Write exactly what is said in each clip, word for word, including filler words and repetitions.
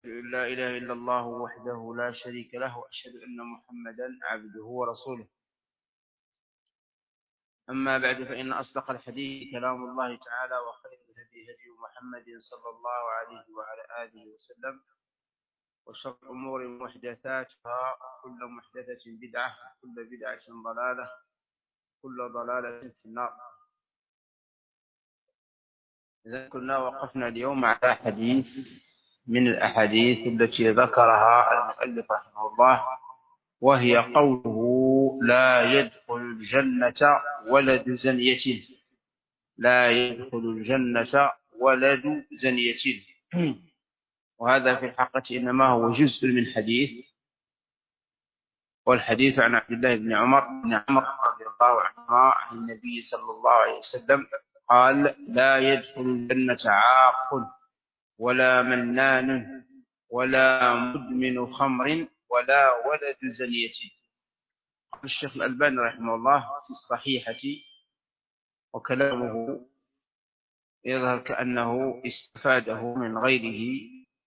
لا إله إلا الله وحده لا شريك له وأشهد أن محمدا عبده ورسوله. أما بعد، فإن أصدق الحديث كلام الله تعالى، وخير الهدي هدي محمد صلى الله عليه وعلى آله وسلم، وشر الأمور محدثاتها، كل محدثة بدعة، كل بدعة ضلالة، كل ضلالة في النار. إذا كنا وقفنا اليوم على حديث من الأحاديث التي ذكرها المؤلف رحمه الله، وهي قوله: لا يدخل الجنة ولد زنية. لا يدخل الجنة ولد زنية. وهذا في الحقيقة إنما هو جزء من حديث، والحديث عن عبد الله بن عمر بن عمر رضي الله عنهما عن النبي صلى الله عليه وسلم قال: لا يدخل الجنة عاق ولا منان ولا مدمن خمر ولا ولد زنية. قال الشيخ الألباني رحمه الله في الصحيحة، وكلامه يظهر كأنه استفاده من غيره،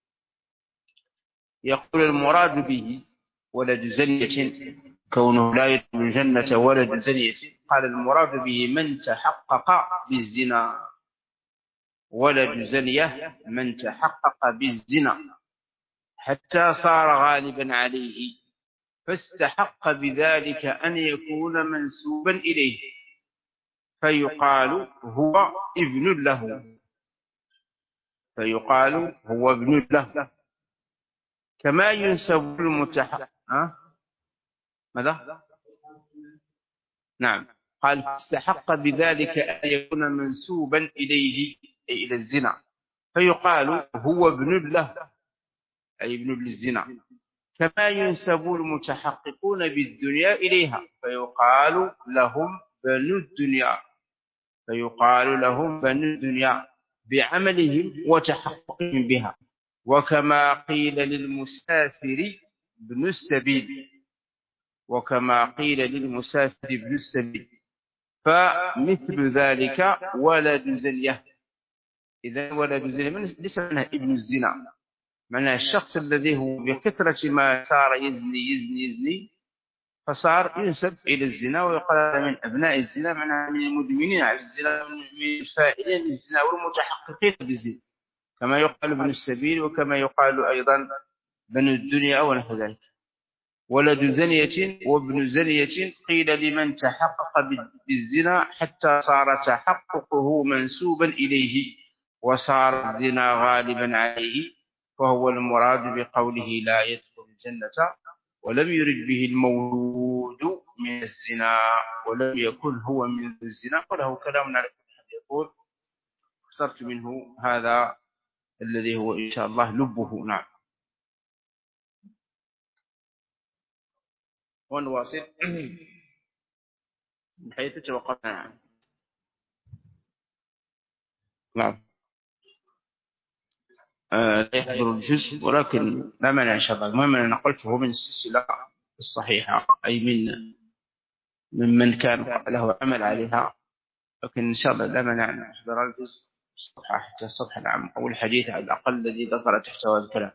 يقول: المراد به ولد زنية، كونه لا يدخل الجنة ولد زنية، قال: المراد به من تحقق بالزنا. ولد زنية من تحقق بالزنا حتى صار غالبا عليه، فاستحق بذلك أن يكون منسوبا إليه، فيقال هو ابن له فيقال هو ابن له كما ينسب المتحقق. ها؟ ماذا؟ نعم، قال: استحق بذلك أن يكون منسوبا إليه، أي إلى الزنا، فيقال هو ابن له، أي ابن للزنا، كما ينسب المتحققون بالدنيا إليها، فيقال لهم بنو الدنيا فيقال لهم بنو الدنيا بعملهم وتحققهم بها. وكما قيل للمسافر ابن السبيل وكما قيل للمسافر ابن السبيل فمثل ذلك ولد زنية. إذا ولد زنية ليس منه ابن الزنا، معناه الشخص الذي هو بكثرة ما صار يزني يزني يزني فصار ينسب إلى الزنا، ويقال من أبناء الزنا، معناه من المدمنين على الزنا، من الفاعلين للزنا والمتحققين بالزنا، كما يقال ابن السبيل، وكما يقال أيضا بنو الدنيا ونحو ذلك. ولد زنية وابن زنية قيل لمن تحقق بالزنا حتى صار تحققه منسوبا إليه وصار الزنا غالبا عليه، فهو المراد بقوله لا يدخل الجنة، ولم يرد به المولود من الزنا، ولم يكن هو من الزنا، وله كلام على يقول. اخترت منه هذا الذي هو إن شاء الله لبه. نعم. ونواصل من حيث توقفنا. نعم. آه لا يحضر الجزء، ولكن لا مانع إن شاء الله. المهم أن نقلته من السلسلة الصحيحة، أي من ممن كان له عمل عليها، لكن إن شاء الله لا مانع أن نحضر الجزء الصفحة حتى الصفحة العام أو الحديث على الأقل الذي ذكر تحت هذا الكلام.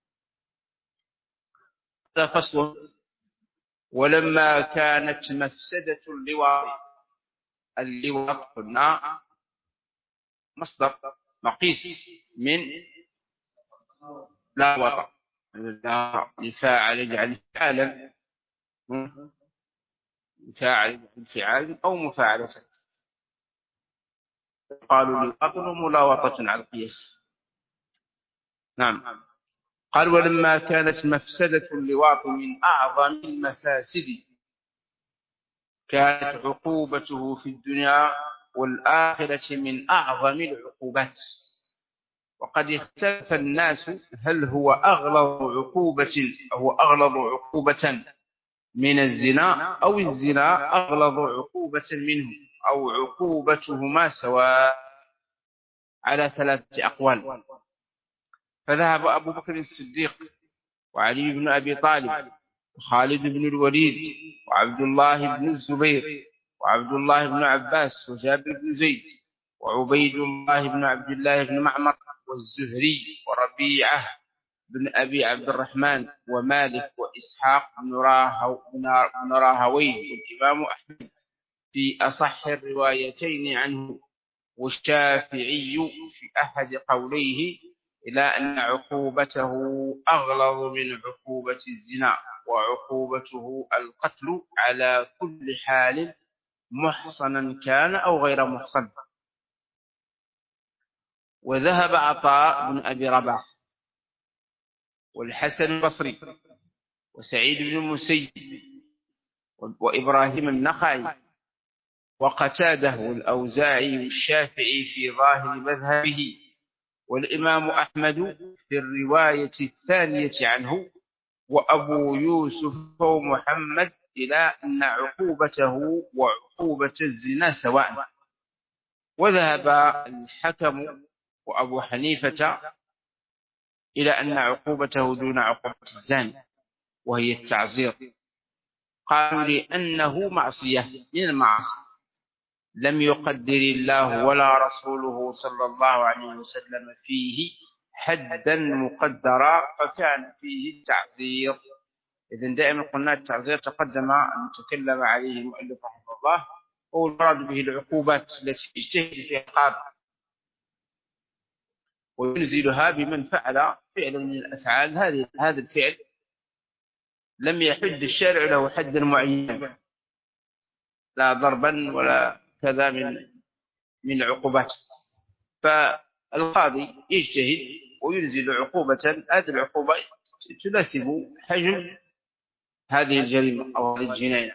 هذا فصل. ولما كانت مفسدة اللواط، اللواط قلنا مصدر مقيس من لا وطأ، لفاعل يجعل فعلا، فاعل فعال أو مفاعلة، قالوا لواط وملاوطة على القياس. نعم. قال: ولما كانت مفسدة اللواط من أعظم المفاسد، كانت عقوبته في الدنيا والآخرة من أعظم العقوبات. وقد اختلف الناس هل هو أغلظ عقوبة أو أغلظ عقوبة من الزنا، أو الزنا أغلظ عقوبة منه، أو عقوبتهما سواء، على ثلاثة أقوال. فذهب أبو بكر الصديق وعلي بن أبي طالب وخالد بن الوليد وعبد الله بن الزبير وعبد الله بن عباس وجابر بن زيد وعبيد الله بن عبد الله بن معمر والزهري وربيعة بن أبي عبد الرحمن ومالك وإسحاق بن راهويه والإمام أحمد في أصح الروايتين عنه، والشافعي في أحد قوليه إلى أن عقوبته أغلظ من عقوبة الزنا، وعقوبته القتل على كل حال محصنا كان أو غير محصن. وذهب عطاء بن أبي رباح والحسن البصري وسعيد بن المسيب وإبراهيم النخعي وقتاده والأوزاعي والشافعي في ظاهر مذهبه، والإمام أحمد في الرواية الثانية عنه، وأبو يوسف ومحمد إلى أن عقوبته وعقوبة الزنا سواء. وذهب الحكم وأبو حنيفة إلى أن عقوبته دون عقوبة الزاني وهي التعزير، قالوا لأنه معصية من المعاصي لم يقدر الله ولا رسوله صلى الله عليه وسلم فيه حدا مقدرا فكان فيه التعزير. إذن دائما قلنا التعزير تقدم أن تكلم عليه المؤلف رحمه الله، هو المراد به العقوبات التي يجتهد فيها القاضي وينزلها بمن فعل فعلا من الأفعال. هذه هذا الفعل لم يحد الشارع له حدا معينا، لا ضربا ولا كذا من من العقوبات، فالقاضي يجتهد وينزل عقوبة، هذه العقوبة تناسب حجم هذه الجريمة أو هذه الجناية.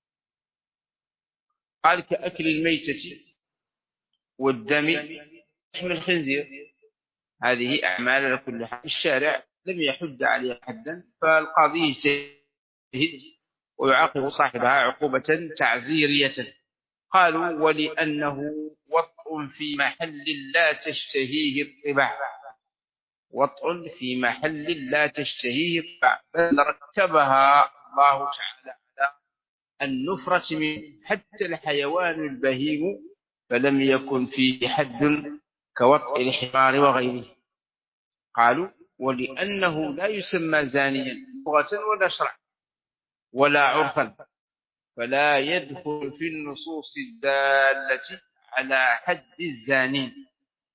قال كأكل الميتة والدم لحم الخنزير، هذه أعمال على كل حال الشارع لم يحد عليها حدا، فالقاضي يجتهد ويعاقب صاحبها عقوبة تعزيرية. قالوا ولأنه وطء في محل لا تشتهيه الطباع، وطء في محل لا تشتهيه الطباع، بل ركبها الله تعالى على النفرة من حتى الحيوان البهيم، فلم يكن فيه حد كوطء الحمار وغيره. قالوا ولأنه لا يسمى زانيا لغة ولا شرعا ولا عرفا، فلا يدخل في النصوص الدالة على حد الزانين.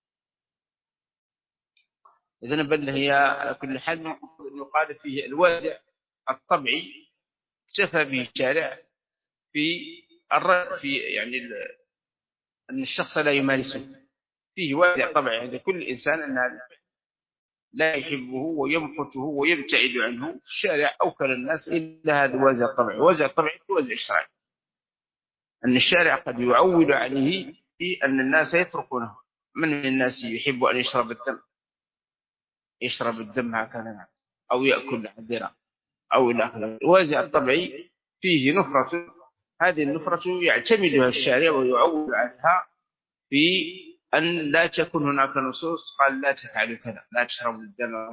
إذن بل هي على كل حال يقال فيه الوازع الطبعي اكتفى به الشارع في الرد في يعني أن الشخص لا يمارسه، فيه وازع طبعي عند كل إنسان أن هذا لا يحبه ويمقته ويبتعد عنه. الشارع أوكل الناس إلى هذا الوازع الطبعي. وازع طبعي وازع الشرعي، أن الشارع قد يعول عليه في أن الناس يتركونه. من من الناس يحب أن يشرب الدم يشرب الدم هكذا، أو يأكل الحذرة أو إلى آخره. الوازع الطبعي فيه نفرة، هذه النفرة يعتمدها الشارع ويعول عليها في أن لا تكون هناك نصوص قال لا تفعلوا كذا، لا تشربوا الدم.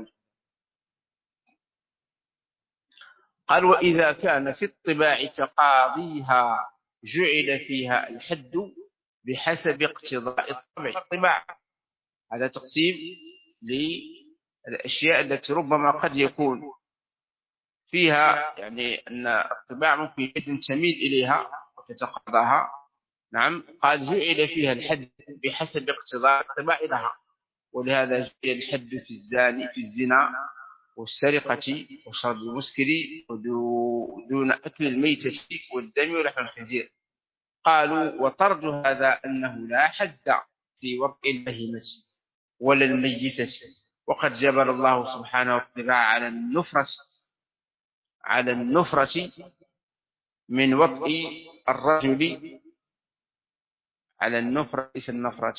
قال وإذا كان في الطباع تقاضيها جعل فيها الحد بحسب اقتضاء الطبع. الطباع هذا تقسيم للأشياء التي ربما قد يكون فيها يعني أن الطباع ممكن جدا تميل إليها وتتقاضاها. نعم، قال جعل فيها الحد بحسب اقتضاء الطباع لها، ولهذا جعل الحد في الزاني في الزنا والسرقة وشرب المسكر ودون أكل الميتة والدم ولحم الخنزير. قالوا وطرد هذا أنه لا حد في وطء البهيمة ولا الميتة، وقد جبر الله سبحانه الطباع على النفرة على النفرة من وطء الرجل على النفرة ليس النفرة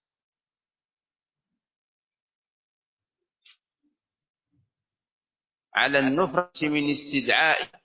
على النفرة من استدعاء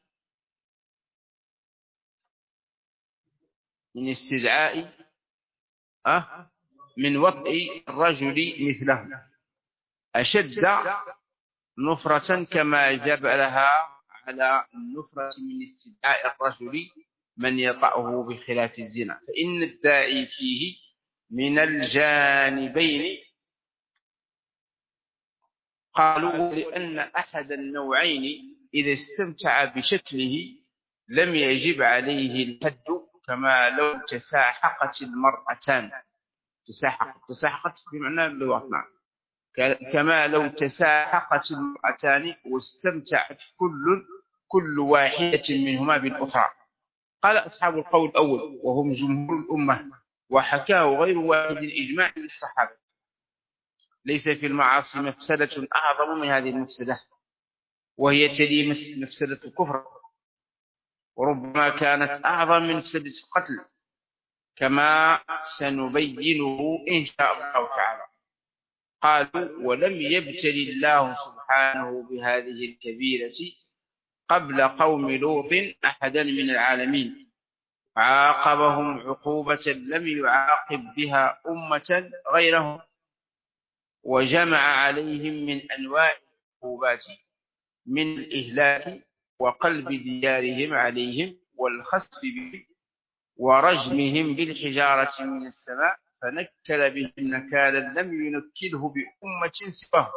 من استدعاء أه من وطء الرجل مثله أشد نفرة كما جبلها على النفرة من استدعاء الرجل من يطأه بخلاف الزنا، فإن الداعي فيه من الجانبين قالوا لأن أحد النوعين إذا استمتع بشكله لم يجب عليه الحد، كما لو تساحقت المرأتان. تساحقت تساحقت بمعنى اللواط، نعم. كما لو تساحقت المرأتان واستمتعت كل كل واحدة منهما بالأخرى. قال أصحاب القول الأول وهم جمهور الأمة، وحكاه غير واحد إجماع للصحابة: ليس في المعاصي مفسدة أعظم من هذه المفسدة، وهي تلي مفسدة الكفر، وربما كانت أعظم من مفسدة القتل، كما سنبينه إن شاء الله تعالى. قالوا: ولم يبتلي الله سبحانه بهذه الكبيرة قبل قوم لوط أحدا من العالمين، عاقبهم عقوبة لم يعاقب بها أمة غيرهم، وجمع عليهم من أنواع العقوبات من الإهلاك وقلب ديارهم عليهم والخسف بهم ورجمهم بالحجارة من السماء، فنكل بهم نكالا لم ينكله بأمة سواه،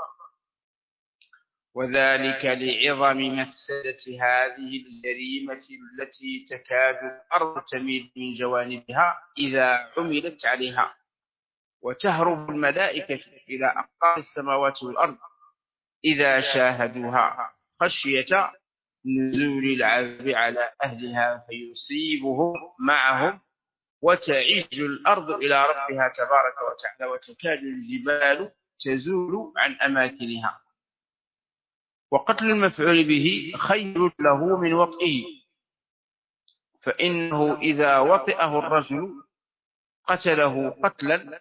وذلك لعظم مفسدة هذه الجريمة التي تكاد الأرض تميل من جوانبها إذا عملت عليها، وتهرب الملائكة إلى أقطار السماوات والأرض إذا شاهدوها، خشية نزول العذاب على أهلها فيصيبهم معهم، وتعج الأرض إلى ربها تبارك وتعالى، وتكاد الجبال تزول عن أماكنها. وقتل المفعول به خير له من وطئه، فإنه إذا وطئه الرجل قتله قتلا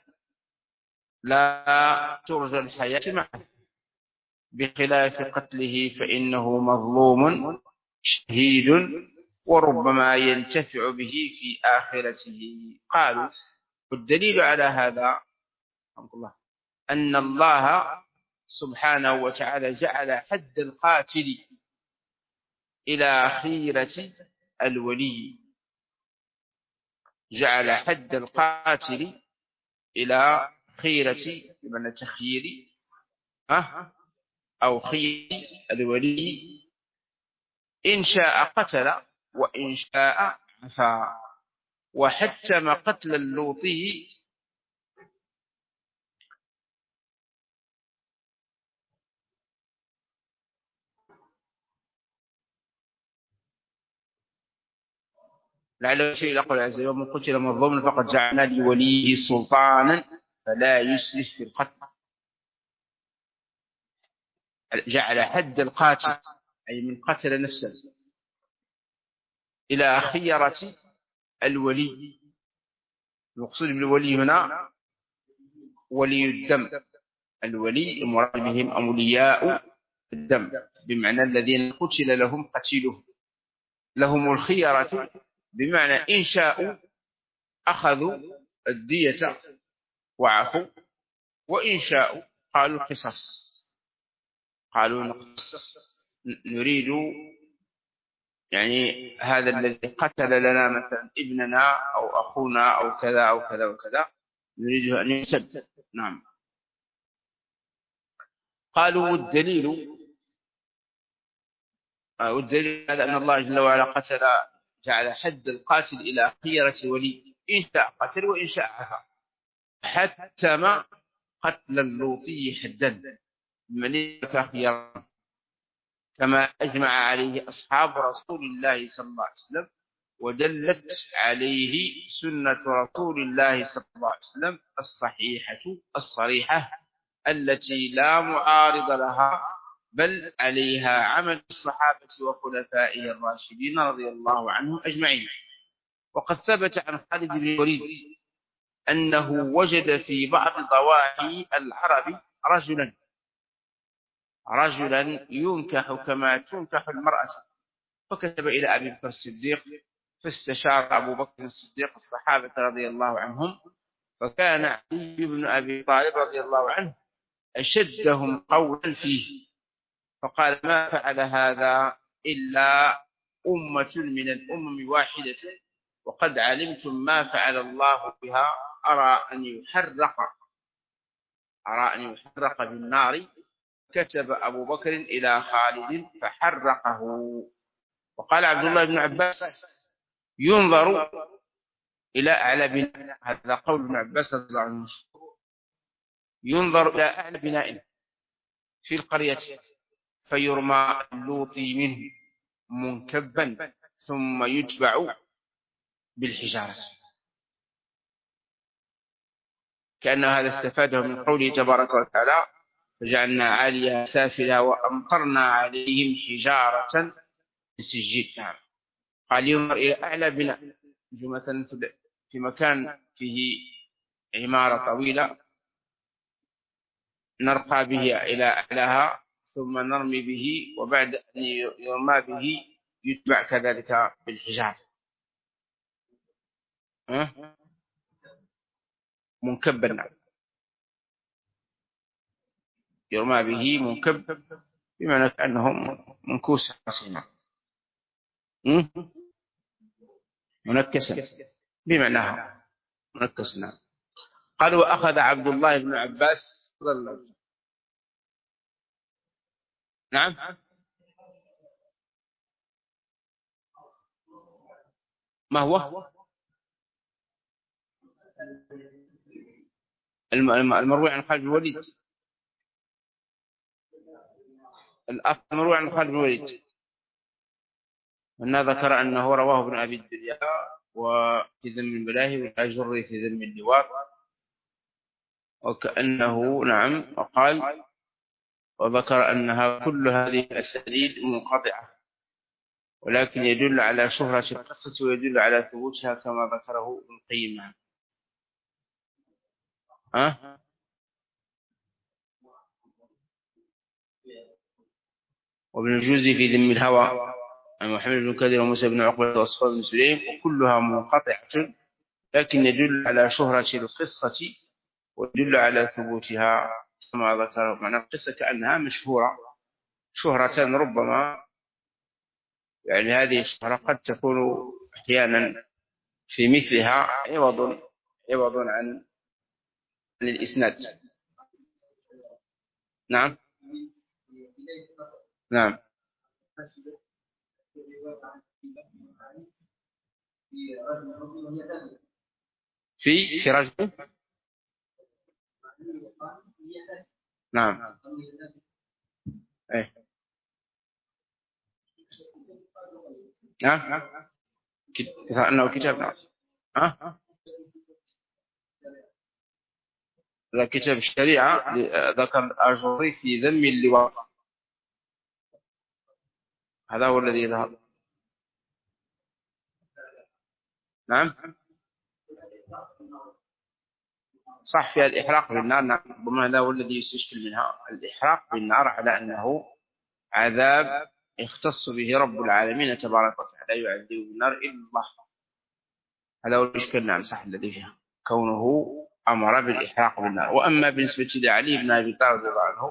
لا ترجى الحياة معه، بخلاف قتله فإنه مظلوم شهيد وربما ينتفع به في آخرته. قالوا: والدليل على هذا أن الله سبحانه وتعالى جعل حد القاتل إلى خيرة الولي، جعل حد القاتل إلى خيرة من تخيير أو خير الولي، إن شاء قتل وإن شاء عفا. وحتم قتل اللوطي لعله شيء يقول عز وجل: ومن قتل مظلوما فقد جعلنا لوليه سلطانا فلا يسرف في القتل. جعل حد القاتل أي من قتل نفسه إلى خيرة الولي. المقصود بالولي هنا ولي الدم، الولي المراد بهم أولياء الدم، بمعنى الذين قتل لهم قتيلهم، لهم الخيرة، بمعنى إن شاءوا أخذوا الدية وعفوا، وإن شاءوا قالوا القصص، قالوا نقص، نريد يعني هذا الذي قتل لنا مثلا ابننا أو أخونا أو كذا أو كذا وكذا نريده أن يسد. نعم. قالوا: والدليل والدليل هذا أن الله جل وعلا قتل، جعل حد القاتل إلى خيرة ولي، إن شاء قتل وإن شاء عفا. حتم قتل اللوطي حدا من خيرا، كما أجمع عليه أصحاب رسول الله صلى الله عليه وسلم، ودلت عليه سنة رسول الله صلى الله عليه وسلم الصحيحة الصريحة التي لا معارض لها، بل عليها عمل الصحابة وخلفائه الراشدين رضي الله عنهم أجمعين. وقد ثبت عن خالد بن الوليد أنه وجد في بعض ضواحي العرب رجلا رجلا ينكح كما تنكح المرأة، فكتب إلى أبي بكر الصديق، فاستشار أبو بكر الصديق الصحابة رضي الله عنهم، فكان علي بن أبي طالب رضي الله عنه أشدهم قولا فيه، فقال: ما فعل هذا إلا أمة من الأمم واحدة، وقد علمتم ما فعل الله بها، أرى أن يحرق أرى أن يحرق بالنار كتب أبو بكر إلى خالد فحرقه. وقال عبد الله بن عباس ينظر إلى أعلى بناء، هذا قول ابن عباس رضي الله عنه، ينظر إلى أعلى بناء في القرية فيرمى اللوطي منه منكبا ثم يتبع بالحجارة، كأن هذا استفاده من قوله تبارك وتعالى فجعلنا عاليها سافلها وأمطرنا عليهم حجارة من سجيل. نعم. قال ينظر إلى أعلى بناء، مثلا في مكان فيه عمارة طويلة نرقى به إلى أعلاها ثم نرمي به، وبعد أن يرمى به يتبع كذلك بالحجارة منكبا، يرمى به منكب بمعنى كأنه منكوس رأسنا منكسا بمعناها منكسنا. قال وأخذ عبد الله بن عباس ظل. نعم. ما هو المروي عن خالد بن الوليد؟ الأثر المروي عن خالد بن الوليد أنه ذكر أنه رواه ابن أبي الدنيا وفي ذم الملاهي والأجري في ذم اللواط، وكأنه نعم وقال وذكر أنها كل هذه الأسانيد منقطعة، ولكن يدل على شهرة القصة ويدل على ثبوتها كما ذكره ابن القيم. ها وابن الجوزي في ذم الهوى عن محمد بن كثير وموسى بن عقبة وصفوان بن سليم، وكلها منقطعة لكن يدل على شهرة القصة ويدل على ثبوتها كما ذكر. معنى القصة كأنها مشهورة شهرة، ربما يعني هذه الشهرة قد تكون أحيانا في مثلها عوض عوض عن عن الإسناد. نعم نعم. في في رجل. نعم. ايه نعم أنه كتاب. نعم. ها لا كتاب الشريعة ذكر الآجوري في ذم اللواط، هذا هو الذي ذهب. نعم صح في الإحراق بالنار. نعم ربما هذا هو الذي يستشكل منها، الإحراق بالنار على أنه عذاب يختص به رب العالمين تبارك وتعالى، لا يعذب بالنار إلا الله، هذا هو الإشكال. نعم صح الذي فيها كونه أمر بالإحراق بالنار. وأما بالنسبة لعلي بن أبي طالب رضي الله عنه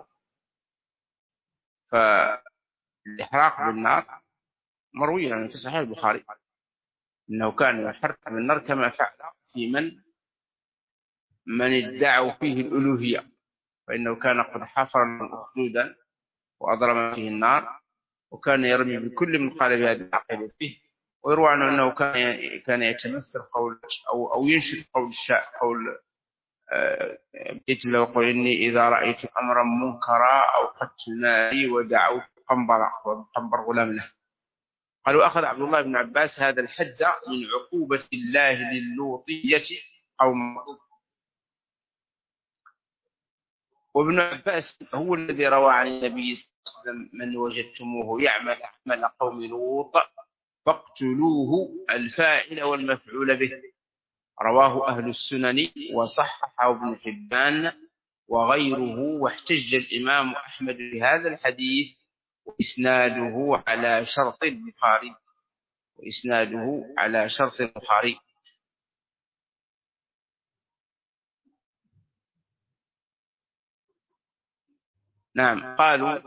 فالإحراق بالنار مروي عنه في صحيح البخاري إنه كان يحرق بالنار كما فعل في من من ادعوا فيه الألوهية، فإنه كان قد حفر أخدودا وأضرم فيه النار، وكان يرمي بكل من قال بهذه العقيدة فيه. ويروى عنه أنه كان كان يتمثل قول أو أو ينشد قول الشاء قول بيت لو قل إني إذا رأيت أمرا منكرا أوقدت ناري ودعوت قنبرا، وقنبر غلام له. قالوا أخذ عبد الله بن عباس هذا الحد من عقوبة الله للوطية قوم. وابن عباس هو الذي روى عن النبي صلى الله عليه وسلم من وجدتموه يعمل عمل قوم لوط فاقتلوه، الفاعل والمفعول به. رواه أهل السنن وصححه ابن حبان وغيره، واحتج الإمام أحمد بهذا الحديث وإسناده على شرط البخاري وإسناده على شرط البخاري. نعم. قالوا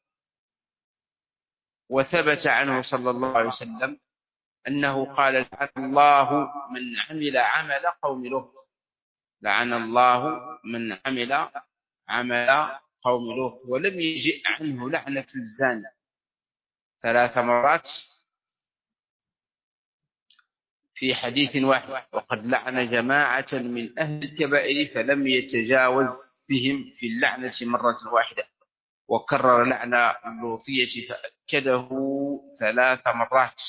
وثبت عنه صلى الله عليه وسلم أنه قال لعن الله من عمل عمل قوم لوط، لعن الله من عمل عمل قوم لوط ولم يجئ عنه لعنة الزاني ثلاث مرات في حديث واحد، وقد لعن جماعة من أهل الكبائر فلم يتجاوز بهم في اللعنة مرة واحدة، وكرر لعن اللوطية فأكده ثلاث مرات.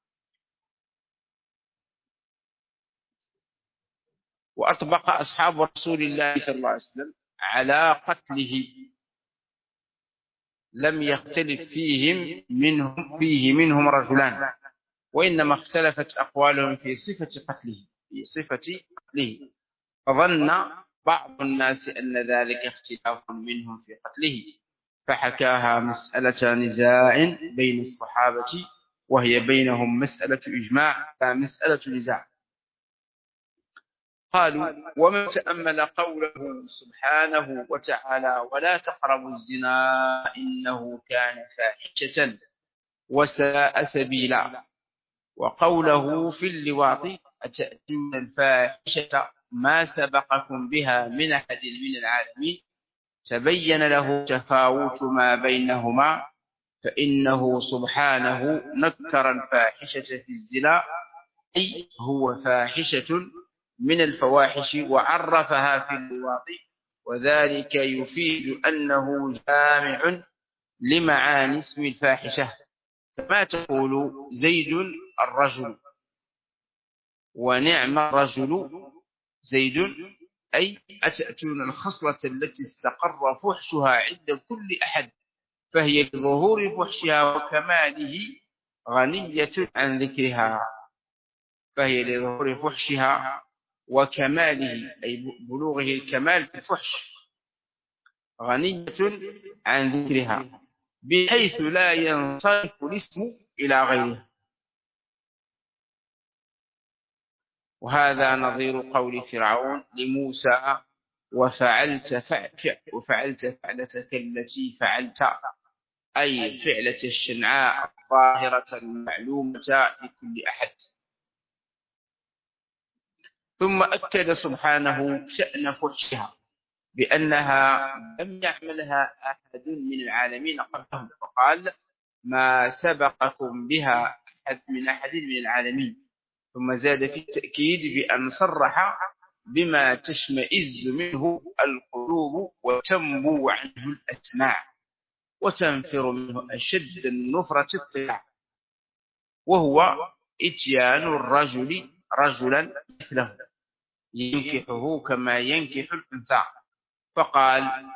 وأطبق أصحاب رسول الله صلى الله عليه وسلم على قتله، لم يختلف فيهم منهم فيه منهم رجلان، وإنما اختلفت أقوالهم في صفة قتله في صفة قتله فظن بعض الناس أن ذلك اختلاف منهم في قتله، فحكاها مسألة نزاع بين الصحابة، وهي بينهم مسألة إجماع لا مسألة نزاع. قالوا: ومن تأمل قوله سبحانه وتعالى: ولا تقربوا الزنا إنه كان فاحشة وساء سبيلا، وقوله في اللواط: أتأتون الفاحشة ما سبقكم بها من أحد من العالمين، تبين له تفاوت ما بينهما، فإنه سبحانه نكر الفاحشة في الزنا أي هو فاحشة من الفواحش، وعرفها في اللواط، وذلك يفيد أنه جامع لمعاني اسم الفاحشة، كما تقول زيد الرجل ونعم الرجل زيد، أي أتأتون الخصلة التي استقر فحشها عند كل أحد، فهي لظهور فحشها وكماله غنية عن ذكرها فهي لظهور فحشها وكماله أي بلوغه الكمال في الفحش، غنية عن ذكرها بحيث لا ينصرف الاسم إلى غيره. وهذا نظير قول فرعون لموسى: وفعلت فعل وفعلت فعلتك التي فعلت، أي فعلة الشنعاء الظاهرة المعلومة لكل أحد. ثم أكد سبحانه شأن فحشها بأنها لم يعملها أحد من العالمين قبلهم، فقال: ما سبقكم بها أحد من أحد من العالمين. ثم زاد في التأكيد بأن صرح بما تشمئز منه القلوب وتنبو عنه الأسماع وتنفر منه أشد النفرة الطلاع، وهو إتيان الرجل رجلا مثله ينكحه كما ينكح الأنثى، فقال: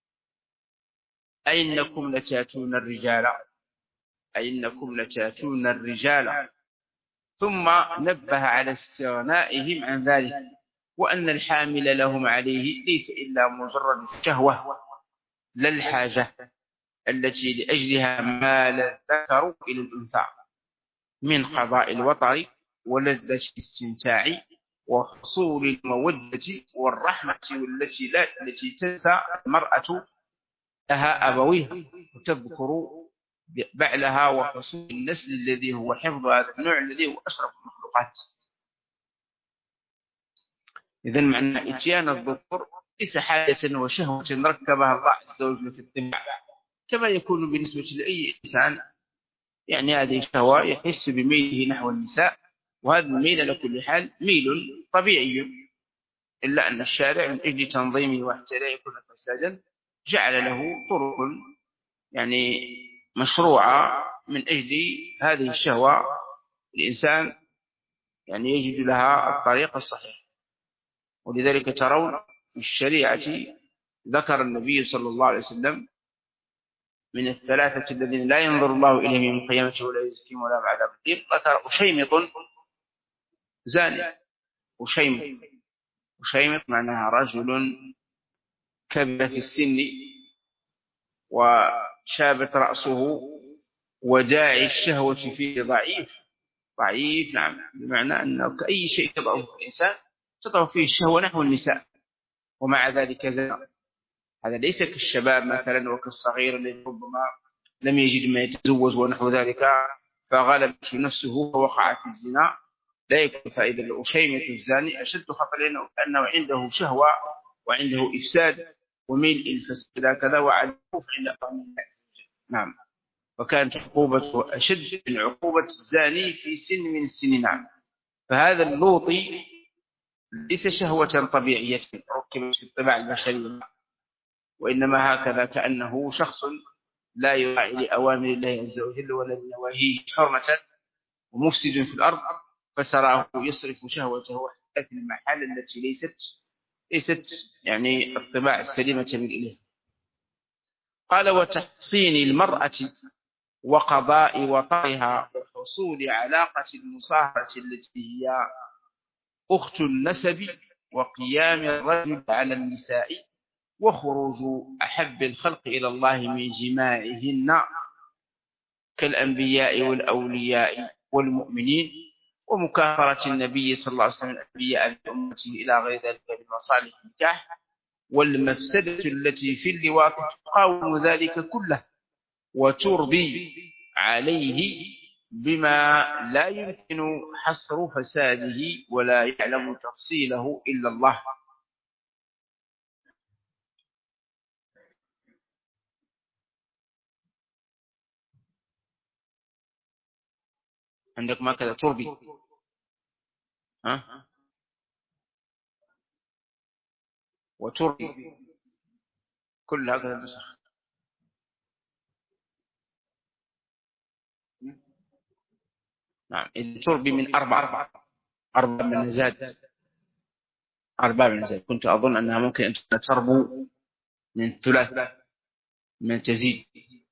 أئنكم لتأتون الرجال أئنكم لتأتون الرجال ثم نبه على استغنائهم عن ذلك، وأن الحامل لهم عليه ليس إلا مجرد الشهوة لا الحاجة التي لأجلها مال الذكر إلى الأنثى من قضاء الوطر ولذة الاستمتاع وحصول المودة والرحمة، والتي لا التي تنسى المرأة لها أبويها وتذكر بعلها وحصول النسل الذي هو حفظ هذا النوع الذي هو أشرف المخلوقات. إذن معنى إتيان الذكور ليس حاجة وشهوة ركبها الله عز وجل في الطباع، كما يكون بالنسبة لأي إنسان، يعني هذه الشهوة يحس بميله نحو النساء، وهذا الميل على كل حال ميل طبيعي، إلا أن الشارع من أجل تنظيمه وحتى لا يكون فسادا جعل له طرق يعني مشروعة من أجل هذه الشهوة، الإنسان يعني يجد لها الطريق الصحيح. ولذلك ترون في الشريعة ذكر النبي صلى الله عليه وسلم من الثلاثة الذين لا ينظر الله إليهم يوم القيامة ولا يزكيهم ولا بعذاب أليم، ذكر أشيمط زاني. أشيمط أشيمط معناها رجل كبر في السن وشابت رأسه وداعي الشهوة فيه ضعيف ضعيف نعم، بمعنى أنه كأي شيء تضعه الإنسان تضع فيه الشهوة نحو النساء، ومع ذلك زنا. هذا ليس كالشباب مثلا وكالصغير الذي ربما لم يجد ما يتزوج ونحو ذلك فغلبت نفسه فوقع في الزنا، لا يكون فائدة. الأشيمة الزاني أشد خطرا لأنه عنده شهوة وعنده إفساد وملء الفساد كذا وعلى الكفر إلى أمر الله. نعم. وكانت عقوبته أشد من عقوبة الزاني في سن من السن. نعم. فهذا اللوطي ليس شهوة طبيعية ركبت في الطباع البشرية، وإنما هكذا كأنه شخص لا يراعي لأوامر الله عز وجل ولا لنواهيه حرمة ومفسد في الأرض، فتراه يصرف شهوته في المحال التي ليست ليست يعني الطباع السليمة من إليه. قال: وتحصين المرأة وقضاء وطرها وحصول علاقة المصاهرة التي هي أخت النسب وقيام الرجل على النساء وخروج أحب الخلق إلى الله من جماعهن كالأنبياء والأولياء والمؤمنين ومكافرة النبي صلى الله عليه وسلم الأنبياء بأمته إلى غير ذلك بمصالح النكاح والمفسدة التي في اللواط تقاوم ذلك كله وتربي عليه بما لا يمكن حصر فساده ولا يعلم تفصيله إلا الله. عندك ما كذا تربي، ها؟ وتربي كل هذا النسخ. نعم. تربي من أربع أربع أربع من زاد أربع من زاد. كنت أظن أنها ممكن أن تربو من ثلاث من تزيد.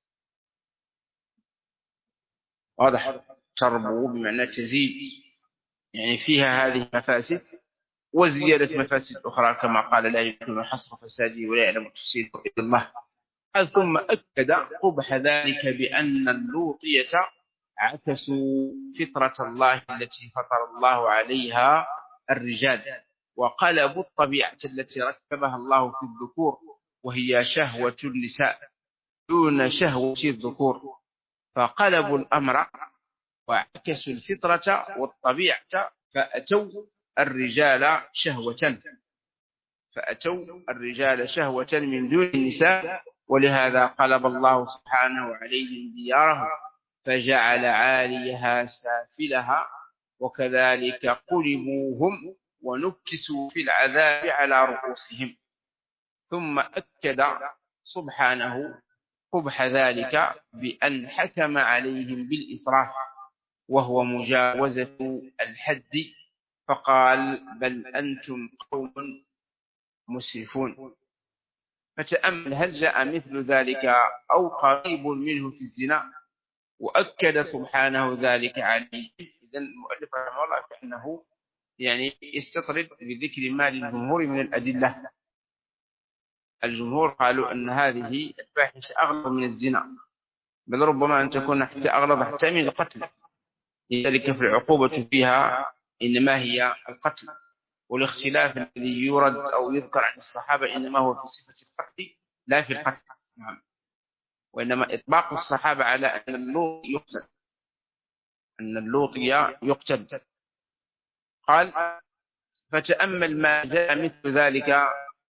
واضح. تربو بمعنى تزيد، يعني فيها هذه مفاسد وزيادة مفاسد أخرى كما قال لا يمكن حصر فساده ولا يعلم تفسيره إلا الله. ثم أكد قبح ذلك بأن اللوطية عكسوا فطرة الله التي فطر الله عليها الرجال وقلبوا الطبيعة التي ركبها الله في الذكور وهي شهوة النساء دون شهوة الذكور، فقلبوا الأمر وعكسوا الفطرة والطبيعة فأتوا الرجال شهوة فأتوا الرجال شهوة من دون النساء، ولهذا قلب الله سبحانه عليهم ديارهم فجعل عاليها سافلها وكذلك قلبوا هم ونكسوا في العذاب على رؤوسهم. ثم أكد سبحانه قبح ذلك بأن حكم عليهم بالإسراف وهو مجاوزة الحد، فقال: بل أنتم قوم مسرفون. فتأمل هل جاء مثل ذلك أو قريب منه في الزنا، وأكد سبحانه ذلك عليه. إذن المؤلف رحمه الله كأنه يعني يستطرد بذكر ما للجمهور من الأدلة. الجمهور قالوا أن هذه الفاحشة أغلب من الزنا، بل ربما أن تكون حتى أغلب حتى من القتل، لذلك في العقوبة فيها إنما هي القتل. والاختلاف الذي يورد أو يذكر عن الصحابة إنما هو في صفة القتل لا في القتل. نعم. وإنما إطباق الصحابة على أن اللوط يقتل أن اللوط يقتل. قال: فتأمل ما جاء مثل ذلك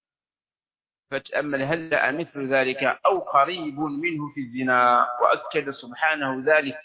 فتأمل هل جاء مثل ذلك أو قريب منه في الزنا، وأكد سبحانه ذلك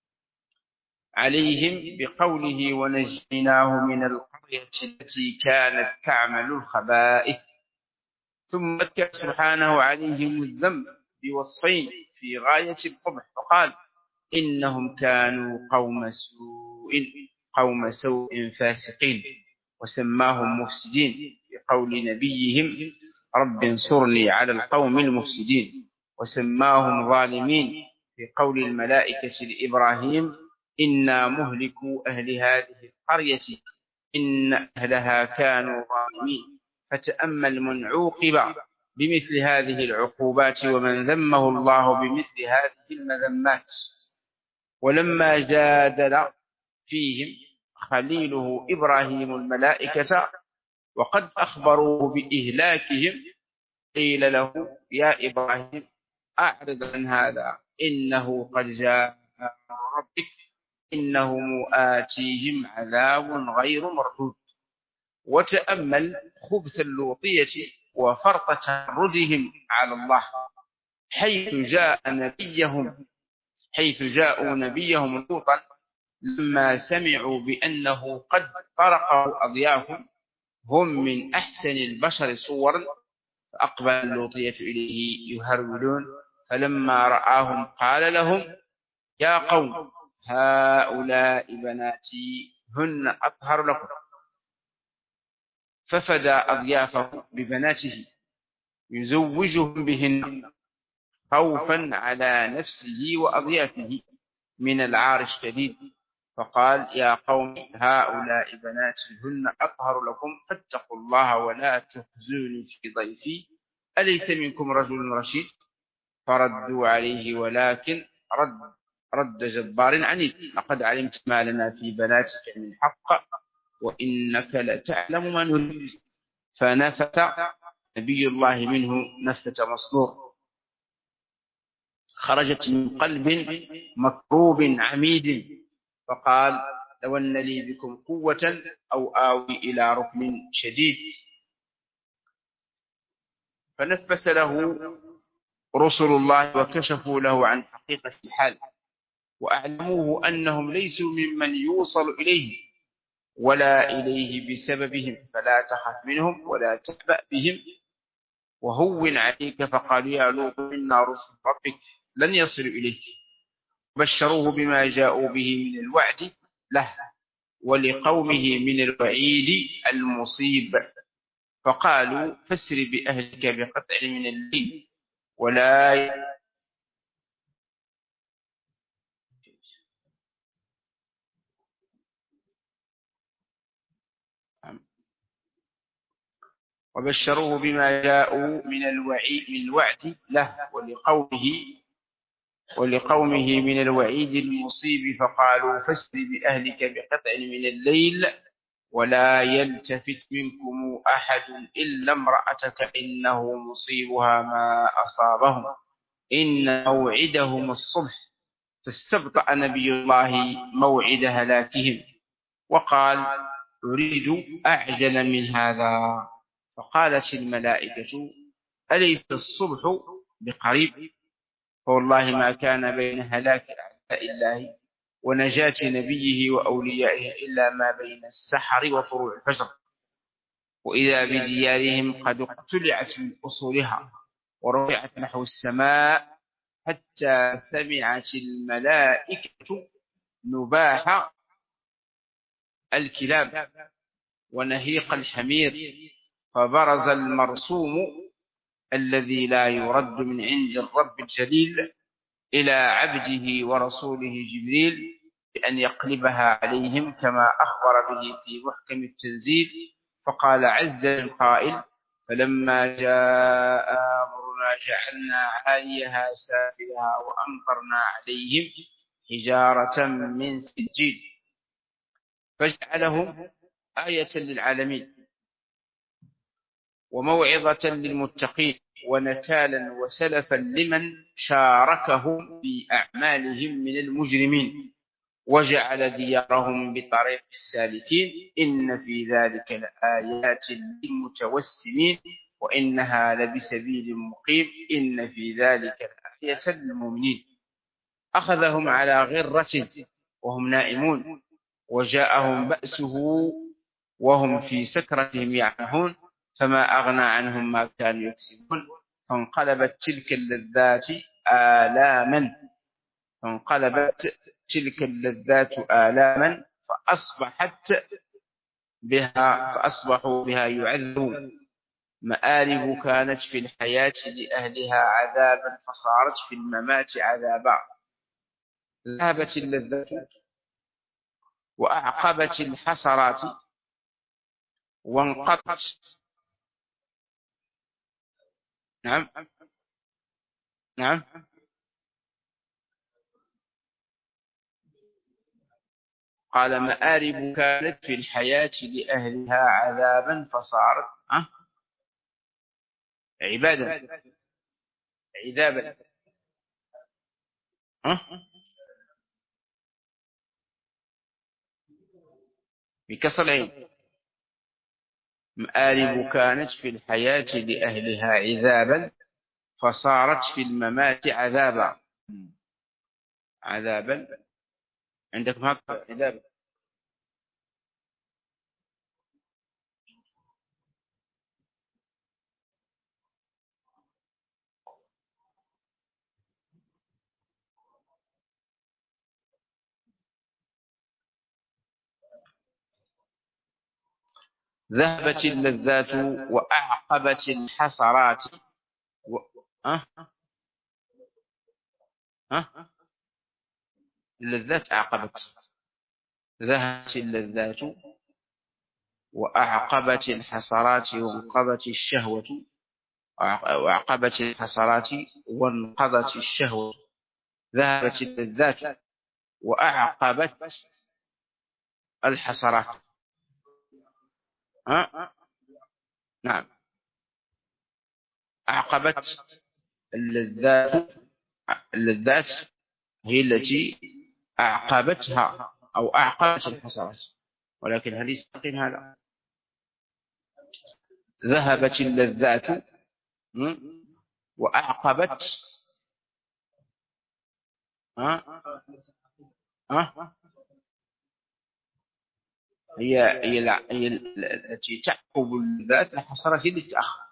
عليهم بقوله: ونجيناه من القرية التي كانت تعمل الخبائث. ثم أكد سبحانه عليهم الذنب بوصفين في غاية القبح، فقال: إنهم كانوا قوم سوء قوم سوء فاسقين، وسماهم مفسدين بقول نبيهم: رب انصرني على القوم المفسدين. وسماهم ظالمين في قول الملائكة لإبراهيم: إنا مهلكوا أهل هذه القرية إن أهلها كانوا ظالمين. فتأمل من عوقب بمثل هذه العقوبات ومن ذمه الله بمثل هذه المذمات. ولما جادل فيهم خليله إبراهيم الملائكة وقد أخبروه بإهلاكهم قيل له: يا إبراهيم أعرض عن هذا إنه قد جاء ربك إنهم آتيهم عذاب غير مردود. وتأمل خبث اللوطية وفرط تردهم على الله، حيث جاء نبيهم حيث جاءوا نبيهم لوطا لما سمعوا بأنه قد طرقوا أضيافهم هم من أحسن البشر صورا، فأقبل اللوطية إليه يهرولون، فلما رآهم قال لهم يا قوم هؤلاء بناتي هن أطهر لكم، ففدى أضيافه ببناته يزوجهم بهن خوفا على نفسه وأضيافه من العار الشديد، فقال يا قوم هؤلاء بناتي هن أطهر لكم فاتقوا الله ولا تخزوني في ضيفي أليس منكم رجل رشيد؟ فردوا عليه ولكن رد رد جبار عنيد لقد علمت ما لنا في بناتك من حق وإنك لتعلم ما نريد. فنفث نبي الله منه نفثة مصدور خرجت من قلب مكروب عميد، فقال لو أن لي بكم قوة أو آوي إلى ركن شديد. فنفس له رسل الله وكشفوا له عن حقيقة الحال وأعلموه أنهم ليسوا ممن يوصل إليه ولا إليه بسببهم، فلا تخف منهم ولا تخبأ بهم وهون عليك. فقالوا يا لوط إنا رسل ربك لن يصلوا إليك، بشروه بما جاءوا به من الوعد له ولقومه من الوعيد المصيب، فقالوا فاسر بأهلك بقطع من الليل ولا وبشروه بما جاءوا من الوعيد من الوعد له ولقومه ولقومه من الوعيد المصيب، فقالوا فاسر بأهلك بقطع من الليل ولا يلتفت منكم أحد إلا امرأتك إنه مصيبها ما أصابهم إن موعدهم الصبح. فاستبطأ نبي الله موعد هلاكهم وقال أريد أعجل من هذا. فقالت الملائكة أليس الصبح بقريب؟ فوالله ما كان بين هلاك أعداء الله ونجاة نبيه وأوليائه إلا ما بين السحر وطلوع الفجر، وإذا بديارهم قد اقتلعت من أصولها ورفعت نحو السماء حتى سمعت الملائكة نباح الكلاب ونهيق الحمير، فبرز المرسوم الذي لا يرد من عند الرب الجليل إلى عبده ورسوله جبريل بأن يقلبها عليهم كما أخبر به في محكم التنزيل. فقال عز القائل فلما جاء أمرنا جعلنا عاليها سافلها وأمطرنا عليهم حجارة من سجيل فجعلهم آية للعالمين وموعظة للمتقين ونكالا وسلفا لمن شاركهم في أعمالهم من المجرمين، وجعل ديارهم بطريق السالكين إن في ذلك لآيات للمتوسمين وإنها لبسبيل مقيم إن في ذلك لآية للمؤمنين. أخذهم على غرة وهم نائمون وجاءهم بأسه وهم في سكرتهم يعمهون فما أغنى عنهم ما كانوا يكسبون فانقلبت تلك اللذات آلاما فانقلبت تلك اللذات آلاما فأصبحت بها فأصبحوا بها يعذبون. مآرب كانت في الحياة لأهلها عذابا فصارت في الممات عذابا. ذهبت اللذات وأعقبت الحسرات وانقطعت. نعم نعم قال مآرب كانت في الحياة لأهلها عذابا فصارت أه؟ عبادا عذابا أه؟ بكسر العين مآرب كانت في الحياة لأهلها عذابا فصارت في الممات عذابا. عذابا عندكم هكذا عذابا. ذهبت اللذات وأعقبت الحسرات و... أه؟ أه؟ اللذات أعقبت. ذهبت اللذات وأعقبت الحسرات وانقضت الشهوة. وأعقبت الحسرات وانقضت الشهوة. ذهبت اللذات وأعقبت الحسرات. أه؟ نعم. أعقبت اللذات. اللذات هي التي أعقبتها أو أعقبت الحسرات، ولكن هل يستقيم هذا؟ ذهبت اللذات وأعقبت أه؟ أه؟ هي هي هي التي تعقب اللذات الحسرات هي اللي تأخر.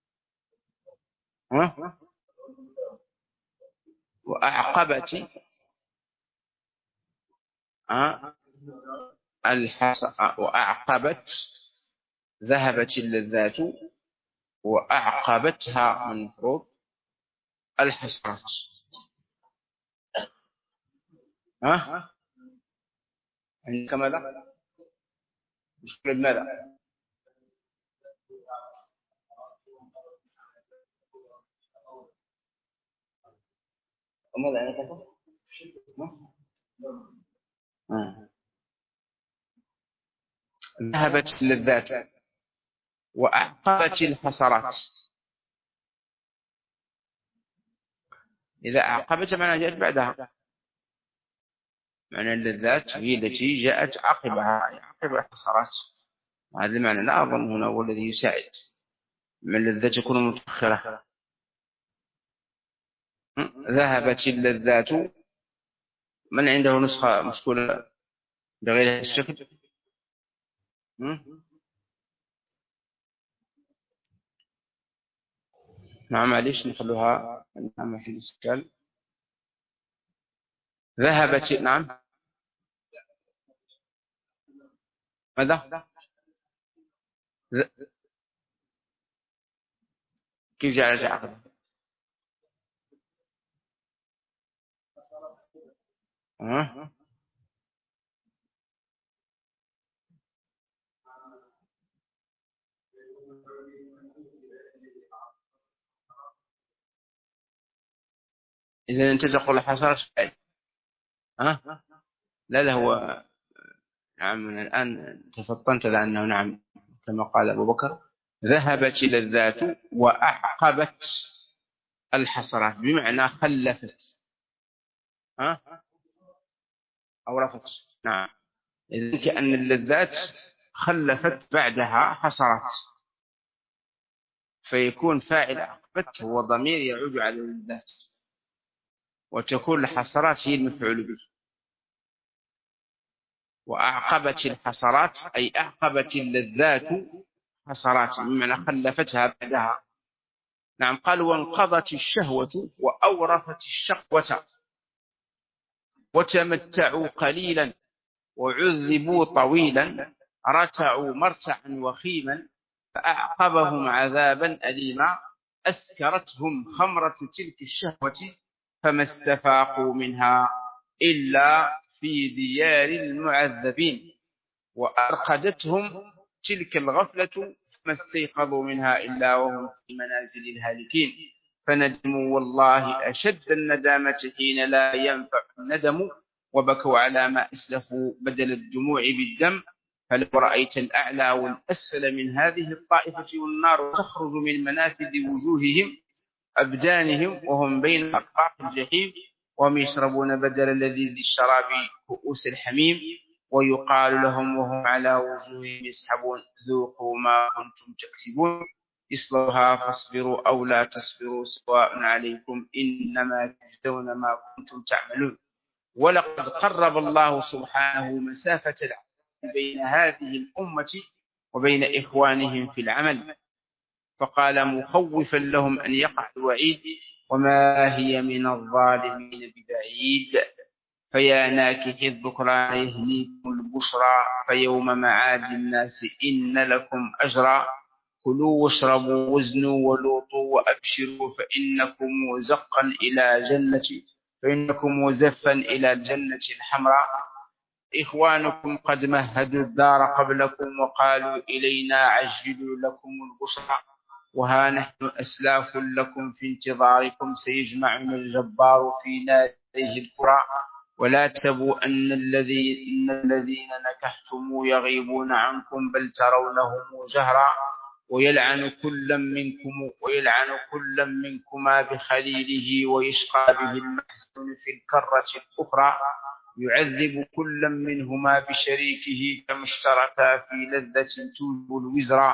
أه؟ وأعقبت أه؟ الحس وأعقبت. ذهبت اللذات وأعقبتها من فروض الحسرات. ها عندك ماذا؟ مشكلة ماذا؟ وماذا عندك؟ ذهبت اللذات وأعقبت الحسرات. إذا أعقبت معنى جاءت بعدها، معنى اللذات هي التي جاءت عقبها عقب الحسرات. هذا المعنى لا أظن هنا هو الذي يساعد. من اللذات تكون متأخرة. ذهبت اللذات. من عنده نسخة مشكولة بغير هذا الشكل؟ نعم معليش نخلوها نعم في الإشكال. ذهبت. نعم ماذا؟ ذ... كيف جعلت عقل؟ أه؟ إذا أنت تقول حصلت فعل. أه؟ لا لا هو نعم من الآن تفطنت لأنه نعم كما قال أبو بكر ذهبت اللذات وأعقبت الحسرات بمعنى خلفت. ها أو رفت. نعم. إذن كأن اللذات خلفت بعدها حسرات، فيكون فاعل أعقبت هو ضمير يعود على اللذات، وتكون الحسرات هي المفعول به. وأعقبت الحسرات أي أعقبت اللذات حسرات بمعنى خلفتها بعدها. نعم. قال وانقضت الشهوة وأورثت الشقوة وتمتعوا قليلا وعذبوا طويلا رتعوا مرتعا وخيما فأعقبهم عذابا أليما أسكرتهم خمرة تلك الشهوة فما استفاقوا منها إلا في ديار المعذبين وأرقدتهم تلك الغفلة فما استيقظوا منها إلا وهم في منازل الهالكين فندموا والله أشد الندامة حين لا ينفع الندم وبكوا على ما أسلفوا بدل الدموع بالدم فلو رأيت الأعلى والأسفل من هذه الطائفة والنار تخرج من منافذ وجوههم أبدانهم وهم بين أقطاع الجحيم وهم يشربون بدل الذي ذي الشراب كؤوس الحميم ويقال لهم وهم على وجوههم يسحبون ذوقوا ما كنتم تكسبون اصلوها فاصبروا أو لا تصبروا سواء عليكم إنما تجزون ما كنتم تعملون. ولقد قرب الله سبحانه مسافة العدل بين هذه الأمة وبين إخوانهم في العمل، فقال مخوفا لهم أن يقع الوعيد وما هي من الظالمين ببعيد. فيا ناكح الذكران يهنيكم البشرى فيوم معاد الناس إن لكم أجرا كلوا واشربوا وزنوا ولوطوا وأبشروا فإنكم مزقا إلى جنة فإنكم مزفا إلى الجنة الحمراء. إخوانكم قد مهدوا الدار قبلكم وقالوا إلينا عجلوا لكم البشرى وها نحن أسلاف لكم في انتظاركم سيجمعنا الجبار في ناره الكرى ولا تبوا أن الذين, إن الذين نكحتم يغيبون عنكم بل ترونهم جهرا ويلعن كل منكم ويلعن كل منكما بخليله ويشقى به المحزون في الكرة الأخرى يعذب كل منهما بشريكه كما اشتركا في لذة توجب الوزرا.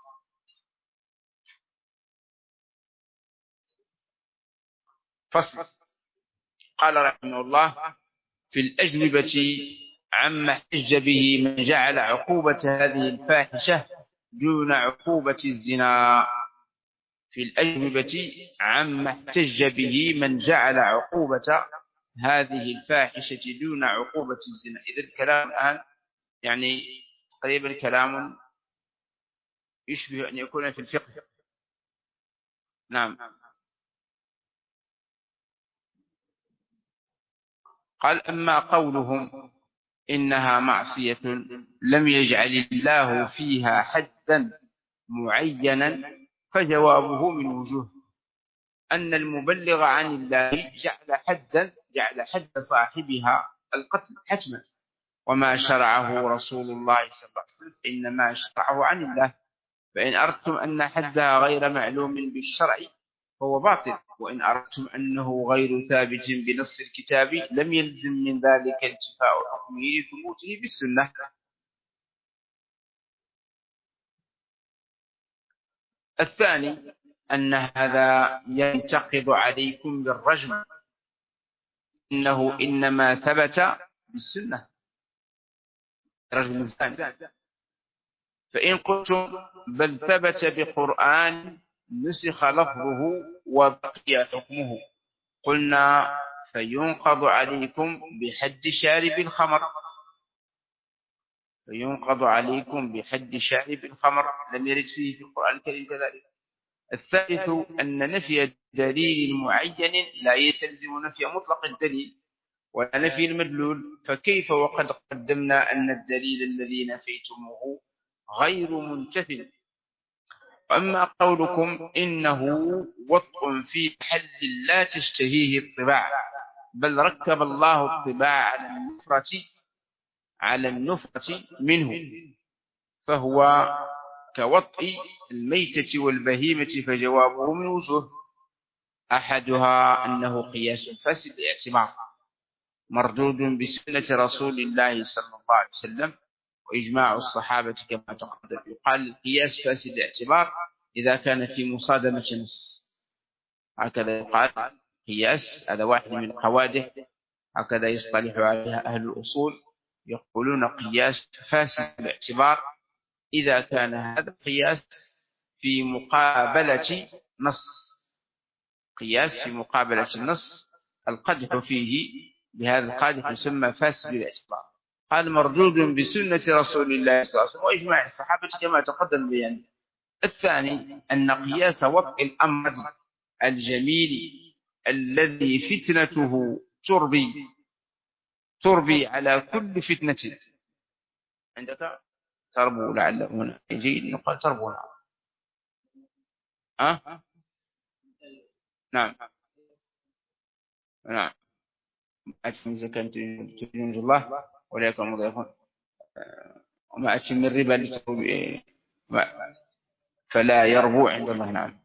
فصل. قال رحمه الله في الأجوبة عما احتج به من جعل عقوبة هذه الفاحشة دون عقوبة الزنا. في الأجوبة عما احتج به من جعل عقوبة هذه الفاحشة دون عقوبة الزنا. إذا الكلام الآن يعني تقريبا كلام يشبه أن يكون في الفقه. نعم. قال أما قولهم إنها معصية لم يجعل الله فيها حدا معينا فجوابه من وجوه أن المبلغ عن الله جعل حدا جعل حد صاحبها القتل حتما وما شرعه رسول الله صلى الله عليه وسلم إنما شرعه عن الله فإن أردتم أن حدها غير معلوم بالشرع فهو باطل وإن أردتم أنه غير ثابت بنص الكتاب لم يلزم من ذلك انتفاء حكمه لثبوته بالسنة. الثاني أن هذا ينتقض عليكم بالرجم إنه إنما ثبت بالسنة رجم الزاني. فإن قلتم بل ثبت بقرآن نسخ لفظه وبقي حكمه قلنا فينقض عليكم بحد شارب الخمر فينقض عليكم بحد شارب الخمر لم يرد فيه في القرآن الكريم كذلك. الثالث أن نفي دليل معين لا يستلزم نفي مطلق الدليل ولا نفي المدلول فكيف وقد قدمنا أن الدليل الذي نفيتموه غير منتفي. وأما قولكم إنه وطء في حل لا تشتهيه الطباع بل ركب الله الطباع على النفرة على النفرة منه فهو كوطء الميتة والبهيمة فجوابه من وجوه أحدها أنه قياس فاسد الاعتبار مردود بسنة رسول الله صلى الله عليه وسلم وإجماع الصحابة كما تقدم. يقال القياس فاسد الاعتبار إذا كان في مصادمة نص هكذا يقال قياس هذا واحد من قواده هكذا يصطلح عليها أهل الأصول يقولون قياس فاسد الاعتبار إذا كان هذا قياس في مقابلة نص قياس في مقابلة النص القدح فيه بهذا القادح يسمى فاسد الاعتبار. قال مردود بسنة رسول الله صلى الله عليه وسلم وإجماع الصحابة كما تقدم بيان. الثاني أن قياس وطء الأمر الجميل الذي فتنته تربي تربي على كل فتنة عندك تربو لعل هنا يجي نقول تربو نعم أه؟ نعم نعم أتم زكاة تجنج الله ولا يكون مضيفون وما أتم من ربا فلا يربو عند الله. نعم.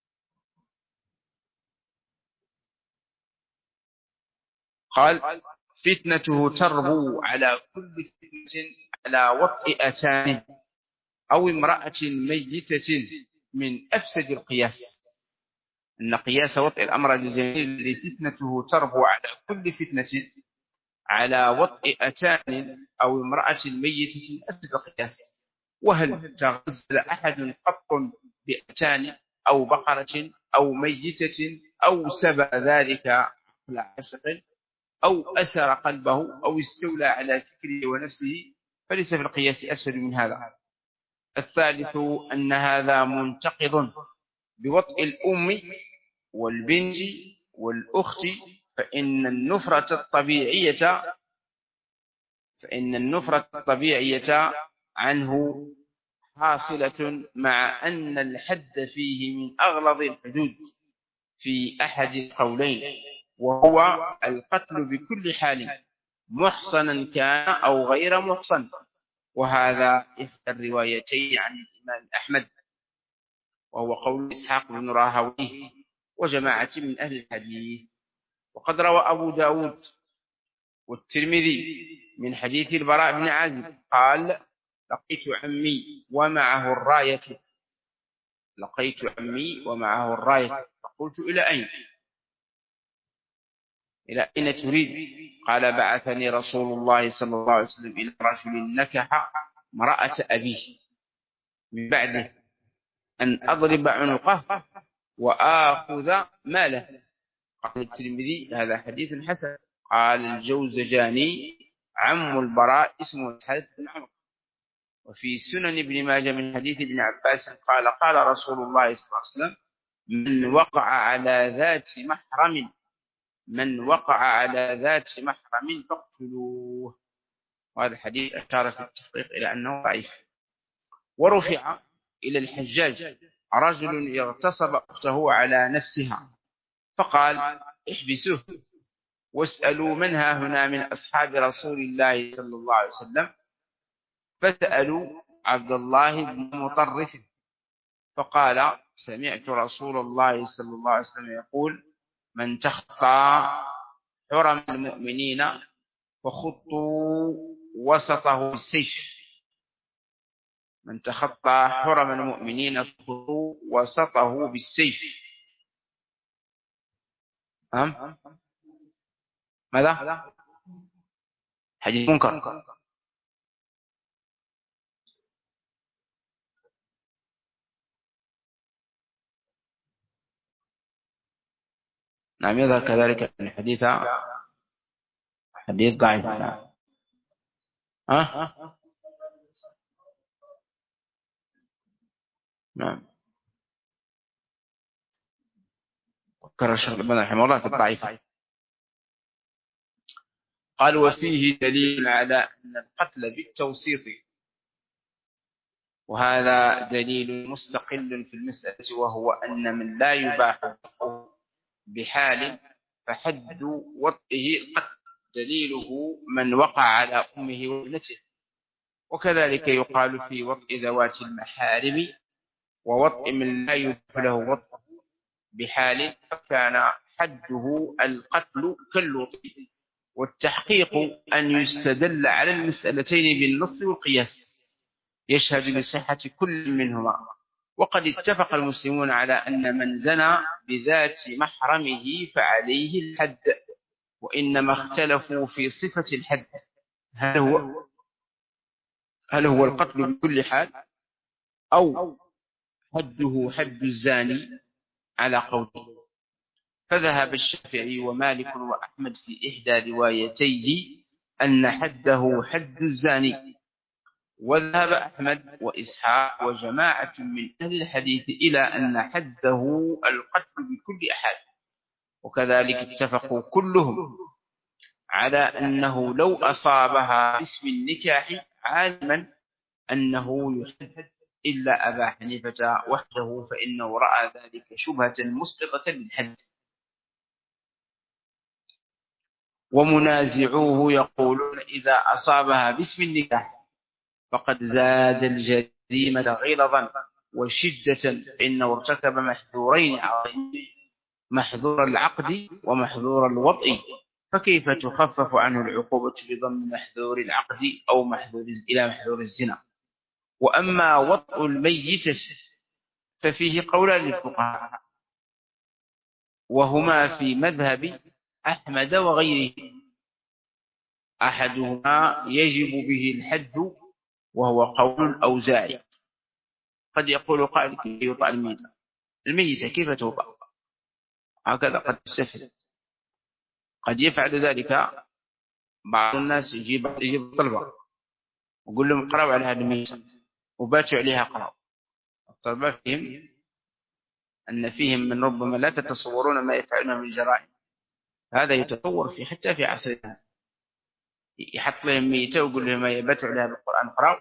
قال فتنته تربو على كل فتنة على وطء أتان أو امرأة ميتة من أفسد القياس. أن قياس وطء الأمر الجميل لفتنته تربو على كل فتنة على وطء أتان أو امرأة ميتة من أفسد القياس. وهل تغزل أحد قط بأتان أو بقرة أو ميتة أو سبى ذلك عقل عاشق أو أسر قلبه أو استولى على فكره ونفسه فليس في القياس أفسد من هذا. الثالث أن هذا منتقض بوطء الأم والبنت والأخت، فإن النفرة الطبيعية فإن النفرة الطبيعية عنه حاصلة مع أن الحد فيه من أغلظ الحدود في أحد القولين، وهو القتل بكل حال محصنا كان أو غير محصن، وهذا إحدى الروايتين عن الإمام أحمد، وهو قول إسحاق بن راهويه وجماعة من أهل الحديث. وقد روى أبو داود والترمذي من حديث البراء بن عازب قال: لقيت عمي ومعه الراية لقيت عمي ومعه الراية فقلت: إلى أين؟ إلى أين تريد؟ قال: بعثني رسول الله صلى الله عليه وسلم إلى رجل نكح امرأة أبيه من بعده أن أضرب عنقه وآخذ ماله. قال الترمذي: هذا حديث حسن. قال الجوزجاني: عم البراء اسمه الحارث بن عمرو. وفي سنن ابن ماجه من حديث ابن عباس قال: قال رسول الله صلى الله عليه وسلم: من وقع على ذات محرم من وقع على ذات محرم فاقتلوه. وهذا الحديث أشار في التحقيق إلى أنه ضعيف. ورفع إلى الحجاج رجل يغتصب أخته على نفسها فقال: احبسوه واسألوا من ها هنا من أصحاب رسول الله صلى الله عليه وسلم. فسألوا عبد الله بن مطرف فقال: سمعت رسول الله صلى الله عليه وسلم يقول: من تخطى حرم المؤمنين فخطوا وسطه بالسيف. من تخطى حرم المؤمنين فخطوا وسطه بالسيف. أم؟ ماذا؟ حديث منكر. نعم، يظهر كذلك أن الحديث حديث ضعيف. نعم. ها؟ نعم. ذكر الشيخ ابن رحمه الله في الضعيف. قال: وفيه دليل على أن القتل بالتوسيط، وهذا دليل مستقل في المسألة، وهو أن من لا يباح بحال فحد وطئه القتل، دليله من وقع على أمه وابنته. وكذلك يقال في وطئ ذوات المحارم ووطئ من لا يباح له وطئ بحال فكان حده القتل كالوطئ. والتحقيق أن يستدل على المسألتين بالنص والقياس يشهد بصحة كل منهما. وقد اتفق المسلمون على أن من زنى بذات محرمه فعليه الحد، وإنما اختلفوا في صفة الحد، هل هو هل هو القتل بكل حال أو حده حد الزاني على قوله. فذهب الشافعي ومالك وأحمد في إحدى روايتيه أن حده حد الزاني، وذهب أحمد وإسحاق وجماعة من أهل الحديث إلى أن حده القتل بكل أحد. وكذلك اتفقوا كلهم على أنه لو أصابها باسم النكاح عالما أنه يحد إلا أبا حنيفة وحده، فإنه رأى ذلك شبهة مسقطة للحد. ومنازعوه يقولون إذا أصابها باسم النكاح فقد زاد الجريمة غلظا وشدة، إنه ارتكب محذورين عظيمين: محذور العقد ومحذور الوطء. فكيف تخفف عنه العقوبة بضم محذور العقد أو محذور إلى محذور الزنا؟ وأما وطء الميتة ففيه قولان للفقهاء، وهما في مذهب أحمد وغيره. أحدهما يجب به الحد وهو قول الأوزاعي. قد يقول قائل كيف يوطأ الميتة الميتة كيف توطأ؟ هكذا قد تستفهم. قد يفعل ذلك بعض الناس، يجيب يجيب طلبة ويقول لهم اقرأوا على هذه الميتة وباتوا عليها قرأوا. الطلبة فيهم أن فيهم من ربما لا تتصورون ما يفعلون من جرائم. هذا يتصور في حتى في عصرنا، يحط لهم ميتة ويقول لهم يباتوا عليها بالقرآن قرأوا.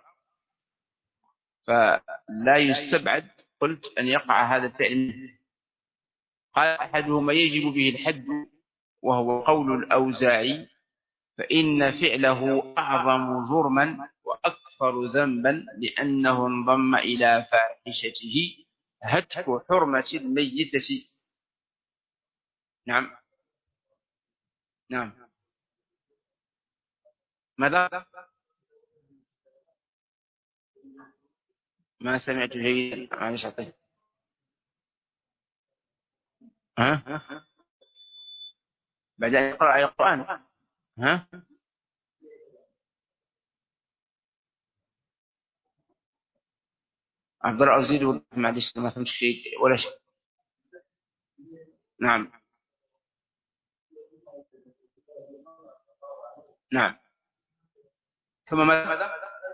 فلا يستبعد قلت أن يقع هذا الفعل منه. قال أحدهما يجب به الحد وهو قول الأوزاعي، فإن فعله أعظم جرما وأكثر ذنبا لأنه انضم إلى فاحشته هتك حرمة الميتة. نعم نعم. ماذا؟ ما سمعت جيدا، معلش أعطيه. ها بعد أن يقرأ القرآن. ها عبد الله أزيد، معلش ما فهمت شيء ولا شيء. نعم نعم. ثم ماذا؟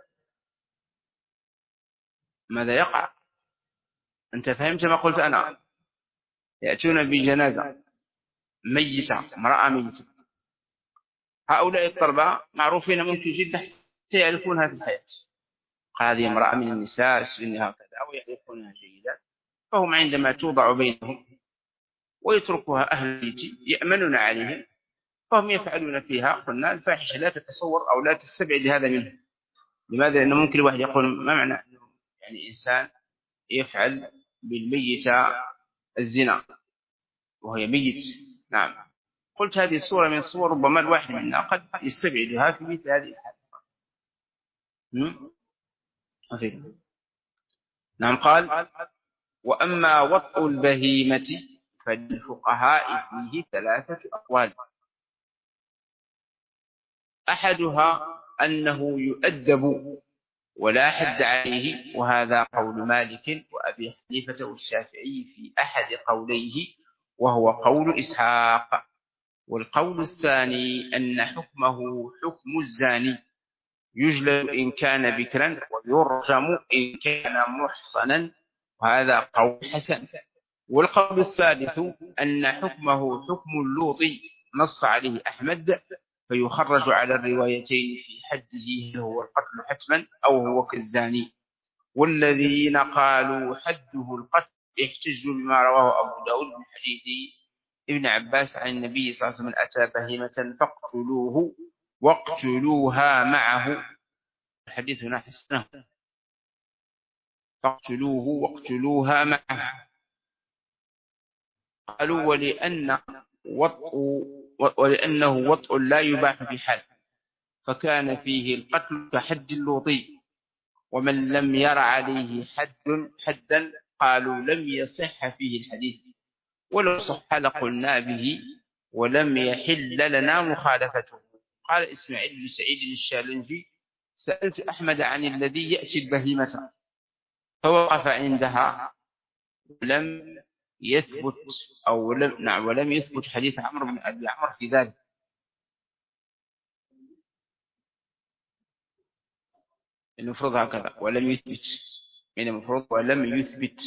ماذا يقع؟ أنت فهمت ما قلت أنا؟ يأتون بجنازة ميتة، امرأة ميتة. هؤلاء الطلبة معروفين ممكن جدا حتى يعرفونها في الحياة. هذه امرأة من النساء السن هكذا، أو يعرفونها جيدا. فهم عندما توضع بينهم ويتركها أهل البيت يأمنون عليهم، فهم يفعلون فيها. قلنا الفاحشة لا تتصور أو لا تستبعد هذا منه. لماذا؟ لأنه ممكن الواحد يقول ما معنى يعني إنسان يفعل بالميتة الزنا وهي ميت. نعم. قلت هذه الصورة من الصور ربما الواحد منا قد يستبعدها في مثل هذه الحالة. نعم. قال وأما وطء البهيمة فللفقهاء فيه ثلاثة أقوال. أحدها أنه يؤدب ولا حد عليه، وهذا قول مالك وأبي حنيفة والشافعي في أحد قوليه وهو قول إسحاق. والقول الثاني أن حكمه حكم الزاني، يجلد إن كان بكرا ويرجم إن كان محصنا، وهذا قول حسن. والقول الثالث أن حكمه حكم اللوط، نص عليه أحمد، فيخرج على الروايتين في حده هو القتل حتما أو هو كالزاني. والذين قالوا حده القتل احتجوا بما رواه أبو داود من حديث ابن عباس عن النبي صلى الله عليه وسلم أتى بهيمة فاقتلوه واقتلوها معه. الحديث هنا حسنه، فاقتلوه واقتلوها معه. قالوا ولأن وطء ولأنه وطء لا يباح في حال، فكان فيه القتل كحد اللوطي. ومن لم ير عليه حد حدا قالوا لم يصح فيه الحديث، ولو صح لقلنا به ولم يحل لنا مخالفته. قال إسماعيل بن سعيد الشالنجي سألت أحمد عن الذي يأتي البهيمة فوقف عندها ولم يثبت أو لم نعم ولم يثبت حديث عمرو بن أبي عمرو في ذلك. المفروض هكذا ولم يثبت، من المفروض ولم يثبت.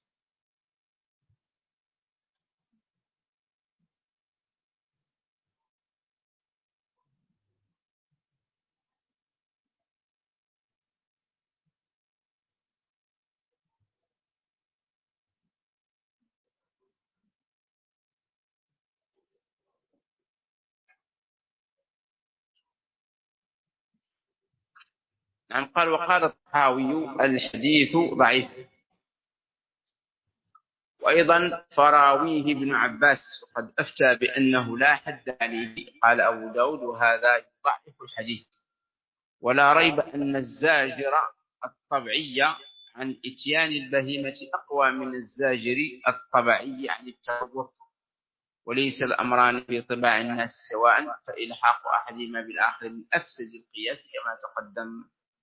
نعم. قال وقال الطحاوي الحديث ضعيف. وأيضا فراويه ابن عباس وقد أفتى بأنه لا حد عليه، قال أبو داود وهذا يضعف الحديث. ولا ريب أن الزاجر الطبعي عن إتيان البهيمة أقوى من الزاجر الطبعي عن التربط، وليس الأمران في طباع الناس سواء، فإلحاق أحدهما بالآخر من أفسد القياس كما تقدم.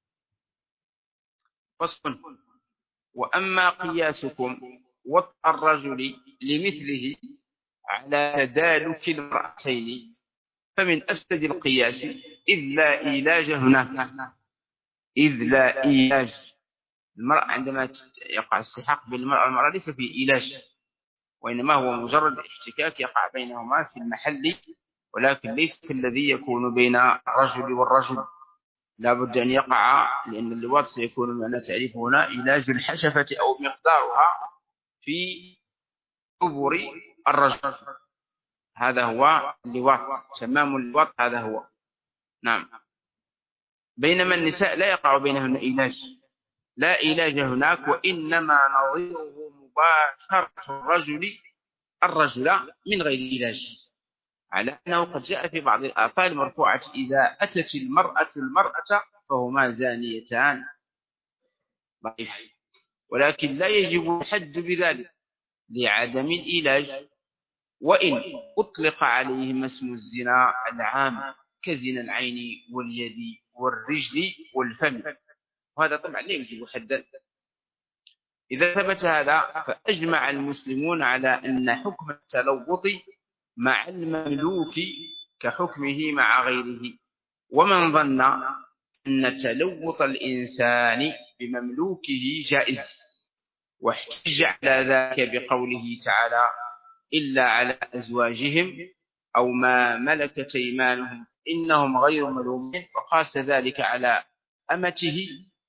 فصل. وأما قياسكم وطء الرجل لمثله على تدالك المرأتين فمن أفسد القياس، إذ لا إيلاج هناك، إذ لا إيلاج. المرأة عندما يقع السحاق بالمرأة والمرأة ليس فيه إيلاج، وإنما هو مجرد احتكاك يقع بينهما في المحل، ولكن ليس كالذي يكون بين الرجل والرجل. لا بد أن يقع، لأن اللواط سيكون معنى تعريف هنا إيلاج الحشفة أو مقدارها في دبر الرجل، هذا هو اللواط، تمام اللواط هذا هو. نعم. بينما النساء لا يقع بينهن إيلاج، لا إيلاج هناك، وإنما نظيره مباشرة الرجل الرجل من غير إيلاج، على أنه قد جاء في بعض الآثار المرفوعة إذا أتت المرأة المرأة فهما زانيتان، ضعيف. ولكن لا يجب الحد بذلك لعدم الإيلاج، وإن أطلق عليهما اسم الزنا العام كزنا العين واليد والرجل والفم، وهذا طبعا لا يجب حدا. إذا ثبت هذا فأجمع المسلمون على أن حكم التلوط مع المملوك كحكمه مع غيره. ومن ظن أن تلوط الإنسان بمملوكه جائز واحتج على ذلك بقوله تعالى إلا على أزواجهم أو ما ملكت أيمانهم إنهم غير ملومين، وقاس ذلك على أمته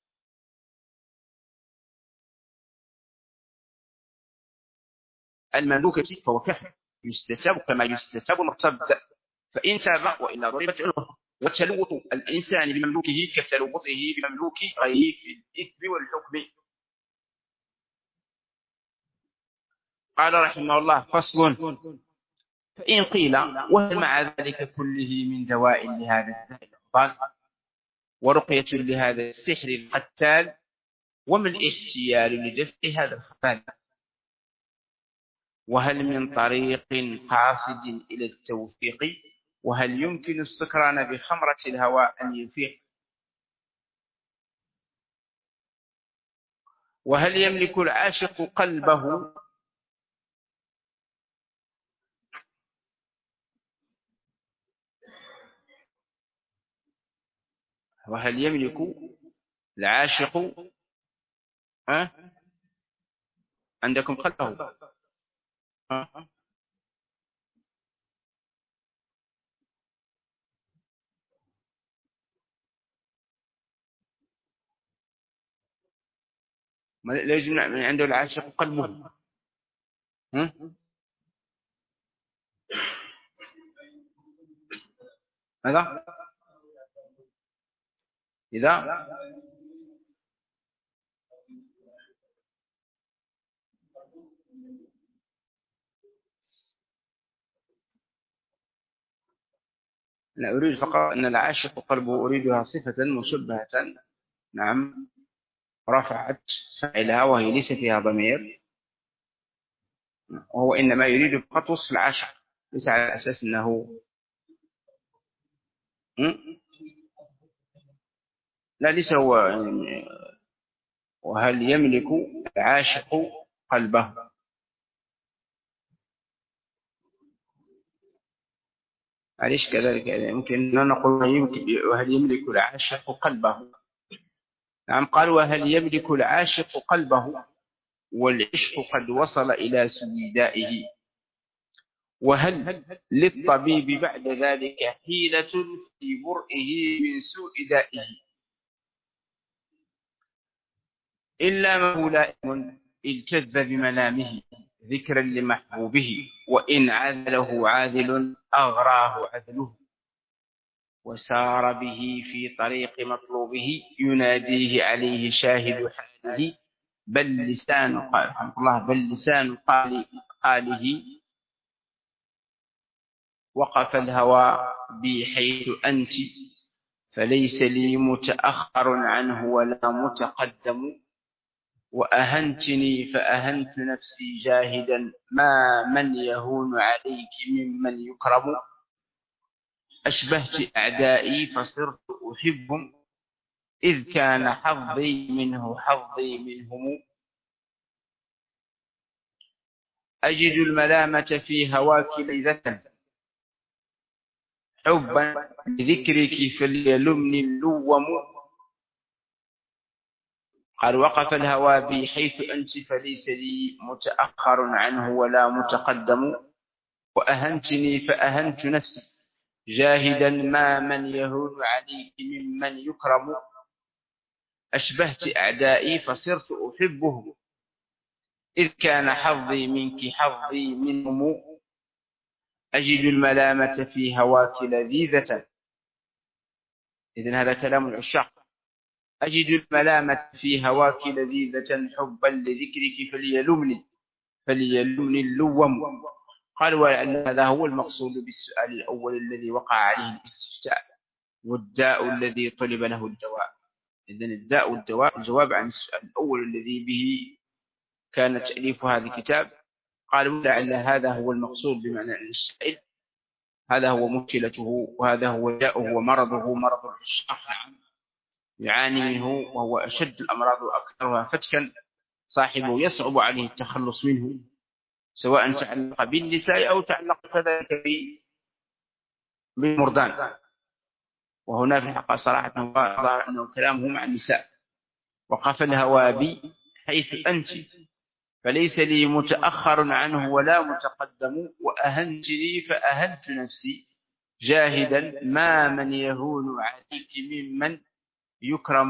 المملوكة، فهو كفر يستتاب كما يستتاب المرتد، فإن تاب وإلا ضربت عنه. وتلوط الإنسان بمملوكه كتلوطه بمملوك غيره في الإثم والحكم. قال رحمه الله: فصل. فإن قيل وهل مع ذلك كله من دواء لهذا الضال ورقية لهذا السحر القتال، وما الاحتيال لدفع هذا الخبال؟ وهل من طريق قاصد إلى التوفيق؟ وهل يمكن السكران بخمرة الهوى أن يفيق؟ وهل يملك العاشق قلبه وهل يملك العاشق أه؟ عندكم قلبه أه؟ لا يجمع من عنده العاشق قلبه أه؟ ماذا؟ إذا لا أريد فقط أن العاشق قلبه أريدها صفة مشبهة، نعم، رفعت فعلها وهي ليس فيها ضمير، وهو إنما يريد فقط وصف العاشق، ليس على أساس أنه لا ليس هو. وهل يملك العاشق قلبه؟ معليش كذلك يمكن أن نقول وهل يملك العاشق قلبه. نعم، قال وهل يملك العاشق قلبه والعشق قد وصل إلى سويدائه، وهل للطبيب بعد ذلك حيلة في برئه من سوء دائه، إلا ما هو لائم التذ بمنامه ذكرا لمحبوبه، وإن عذله عاذل أغراه عذله، وسار به في طريق مطلوبه يناديه عليه شاهد حاله، بل لسان قال رحمه الله بل لسان قال قاله وقف الهوى بي حيث أنت فليس لي متأخر عنه ولا متقدم وأهنتني فأهنت نفسي جاهدا ما من يهون عليك ممن يكرم أشبهت أعدائي فصرت أحبهم إذ كان حظي منه حظي منهم أجد الملامة في هواك ليلة حبا لذكرك فليلمني اللوم قال وقف الهوى بي حيث أنت فليس لي متأخر عنه ولا متقدم وأهنتني فأهنت نفسي جاهدا ما من يهون عليك ممن يكرم أشبهت أعدائي فصرت أحبهم إذ كان حظي منك حظي منهم أجد الملامة في هواك لذيذة. إذن هذا كلام العشاق. أجد الملامة في هواك لذيذة حبا لذكرك فليلمني فليلمني اللوم. قال ولعل هذا هو المقصود بالسؤال الأول الذي وقع عليه الاستفتاء والداء الذي طلب له الدواء. إذن الداء والدواء الجواب عن السؤال الأول الذي به كان تأليف هذا الكتاب. قال ولعل هذا هو المقصود بمعنى أن السائل هذا هو مشكلته وهذا هو داؤه ومرضه مرض العشاق يعاني منه وهو أشد الأمراض وأكثرها فتكا صاحبه يصعب عليه التخلص منه سواء تعلق بالنساء أو تعلق كذلك بالمردان. وهنا في الحقيقة صراحة ظهر أنه كلامه مع النساء. وقف الهوى بي حيث أنت فليس لي متأخر عنه ولا متقدم وأهنتني فأهنت نفسي جاهدا ما من يهون عليك ممن يكرم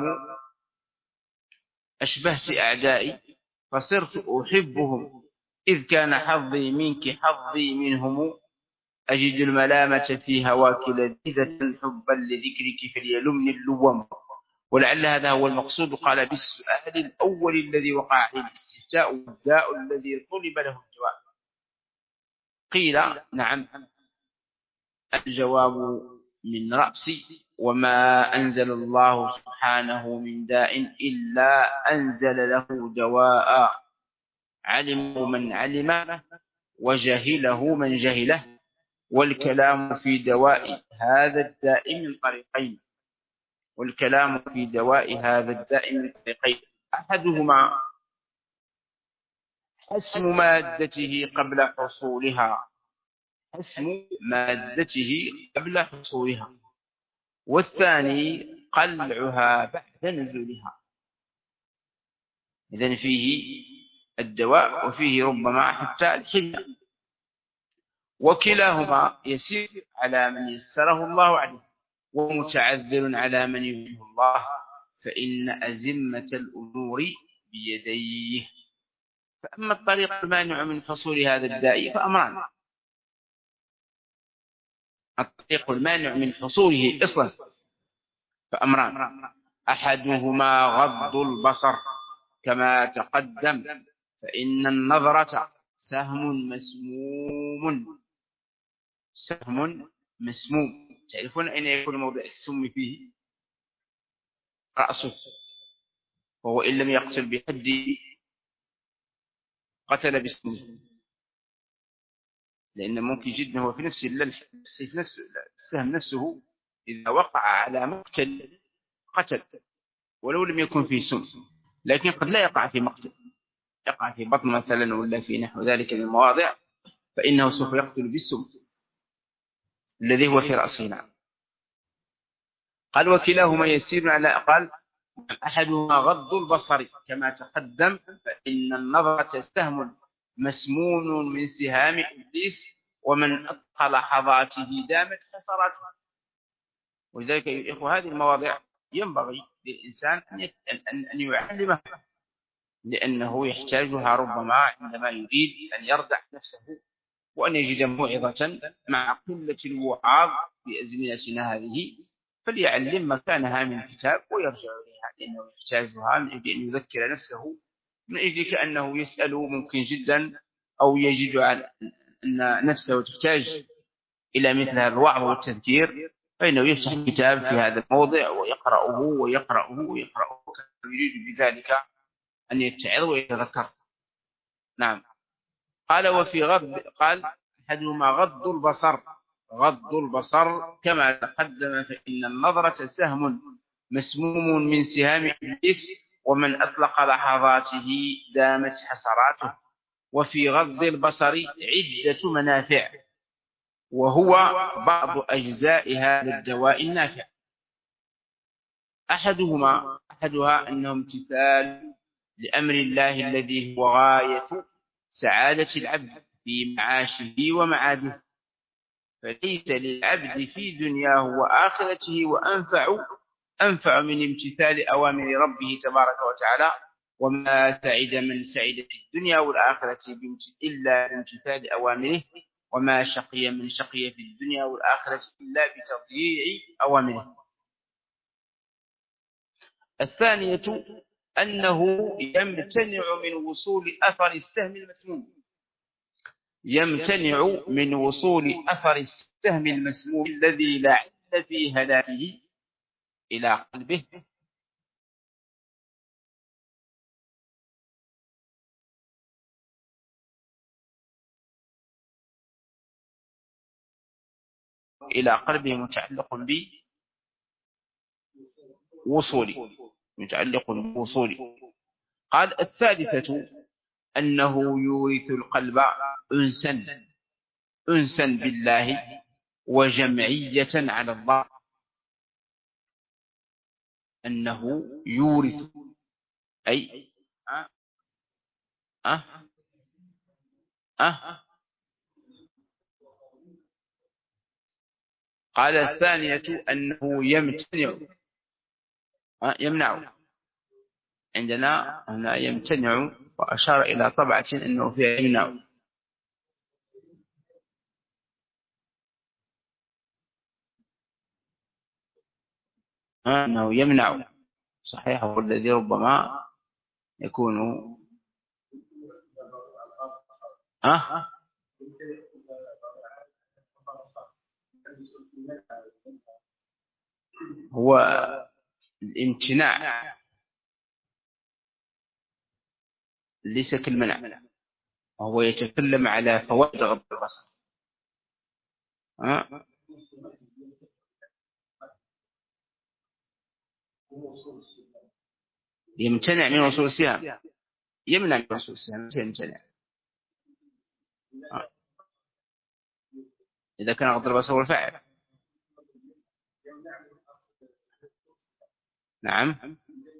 أشبهت أعدائي فصرت أحبهم إذ كان حظي منك حظي منهم أجد الملامة في هواك لذيذة حبا لذكرك فليلمني اللوم. ولعل هذا هو المقصود. قال بالسؤال الأول الذي وقع عليه الاستفتاء والداء الذي طلب له الجواب. قيل نعم الجواب من رأسي وما أنزل الله سبحانه من داء إلا أنزل له دواء علمه من علمه وجهله من جهله والكلام في دواء هذا الداء من طريقين والكلام في دواء هذا الداء من طريقين أحدهما حسم مادته قبل حصولها حسم مادته قبل حصولها والثاني قلعها بعد نزولها. إذن فيه الدواء وفيه ربما حتى الحمية وكلاهما يسير على من يسره الله عليه ومتعذر على من يهده الله فإن أزمة الأمور بيديه. فأما الطريق المانع من حصول هذا الداء فأمران. الطريق المانع من حصوله إصلا فأمران أحدهما غض البصر كما تقدم فإن النظرة سهم مسموم سهم مسموم. تعرفون أين يكون موضع السم فيه؟ رأسه. وهو إن لم يقتل بحده قتل بالسم لأن ممكن جدا هو في نفس السيف نفسه السهم نفسه إذا وقع على مقتل قتل ولو لم يكن فيه سم. لكن قد لا يقع في مقتل يقع في بطن مثلا ولا في نحو ذلك من المواضع فإنه سوف يقتل بالسم الذي هو في رأسنا. قال وكلاهما يسير على أقل أحدهما غض البصر كما تقدم فإن النظرة سهم مسموم من سهام إبليس ومن أطلق لحظاته دامت حسراته. ولذلك يا إخوة هذه المواضع ينبغي للإنسان أن يعلمها لأنه يحتاجها ربما عندما يريد أن يردع نفسه وأن يجد موعظة مع قلة الوعاظ في أزمنتنا هذه فليعلم مكانها من كتاب ويرجع إليها لأنه يحتاجها من أجل أن يذكر نفسه من أجل كأنه يسأل ممكن جدا أو يجد أن نفسه تحتاج إلى مثل هذا الوعظ والتذكير، فإنه يفتح كتاب في هذا الموضع ويقرأه ويقرأه ويقرأه يريد بذلك أن يتعظ ويتذكر. نعم. قال وفي غض قال أحدهما غض البصر غض البصر كما تقدم، فإن النظرة سهم مسموم من سهام إبليس، ومن أطلق لحظاته دامت حسراته. وفي غض البصر عدة منافع، وهو بعض أجزاء هذا الدواء النافع. أحدهما أحدها أنه امتثال لأمر الله الذي هو غاية سعادة العبد في معاشه ومعاده، فليس للعبد في دنياه وآخرته وأنفع أنفع من امتثال أوامر ربه تبارك وتعالى. وما سعد من سعد في الدنيا والآخرة إلا بامتثال أوامره، وما شقي من شقي في الدنيا والآخرة إلا بتضييع أوامره. الثانية أنه يمتنع من وصول أثر السهم المسموم يمتنع من وصول أثر السهم المسموم الذي لعل في هلاكه إلى قلبه إلى قلبه متعلق بوصول متعلق بوصول. قال الثالثة أنه يورث القلب أنسا أنسا بالله وجمعية على الله. أنه يورث أي أه أه أه قال الثانية أنه يمتنع أه يمنع. عندنا هنا يمتنع، وأشار إلى طبعة أنه فيها يمنع. أنه يمنع صحيح، هو الذي ربما يكون أه هو الامتناع ليس كالمنع، وهو يتكلم على فوائد غض البصر. أه؟ يمتنع من وصول السهام، يمنع من وصول السهام، يمتنع. أه؟ إذا كان غض البصر هو الفاعل. نعم.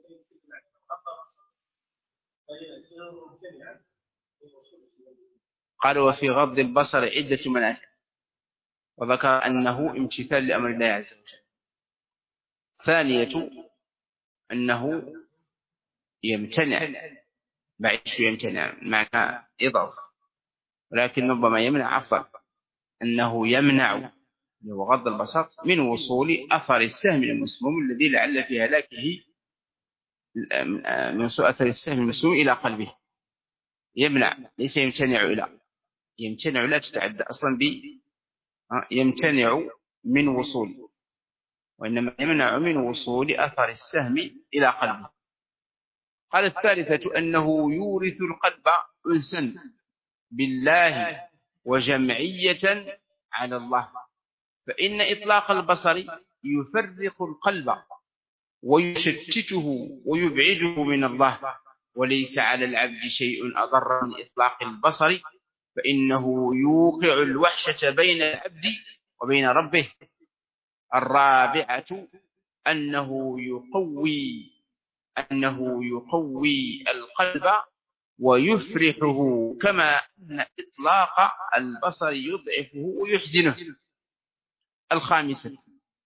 قال وفي غض البصر عدة منافع، وذكر أنه امتثال لأمر الله عز وجل. ثانية أنه يمتنع، بعيش يمتنع معنى إضاف، ولكن ربما يمنع أفضل. أنه يمنع وغض البصر من وصول أثر السهم المسموم الذي لعل في هلاكه، من وصول أثر السهم المسموم إلى قلبه. يمنع ليس يمتنع إلى، يمتنع لا تتعدى أصلا ب يمتنع من وصول، وإنما يمنع من وصول أثر السهم إلى قلبه. قال الثالثة أنه يورث القلب أنسا بالله وجمعية على الله، فإن إطلاق البصر يفرق القلب ويشتته ويبعده من الله، وليس على العبد شيء أضر من إطلاق البصر، فإنه يوقع الوحشة بين العبد وبين ربه. الرابعة أنه يقوي أنه يقوي القلب ويفرحه، كما أن إطلاق البصر يضعفه ويحزنه. الخامسة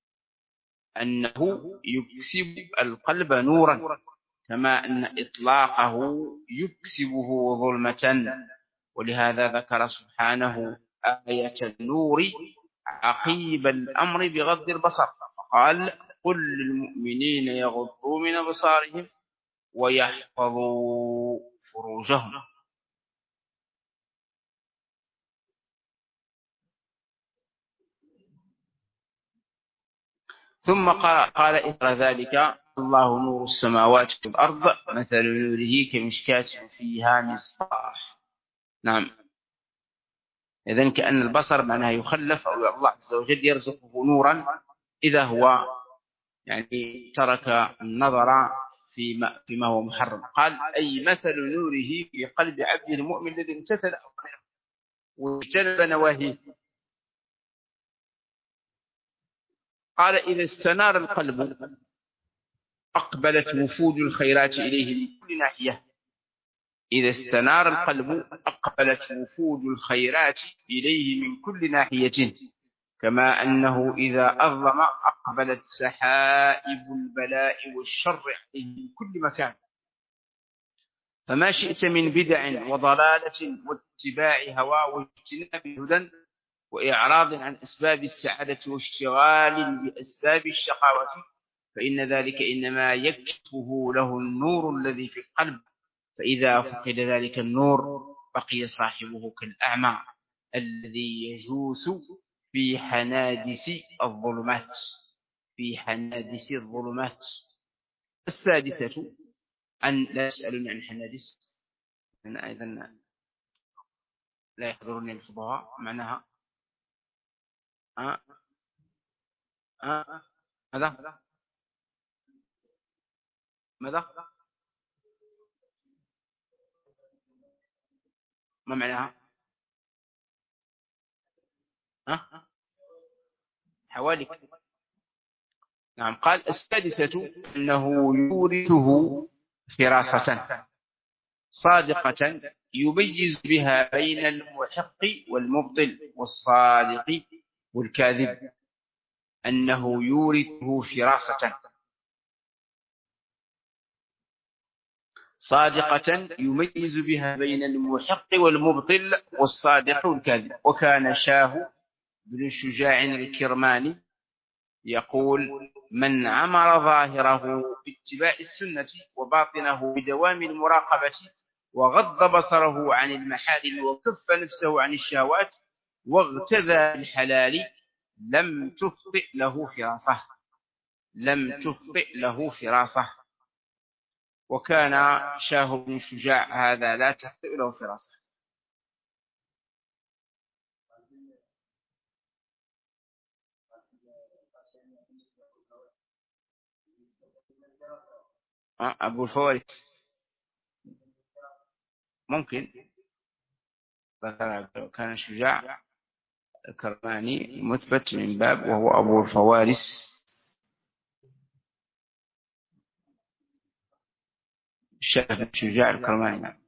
أنه يكسب القلب نورا، كما أن إطلاقه يكسبه ظلمة. ولهذا ذكر سبحانه آية النور عقيب الأمر بغض البصر، فقال قل للمؤمنين يغضوا من أبصارهم ويحفظوا فروجهم. ثم قال إثر ذلك الله نور السماوات والأرض مثل نوره كمشكاة فيها مصباح. نعم، إذن كأن البصر معناه يخلف، أو الله عز وجل يرزقه نورا إذا هو يعني ترك النظر فيما, فيما هو محرم. قال أي مثل نوره في قلب عبد المؤمن الذي امتثل أوامره واجتنب نواهيه. قال إذا استنار القلب أقبلت وفود الخيرات إليه من كل ناحية. إذا استنار القلب أقبلت وفود الخيرات إليه من كل ناحية، كما أنه إذا أظلم أقبلت سحائب البلاء والشر عليه من كل مكان. فما شئت من بدع وضلالة واتباع هوى واجتناب هدى وإعراض عن أسباب السعادة واشتغال بأسباب الشقاوة، فإن ذلك إنما يكشفه له النور الذي في القلب، فإذا فقد ذلك النور بقي صاحبه كالأعمى الذي يجوس في حنادس الظلمات في حنادس الظلمات. السادسة أن لا يسألني عن حنادس، أنا أيضا لا يحضرني الفضاء معناها أه أه ماذا ماذا ما معناها أه حوالك. نعم. قال السادسة أنه يورثه فراسة صادقة يميز بها بين المحق والمبطل والصادق والكاذب، أنه يورثه فراسة صادقة يميز بها بين المحق والمبطل والصادق والكاذب. وكان شاه بن شجاع الكرماني يقول: من عمر ظاهره باتباع السنة وباطنه بدوام المراقبة وغض بصره عن المحارم وكف نفسه عن الشهوات واغتذى بالحلال لم تخطئ له فراسة لم تخطئ له فراسة وكان شاه بن شجاع هذا لا تخطئ له فراسة. أبو الفوارس ممكن كان شجاع الكرماني مثبت من باب وهو أبو الفوارس شاه شجاع الكرماني.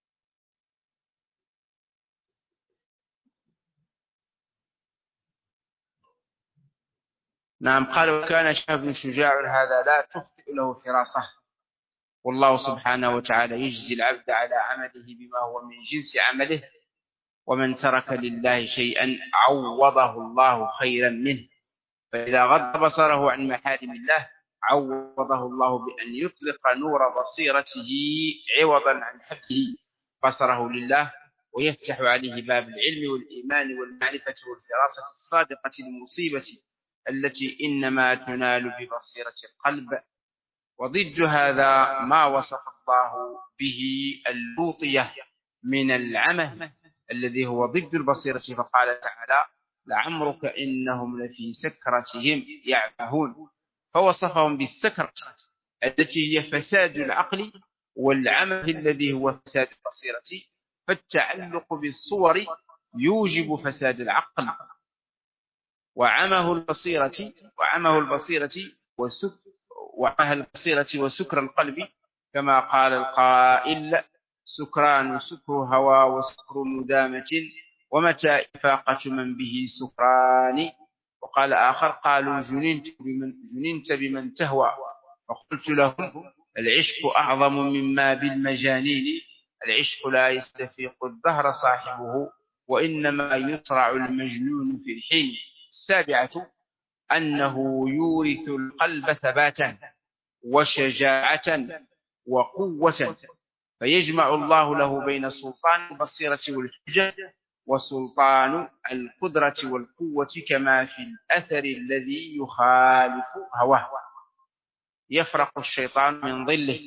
نعم. قال: وكان شاه بن شجاع هذا لا تخطئ له فراسة، والله سبحانه وتعالى يجزي العبد على عمله بما هو من جنس عمله، ومن ترك لله شيئا عوضه الله خيرا منه، فإذا غض بصره عن محارم الله عوضه الله بأن يطلق نور بصيرته عوضا عن حبسه بصره لله، ويفتح عليه باب العلم والإيمان والمعرفة والفراسة الصادقة المصيبة التي إنما تنال ببصيرة القلب. وضد هذا ما وصف الله به اللوطية من العمى الذي هو ضد البصيرة، فقال تعالى: لعمرك إنهم لفي سكرتهم يعمهون، فوصفهم بالسكرة التي هي فساد العقل والعمى الذي هو فساد البصيرة، فالتعلق بالصور يوجب فساد العقل وعمه البصيرة وعمه البصيرة وسك وعمه البصيرة وسكر القلب، كما قال القائل: سكران سكر هوى وسكر مدامة ومتى إفاقة من به سكران. وقال آخر: قالوا جننت بمن, جننت بمن تهوى، وقلت لهم: العشق أعظم مما بالمجانين، العشق لا يستفيق الدهر صاحبه، وإنما يطرع المجنون في الحين. السابعة أنه يورث القلب ثباتا وشجاعة وقوة فيجمع الله له بين سلطان البصيرة والحجة وسلطان القدرة والقوة، كما في الأثر الذي يخالف هواه يفرق الشيطان من ظله.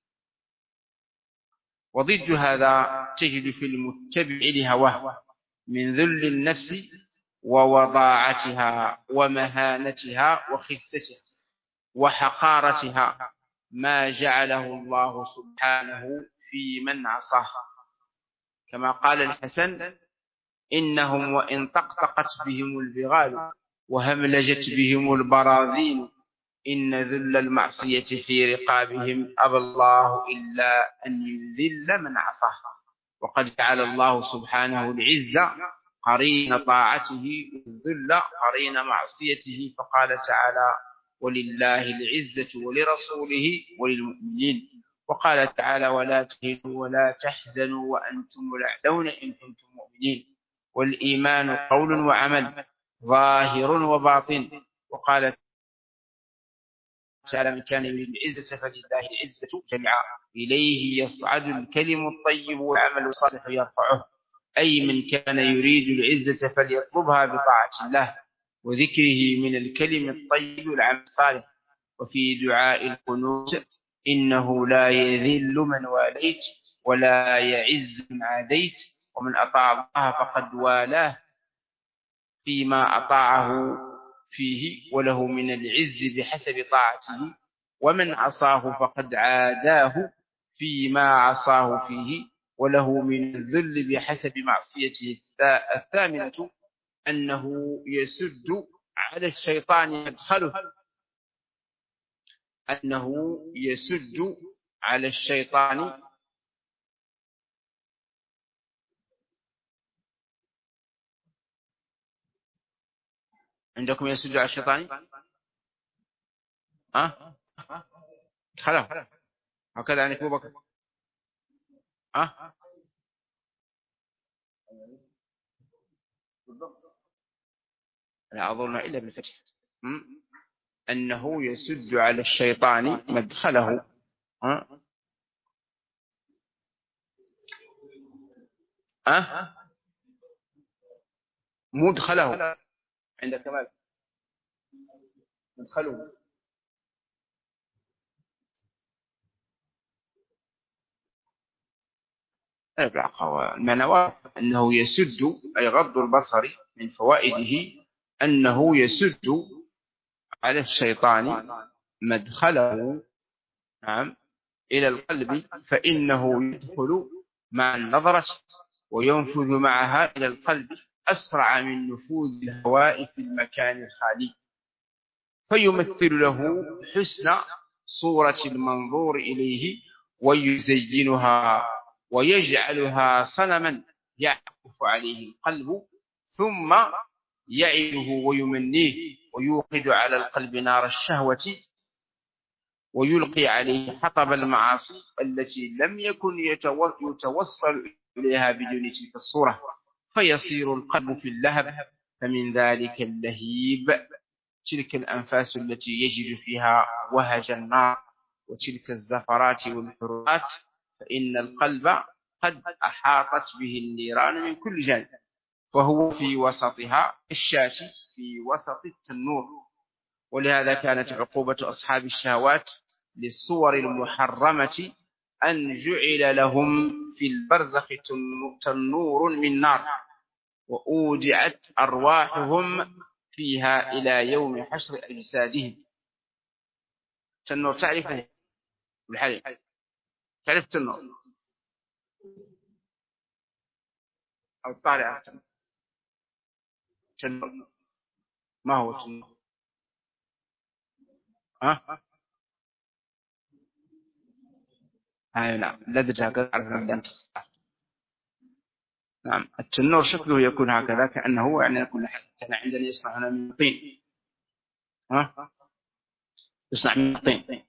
وضد هذا تجد في المتبع لهواه من ذل النفس ووضاعتها ومهانتها وخستها وحقارتها ما جعله الله سبحانه في من عصاه، كما قال الحسن: إنهم وإن طقطقت بهم البغال وهملجت بهم البراذين إن ذل المعصية في رقابهم أبى الله إلا أن يذل من عصاه. وقد جعل الله سبحانه العزة قرين طاعته والذل قرين معصيته، فقال تعالى: ولله العزة ولرسوله وللمؤمنين. وقال تعالى: ولا تهنوا ولا تحزنوا وأنتم الأعلون إن كنتم مؤمنين. والإيمان قول وعمل ظاهر وباطن. وقال تعالى: من كان يريد العزة فلله العزة جميعا إليه يصعد الكلم الطيب والعمل الصالح يرفعه، أي من كان يريد العزة فليطلبها بطاعة الله وذكره من الكلم الطيب والعمل الصالح. وفي دعاء القنوت: إنه لا يذل من واليت ولا يعز من عاديت، ومن أطاع الله فقد والاه فيما أطاعه فيه وله من العز بحسب طاعته، ومن عصاه فقد عاداه فيما عصاه فيه وله من الذل بحسب معصيته. الثامنة أنه يسد على الشيطان مدخله أنه يسد على الشيطان عندكم يسد على الشيطان ها خلاص هكذا يعني أبو بكر ها لا أظن إلا بالفتح أنه يسد على الشيطان مدخله ها ها مدخله عند كمال مدخله المعنى واضح أنه يسد أي غض البصر من فوائده أنه يسد على الشيطان مدخله نعم إلى القلب، فإنه يدخل مع النظرة وينفذ معها إلى القلب أسرع من نفوذ الهواء في المكان الخالي، فيمثل له حسن صورة المنظور إليه ويزينها ويجعلها صنما يعكف عليه القلب، ثم يعده ويمنيه ويوقد على القلب نار الشهوة ويلقي عليه حطب المعاصي التي لم يكن يتوصل إليها بدون تلك الصورة، فيصير القلب في اللهب. فمن ذلك اللهيب تلك الأنفاس التي يجد فيها وهج النار، وتلك الزفرات والحروقات، فإن القلب قد أحاطت به النيران من كل جانب، فهو في وسطها الشاة في وسط التنور. ولهذا كانت عقوبة أصحاب الشهوات للصور المحرمة أن جعل لهم في البرزخ تنور من نار، وأودعت أرواحهم فيها إلى يوم حشر أجسادهم. تنور تعرفه بالحليم تعرف تنور أو طارئ تنور ما هو تنور ها أي نعم لذج هكذا عرفنا أنت نعم. التنور شكله يكون هكذا كأنه يعني يكون كان عندنا يصنع هنا من الطين ها يصنع من الطين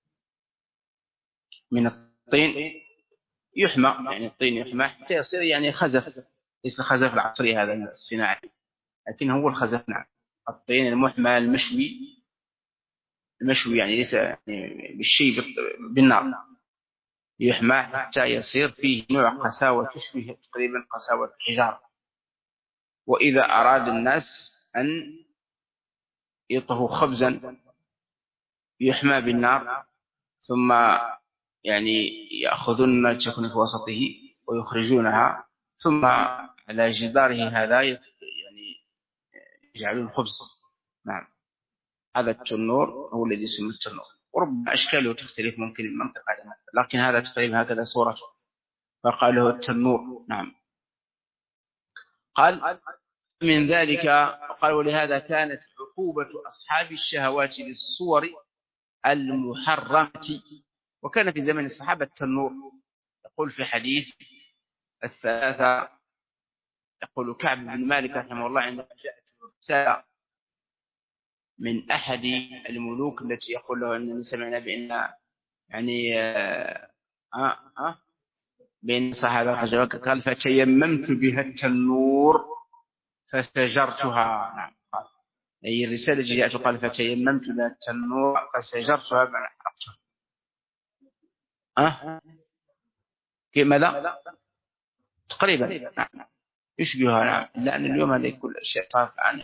من الطين يحمى يعني الطين يحمى حتى يصير يعني خزف، ليس الخزف العصري هذا الصناعي لكن هو الخزف نعم الطين المحمى المشوي المشوي يعني ليس يعني بالشيء بالنار يحمى حتى يصير فيه نوع قساوة تشبه تقريبا قساوة الحجارة. وإذا أراد الناس أن يطهوا خبزا يحمى بالنار ثم يعني يأخذون تكون في وسطه ويخرجونها، ثم على جداره هذا يعني يجعلون الخبز. نعم، هذا التنور هو الذي يسمى التنور، وربما أشكاله تختلف ممكن من منطقة إلى منطقة، لكن هذا تقريبا هكذا صورته، فقال له التنور. نعم. قال من ذلك قال ولهذا كانت عقوبة أصحاب الشهوات للصور المحرمة. وكان في زمن الصحابة التنور. يقول في حديث الثلاثة، يقول كعب بن مالك رحمه الله عندما جاءت رسالة من أحد الملوك التي يقول له أننا سمعنا بأن يعني آه آه آه بين الصحابة قال فتيممت بها التنور فاستجرتها. نعم، أي الرسالة جاءت قال فتيممت بها التنور فاستجرتها بمعنى حرقتها. أه؟ كما لا تقريبا نعم يشبهها. نعم، لأن اليوم هذا كل الشيء طاف عنه.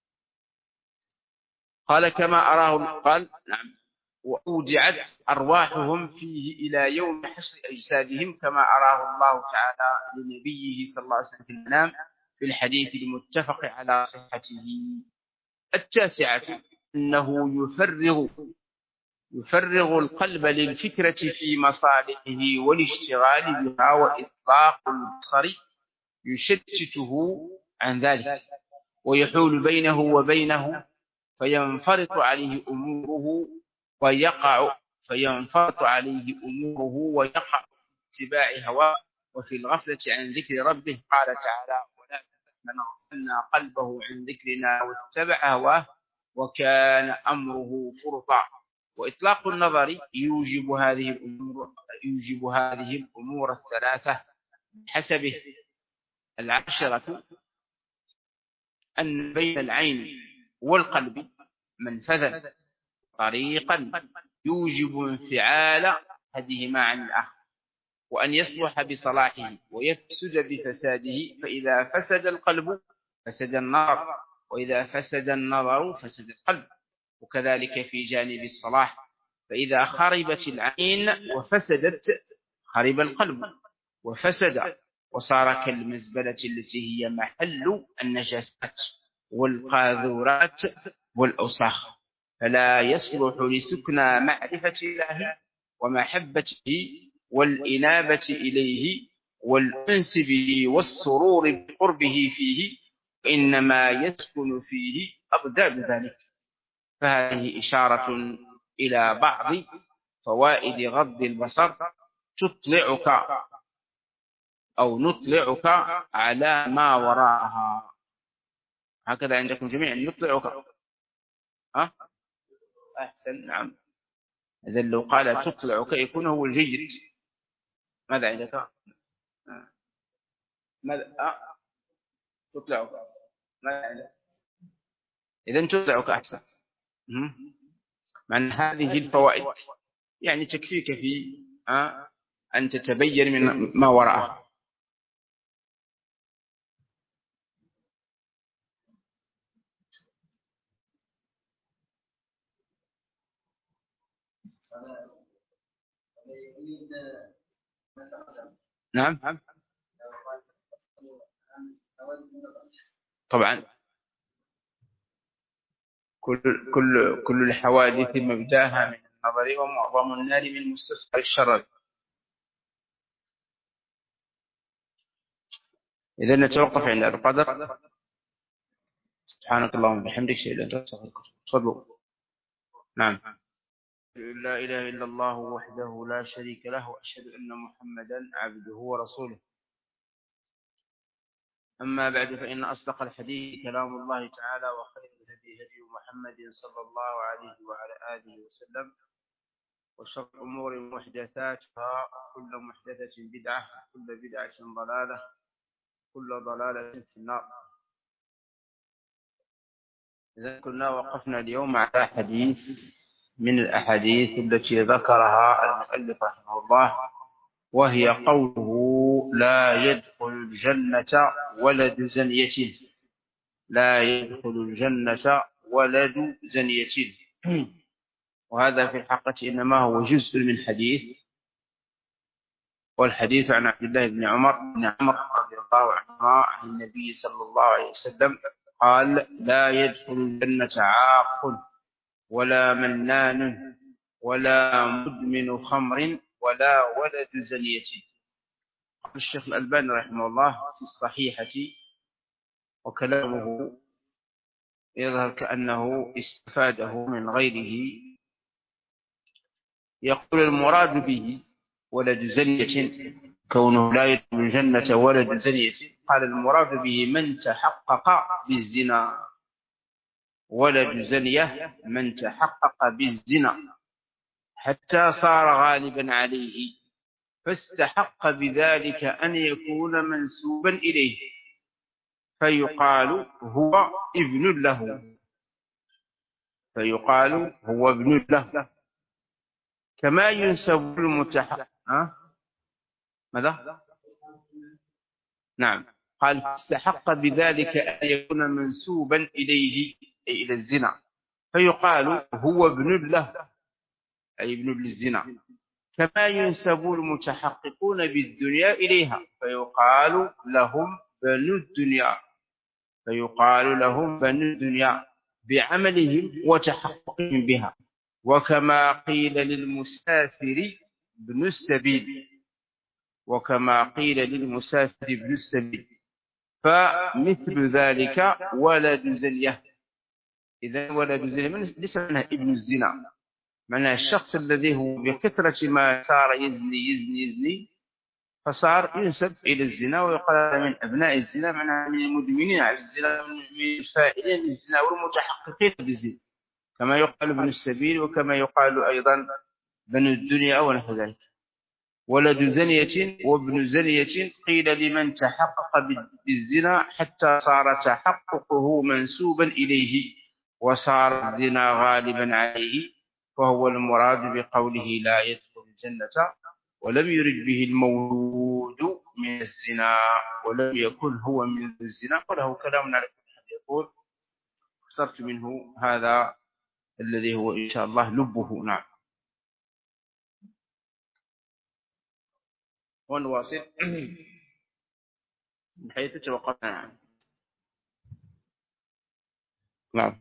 قال كما أراه قال نعم وأودعت أرواحهم فيه إلى يوم حشر أجسادهم كما أراه الله تعالى لنبيه صلى الله عليه وسلم في المنام في الحديث المتفق على صحته. التاسعة أنه يفرغ يفرغ القلب للفكرة في مصالحه والاشتغال بها، وإطلاق البصر يشتته عن ذلك ويحول بينه وبينه فينفرط عليه أموره ويقع فينفرط عليه أموره ويقع في اتباع هواه وفي الغفلة عن ذكر ربه. قال تعالى ولا تطع من أغفلنا قلبه عن ذكرنا واتبع هواه وكان أمره فرطا. وإطلاق النظر يوجب هذه الأمور يوجب هذه الأمور الثلاثة بحسبه. العاشرة أن بين العين والقلب منفذا طريقا يوجب انفعال أحدهما عن الآخر، وأن يصلح بصلاحه ويفسد بفساده. فإذا فسد القلب فسد النظر، وإذا فسد النظر فسد القلب. وكذلك في جانب الصلاح، فإذا خربت العين وفسدت خرب القلب وفسد وصار كالمزبلة التي هي محل النجاسات والقاذورات والأوساخ، فلا يصلح لسكنى معرفة الله ومحبته والإنابة إليه والأنس به والسرور بقربه فيه، إنما يسكن فيه أضداد ذلك. فهذه إشارة إلى بعض فوائد غض البصر تطلعك أو نطلعك على ما وراءها. هكذا عندكم جميعا نطلعك. ها أحسن. نعم، إذا لو قال تطلعك يكون هو الجيد. ماذا عندك؟ ماذا أه؟ تطلعك ماذا عندك؟ إذا تطلعك أحسن. من هذه الفوائد يعني تكفيك في أه؟ أن تتبين من ما وراءها. نعم طبعا كل كل كل الحوادث مبداها من النظر ومعظم النار من مستصغر الشرر. إذا نتوقف عند القدر. سبحانك اللهم وبحمدك أشهد أن لا إله إلا أنت أستغفرك. تفضلوا. نعم. لا إله إلا الله وحده لا شريك له وأشهد أن محمدا عبده ورسوله. أما بعد فإن أصدق الحديث كلام الله تعالى وخير الهدي هدي محمد صلى الله عليه وعلى آله وسلم وشر الأمور محدثاتها وكل محدثة بدعة وكل بدعة ضلالة كل ضلالة في النار. إذا كنا وقفنا اليوم على حديث من الأحاديث التي ذكرها المؤلف رحمه الله وهي قوله لا يدخل الجنة ولد زنية، لا يدخل الجنة ولد زنية. وهذا في الحقيقة إنما هو جزء من حديث، والحديث عن عبد الله بن عمر بن عمرو رضي الله عنهما عن النبي صلى الله عليه وسلم قال لا يدخل الجنة عاق ولا منان ولا مدمن خمر ولا ولد زنية. قال الشيخ الألباني رحمه الله في الصحيحة، وكلامه يظهر كأنه استفاده من غيره، يقول المراد به ولد زنية كونه لا يدخل الجنة ولد زنية، قال المراد به من تحقق بالزنا، ولد زنية من تحقق بالزنا حتى صار غالبا عليه فاستحق بذلك أن يكون منسوبا إليه فيقال هو ابن له، فيقال هو ابن له كما ينسب المتحقق. ها؟ ماذا؟ نعم، قال استحق بذلك أن يكون منسوبا إليه أي إلى الزنا فيقال هو ابن له أي ابن للزنا، كما ينسب المتحققون بالدنيا إليها فيقال لهم بنو الدنيا، فيقال لهم بنو الدنيا بعملهم وتحققهم بها، وكما قيل للمسافر ابن السبيل، وكما قيل للمسافر ابن السبيل، فمثل ذلك ولد زنية. إذا ولد زنية ليس معناه ابن الزنا، معناه الشخص الذي هو بكثرة ما صار يزني يزني يزني فصار ينسب إلى الزنا ويقال من أبناء الزنا، معناه من المدمنين على الزنا من الفاعلين للزنا والمتحققين بالزنا، كما يقال ابن السبيل وكما يقال أيضا بنو الدنيا ونحو ذلك. ولد زنية وابن زنية قيل لمن تحقق بالزنا حتى صار تحققه منسوبا إليه وصار الزنا غالبا عليه، فهو المراد بقوله لا يدخل الجنة، ولم يرد به المولود من الزنا ولم يكن هو من الزنا، وله كلام على يقول اخترت منه هذا الذي هو إن شاء الله لبه. نعم، ونواصل من حيث توقفنا. نعم نعم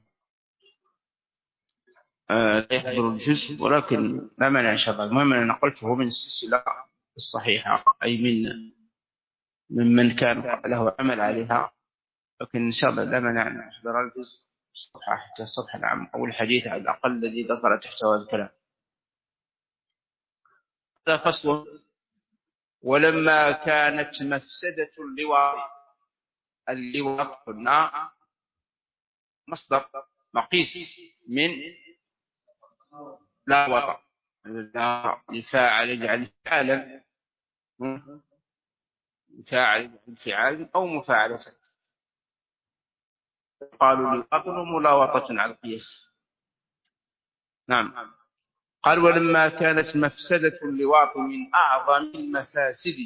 آه لا يحضر الجزء، ولكن لا مانع إن شاء الله. المهم أنا نقلته من السلسلة الصحيحة أي من ممن كان له عمل عليها، لكن إن شاء الله لا مانع أن نحضر الجزء الصفحة حتى الصفحة العام أو الحديث على الأقل الذي ذكر تحت هذا الكلام. هذا فصل. ولما كانت مفسدة اللواط، اللواط قلنا مصدر مقيس من لا وطأ، لا يفاعل يجعل فعالا، فاعل فعال أو مفاعلة، قالوا لواط وملاوطة على القياس. نعم، قال ولما كانت مفسدة اللواط من أعظم المفاسد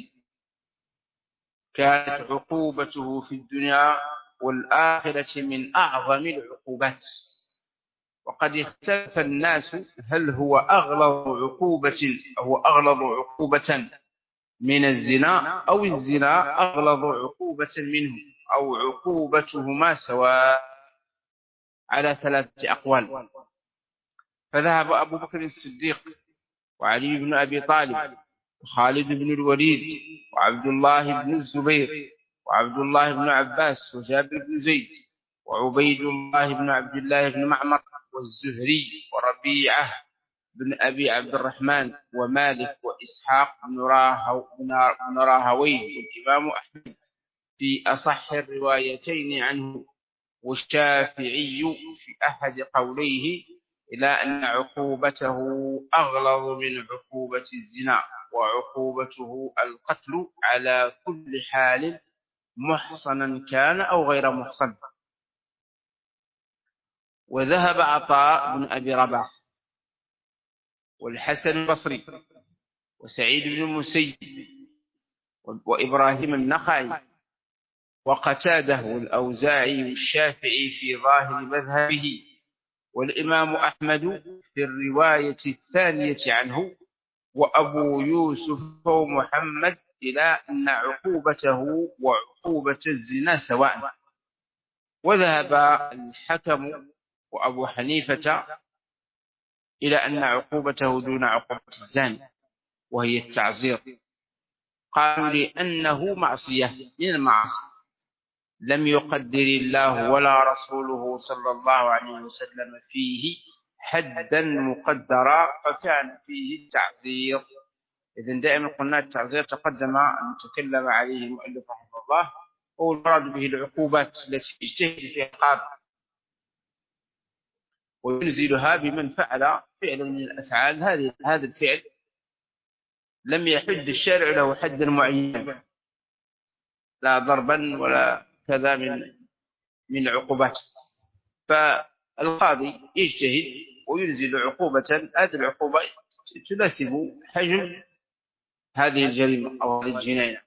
كانت عقوبته في الدنيا والآخرة من أعظم العقوبات. وقد اختلف الناس هل هو أغلظ عقوبة أو أغلظ عقوبة من الزنا أو الزنا أغلظ عقوبة منه أو عقوبتهما سواء، على ثلاثة أقوال. فذهب أبو بكر الصديق وعلي بن أبي طالب وخالد بن الوليد وعبد الله بن الزبير وعبد الله بن عباس وجابر بن زيد وعبيد الله بن عبد الله بن معمر والزهري وربيعة بن أبي عبد الرحمن ومالك وإسحاق بن راهويه والإمام أحمد في أصح الروايتين عنه، والشافعي في أحد قوليه إلى أن عقوبته أغلظ من عقوبة الزنا وعقوبته القتل على كل حال محصنا كان أو غير محصن. وذهب عطاء بن أبي رباح والحسن البصري وسعيد بن المسيب وإبراهيم النخعي وقتاده والأوزاعي والشافعي في ظاهر مذهبه، والإمام أحمد في الرواية الثانية عنه، وأبو يوسف ومحمد إلى أن عقوبته وعقوبة الزنا سواء. وذهب الحكم وأبو حنيفة إلى أن عقوبته دون عقوبة الزاني وهي التعزير، قالوا لأنه معصية من المعاصي لم يقدر الله ولا رسوله صلى الله عليه وسلم فيه حدا مقدرا فكان فيه التعزير. إذن دائما قلنا التعزير تقدم أن تكلم عليه المؤلف رحمه الله، هو المراد به العقوبات التي يجتهد فيها القاضي وينزلها بمن فعل فعلا من الأفعال. هذه هذا الفعل لم يحد الشارع له حدا معينا، لا ضربا ولا كذا من من عقوبات، فالقاضي يجتهد وينزل عقوبة، هذه العقوبة تناسب حجم هذه الجريمة أو هذه الجناية.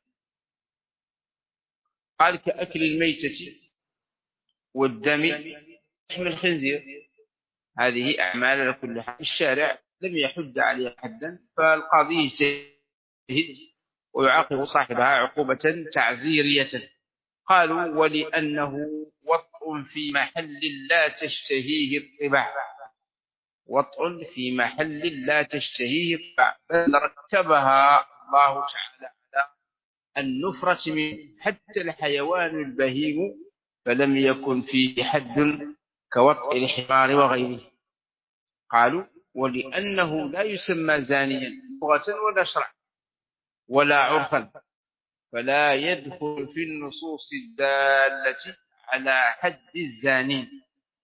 قال كأكل الميتة والدم لحم الخنزير، هذه أعمال على كل حال الشارع لم يحد عليها حدا، فالقاضي يجتهد ويعاقب صاحبها عقوبة تعزيرية. قالوا ولأنه وطء في محل لا تشتهيه الطباع، وطء في محل لا تشتهيه الطباع، بل ركبها الله تعالى على النفرة من حتى الحيوان البهيم، فلم يكن فيه حد كوطء الحمار وغيره. قالوا ولأنه لا يسمى زانيا لغة ولا شرعا ولا عرفا، فلا يدخل في النصوص الدالة على حد الزانين.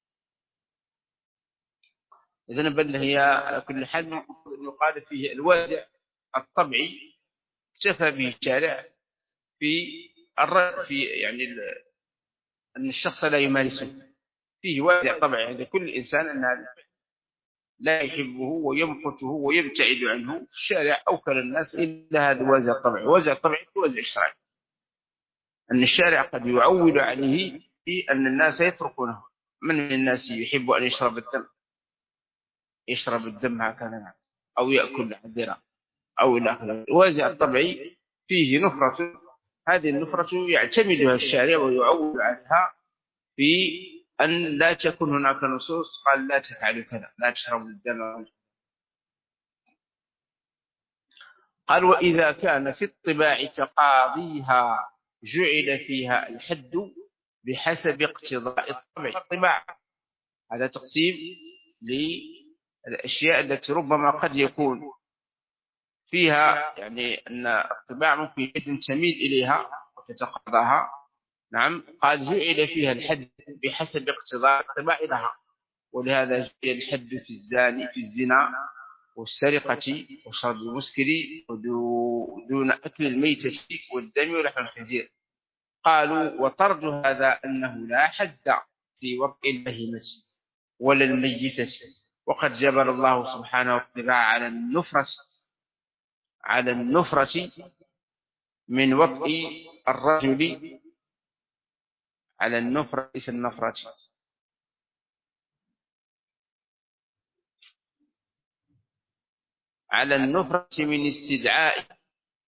إذن بل هي على كل حال يقال فيه الوازع الطبعي اكتفى به الشارع في الرد في يعني أن الشخص لا يمارسه، فيه وازع طبعي عند كل إنسان أن هذا لا يحبه ويمقته ويبتعد عنه. الشارع أوكل الناس إلى هذا الوازع الطبعي. الوازع الطبعي هو الوازع الشرعي، أن الشارع قد يعول عليه في أن الناس يتركونه. من من الناس يحب أن يشرب الدم يشرب الدم هكذا، أو يأكل الحذرة أو إلى آخره. الوازع الطبعي فيه نفرة، هذه النفرة يعتمدها الشارع ويعول عليها في أن لا تكون هناك نصوص قال لا تفعلوا كذا، لا تشربوا الدم. قال وإذا كان في الطباع تقاضيها جعل فيها الحد بحسب اقتضاء الطبع. الطباع هذا تقسيم للأشياء التي ربما قد يكون فيها يعني أن الطباع ممكن يد تميل إليها وتتقاضاها. نعم، قال جعل فيها الحد بحسب اقتضاء الطباع لها، ولهذا جعل الحد في الزاني في الزنا والسرقة وشرب المسكر ودون أكل الميتة والدم ولحم الخنزير. قالوا وطرد هذا أنه لا حد في وطء البهيمة ولا الميتة، وقد جبر الله سبحانه وتعالى على النفرة على النفرة من وطء الرجل على النفرة ليس النفرة على النفرة من استدعاء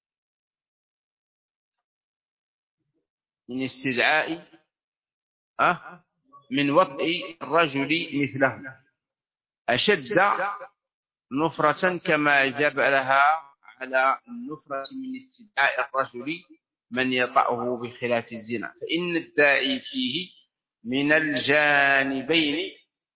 من استدعاء أه من وطء الرجل مثله أشد نفرة كما جبلها على النفرة من استدعاء الرجل من يطأه بخلاف الزنا، فإن الداعي فيه من الجانبين.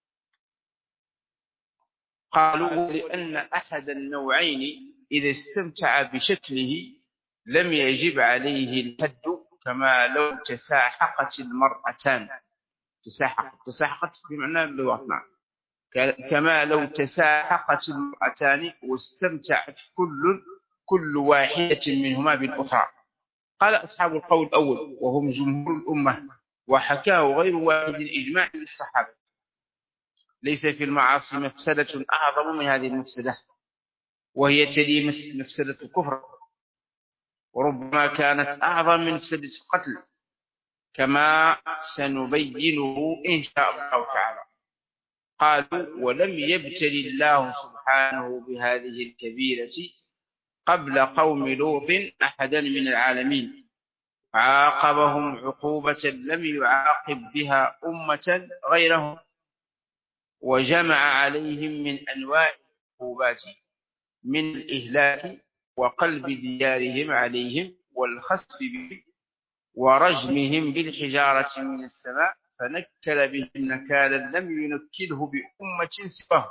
قالوا لأن أحد النوعين إذا استمتع بشكله لم يجب عليه الحد، كما لو تساحقت المرأتان. تساحقت تساحقت بمعنى اللواطنا، كما لو تساحقت المرأتان واستمتعت كل كل واحدة منهما بالأخرى. قال أصحاب القول الأول وهم جمهور الأمة، وحكاه غير واحد إجماع للصحابة، ليس في المعاصي مفسدة أعظم من هذه المفسدة، وهي تلي مفسدة الكفر، وربما كانت أعظم من مفسدة القتل، كما سنبينه إن شاء الله تعالى. قالوا: ولم يبتل الله سبحانه بهذه الكبيرة قبل قوم لوط أحدا من العالمين، عاقبهم عقوبة لم يعاقب بها أمة غيرهم، وجمع عليهم من أنواع العقوبات من الإهلاك وقلب ديارهم عليهم والخسف بهم ورجمهم بالحجارة من السماء، فنكل بهم نكالا لم ينكله بأمة سواه،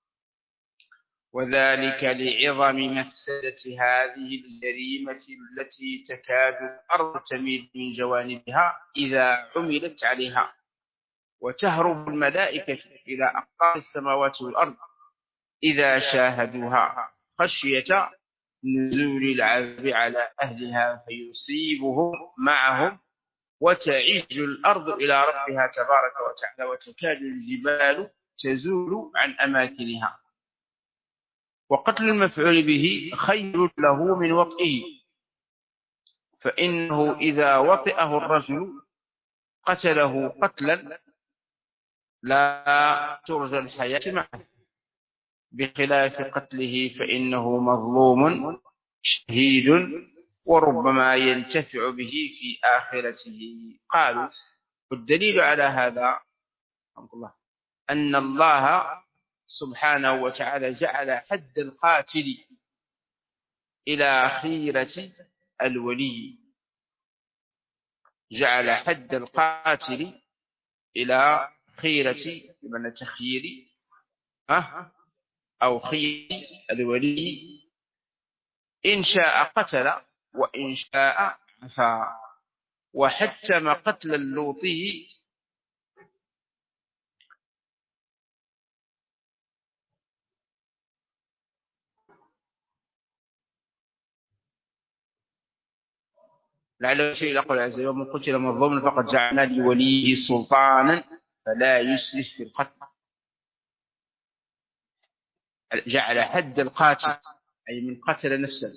وذلك لعظم مفسدة هذه الجريمة التي تكاد الأرض تميل من جوانبها إذا عملت عليها، وتهرب الملائكة إلى أقطار السماوات والأرض إذا شاهدوها، خشية نزول العذاب على أهلها فيصيبهم معهم، وتعج الأرض إلى ربها تبارك وتعالى، وتكاد الجبال تزول عن أماكنها. وقتل المفعول به خير له من وطئه، فإنه إذا وطئه الرجل قتله قتلا لا ترجى الحياة معه، بخلاف قتله فإنه مظلوم شهيد وربما ينتفع به في آخرته. قالوا: والدليل على هذا أن الله سبحانه وتعالى جعل حد القاتل إلى خيرة الولي، جعل حد القاتل إلى خيرة من تخيير أو خير الولي، إن شاء قتل وإن شاء عفا. وحتم قتل اللوطي لعله شيء يقول عز وجل: ومن قتل مظلوما فقد جعلنا لوليه سلطانا فلا يسرف في القتل. جعل حد القاتل أي من قتل نفسه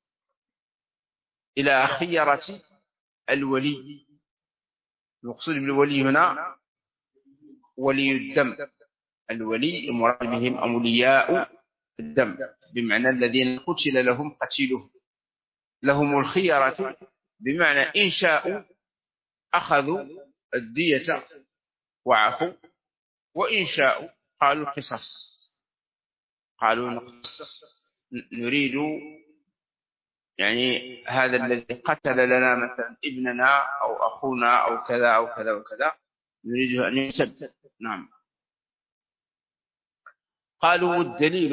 إلى خيرة الولي. المقصود بالولي هنا ولي الدم، الولي المراد بهم أولياء الدم، بمعنى الذين قتل لهم قتيلهم، لهم الخيرة، بمعنى إن شاءوا أخذوا الدية وعفوا، وإن شاءوا قالوا قصص، قالوا نقص، نريد يعني هذا الذي قتل لنا مثلا ابننا أو أخونا أو كذا أو كذا وكذا نريده أن يسد. نعم. قالوا: والدليل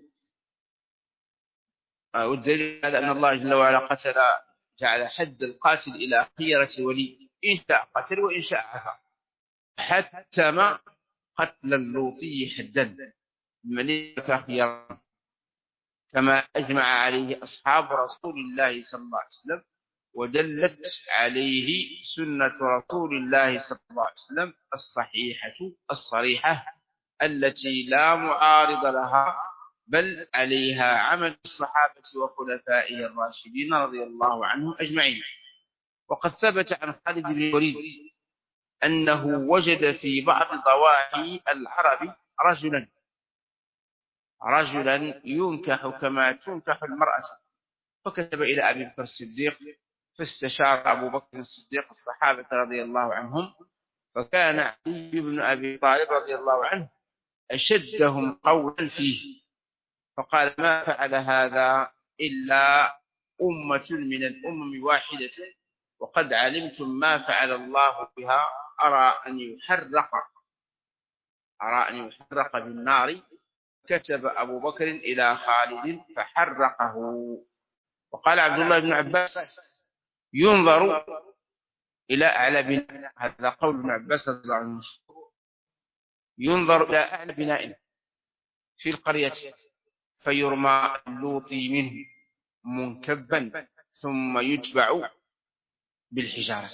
والدليل هذا أن الله جل وعلا قتل، جعل حد القاتل إلى خيرة ولي، إن شاء قتل وإن شاء عفا. حتم قتل اللوطي حدا من خيرا، كما أجمع عليه أصحاب رسول الله صلى الله عليه وسلم، ودلت عليه سنة رسول الله صلى الله عليه وسلم الصحيحة الصريحة التي لا معارض لها، بل عليها عمل الصحابة وخلفائه الراشدين رضي الله عنهم أجمعين. وقد ثبت عن خالد بن الوليد أنه وجد في بعض ضواحي العرب رجلا رجلا ينكح كما تنكح المرأة، فكتب إلى أبي بكر الصديق، فاستشار أبو بكر الصديق الصحابة رضي الله عنهم، فكان علي بن أبي طالب رضي الله عنه أشدهم قولا فيه، فقال: ما فعل هذا إلا أمة من الأمم واحدة، وقد علمتم ما فعل الله بها، أرى أن يحرق أرى أن يحرق بالنار. كتب أبو بكر إلى خالد فحرقه. وقال عبد الله بن عباس: ينظر إلى أعلى بناء، هذا قول ابن عباس رضي الله عنه، ينظر إلى أعلى بناء في القرية فيرمى اللوطي منه منكبا ثم يتبع بالحجارة.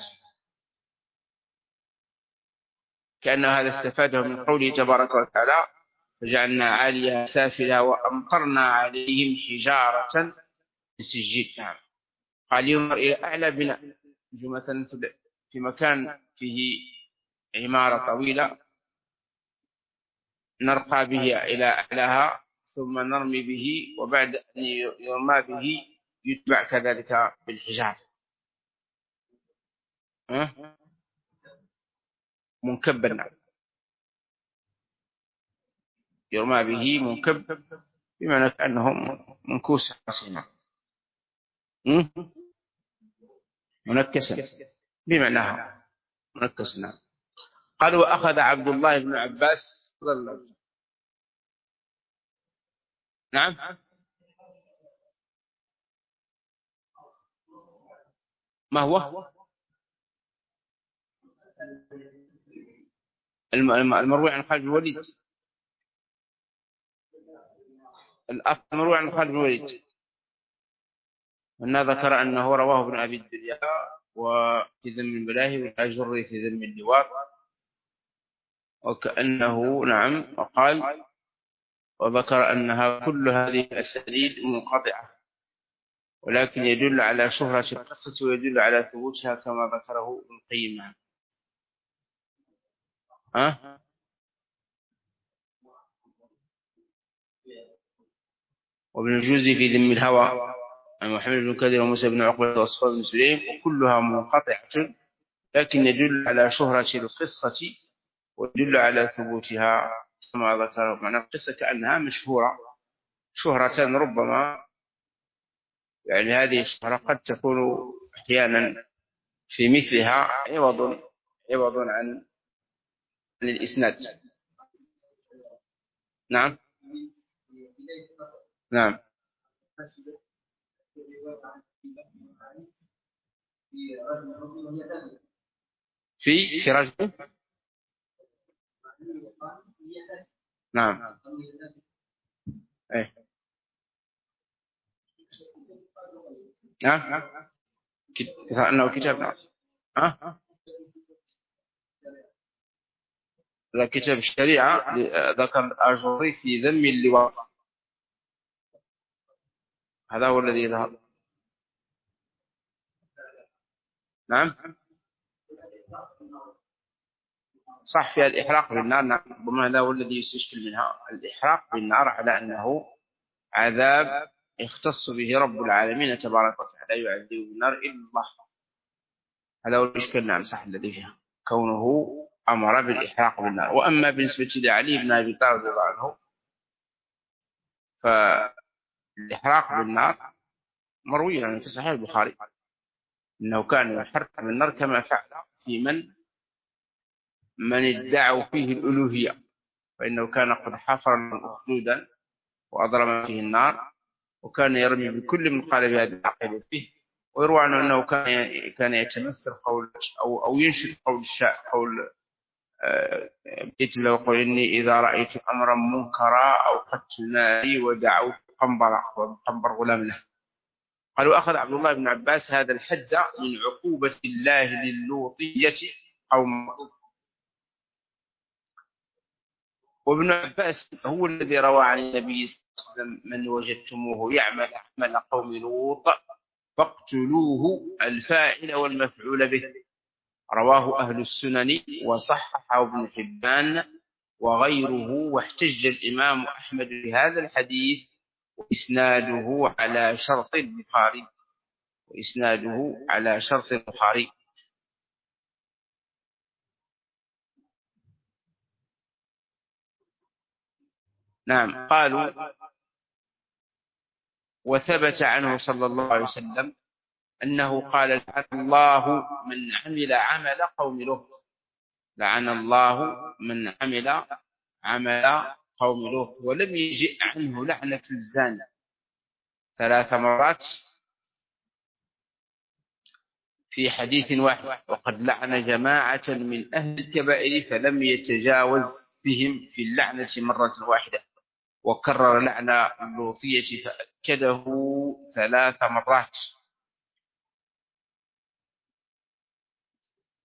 كأن هذا استفاده من قوله تبارك وتعالى: فجعلنا عاليها سافلها وأمطرنا عليهم حجارة من سجيل. نعم. قال ينظر إلى أعلى بناء، مثلا في مكان فيه عمارة طويلة نرقى به إلى أعلاها ثم نرمي به، وبعد أن يرمى به يتبع كذلك بالحجار منكبا، يرمى به منكب بمعنى كأنه منكوس رأسنا منكسا بمعناها منكسنا. قال وأخذ عبد الله بن عباس ظل. نعم. ما هو المروي عن خالد بن الوليد؟ المروي عن خالد بن الوليد أنه ذكر أنه رواه ابن أبي الدنيا وفي ذم الملاهي والأجري في ذم اللواط، وكأنه نعم وقال وذكر أنها كل هذه الأسانيد منقطعة، ولكن يدل على شهرة القصة ويدل على ثبوتها كما ذكره ابن القيم. ها وابن الجوزي في ذم الهوى عن محمد بن كثير وموسى بن عقبة وصفوان بن سليم، وكلها منقطعة لكن يدل على شهرة القصة ويدل على ثبوتها كما ذكر. معنى القصة كأنها مشهورة شهرة ربما، يعني هذه الشهرة قد تكون أحيانا في مثلها عوض عوض عن عن الإسناد. نعم نعم في في رجل. نعم ايه ها أنه كتاب. نعم ها لا كتاب الشريعة ذكر الأجري في ذم اللواط، هذا هو الذي ظهر. نعم صح في الإحراق بالنار. نعم ربما هذا هو الذي يستشكل منها، الإحراق بالنار على أنه عذاب يختص به رب العالمين تبارك وتعالى، لا يعذب بالنار إلا الله، هذا هو الإشكال. نعم صح الذي فيها كونه أمر بالإحراق بالنار. وأما بالنسبة لعلي بن أبي طالب رضي الله عنه فالإحراق بالنار مروي عنه في صحيح البخاري أنه كان يحرق بالنار كما فعل في من من ادعوا فيه الألوهية، فإنه كان قد حفر أخدودا وأضرم فيه النار، وكان يرمي بكل من قال بهذه العقيدة فيه. ويروى عنه أنه كان كان يتمثل قول أو أو ينشد قول الشاء قول بيت لو قل إني إذا رأيت أمرا منكرا أوقدت ناري ودعوت قنبرا، وقنبر غلام له. قالوا أخذ عبد الله بن عباس هذا الحد من عقوبة الله للوطية قوم. وابن عباس هو الذي روى عن النبي صلى الله عليه وسلم من وجدتموه يعمل عمل قوم لوط فاقتلوه الفاعل والمفعول به، رواه أهل السنن وصححه ابن حبان وغيره. واحتج الإمام أحمد بهذا الحديث وإسناده على شرط البخاري وإسناده على شرط البخاري. نعم. قالوا وثبت عنه صلى الله عليه وسلم أنه قال لعن الله من عمل عمل قوم لوط، لعن الله من عمل عمل قوم لوط. ولم يجئ عنه لعنة الزاني ثلاث مرات في حديث واحد، وقد لعن جماعة من أهل الكبائر فلم يتجاوز بهم في اللعنة مرة واحدة، وكرر لعن اللوطية فأكده ثلاث مرات.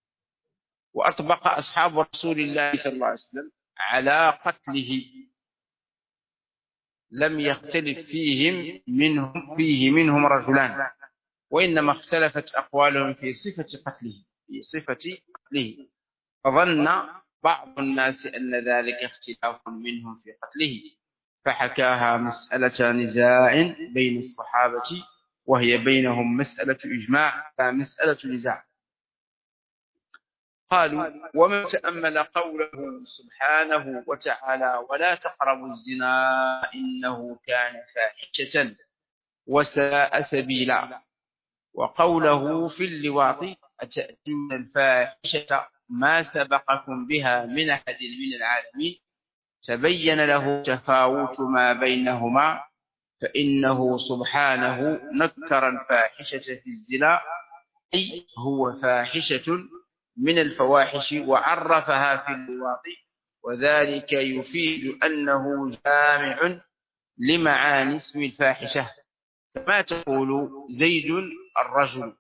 وأطبق أصحاب رسول الله صلى الله عليه وسلم على قتله لم يختلف فيهم منهم فيه منهم رجلان، وإنما اختلفت أقوالهم في صفة قتله في صفة قتله فظن بعض الناس أن ذلك اختلاف منهم في قتله، فحكاها مسألة نزاع بين الصحابة، وهي بينهم مسألة إجماع لا مسألة نزاع. قالوا: ومن تأمل قوله سبحانه وتعالى: ولا تقربوا الزنا إنه كان فاحشة وساء سبيلا، وقوله في اللواط: أتأتون الفاحشة ما سبقكم بها من أحد من العالمين، تبين له تفاوت ما بينهما، فإنه سبحانه نكر الفاحشة في الزنا، أي هو فاحشة من الفواحش، وعرفها في اللواط، وذلك يفيد أنه جامع لمعاني اسم الفاحشة، كما تقول زيد الرجل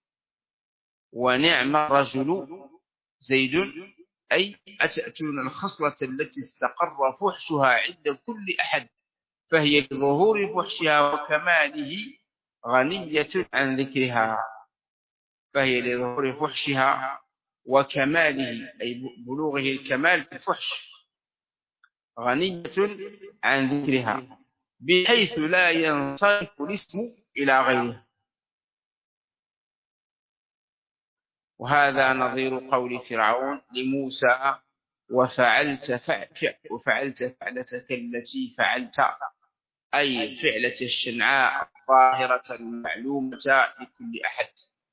ونعم الرجل زيد، أي أتأتون الخصلة التي استقر فحشها عند كل أحد، فهي لظهور فحشها وكماله غنية عن ذكرها فهي لظهور فحشها وكماله أي بلوغه الكمال في الفحش، غنية عن ذكرها بحيث لا ينصرف الاسم إلى غيره. وهذا نظير قول فرعون لموسى: وفعلت فعلت وفعلت فعلتك التي فعلت، أي فعلة الشنعاء الظاهرة المعلومة لكل أحد.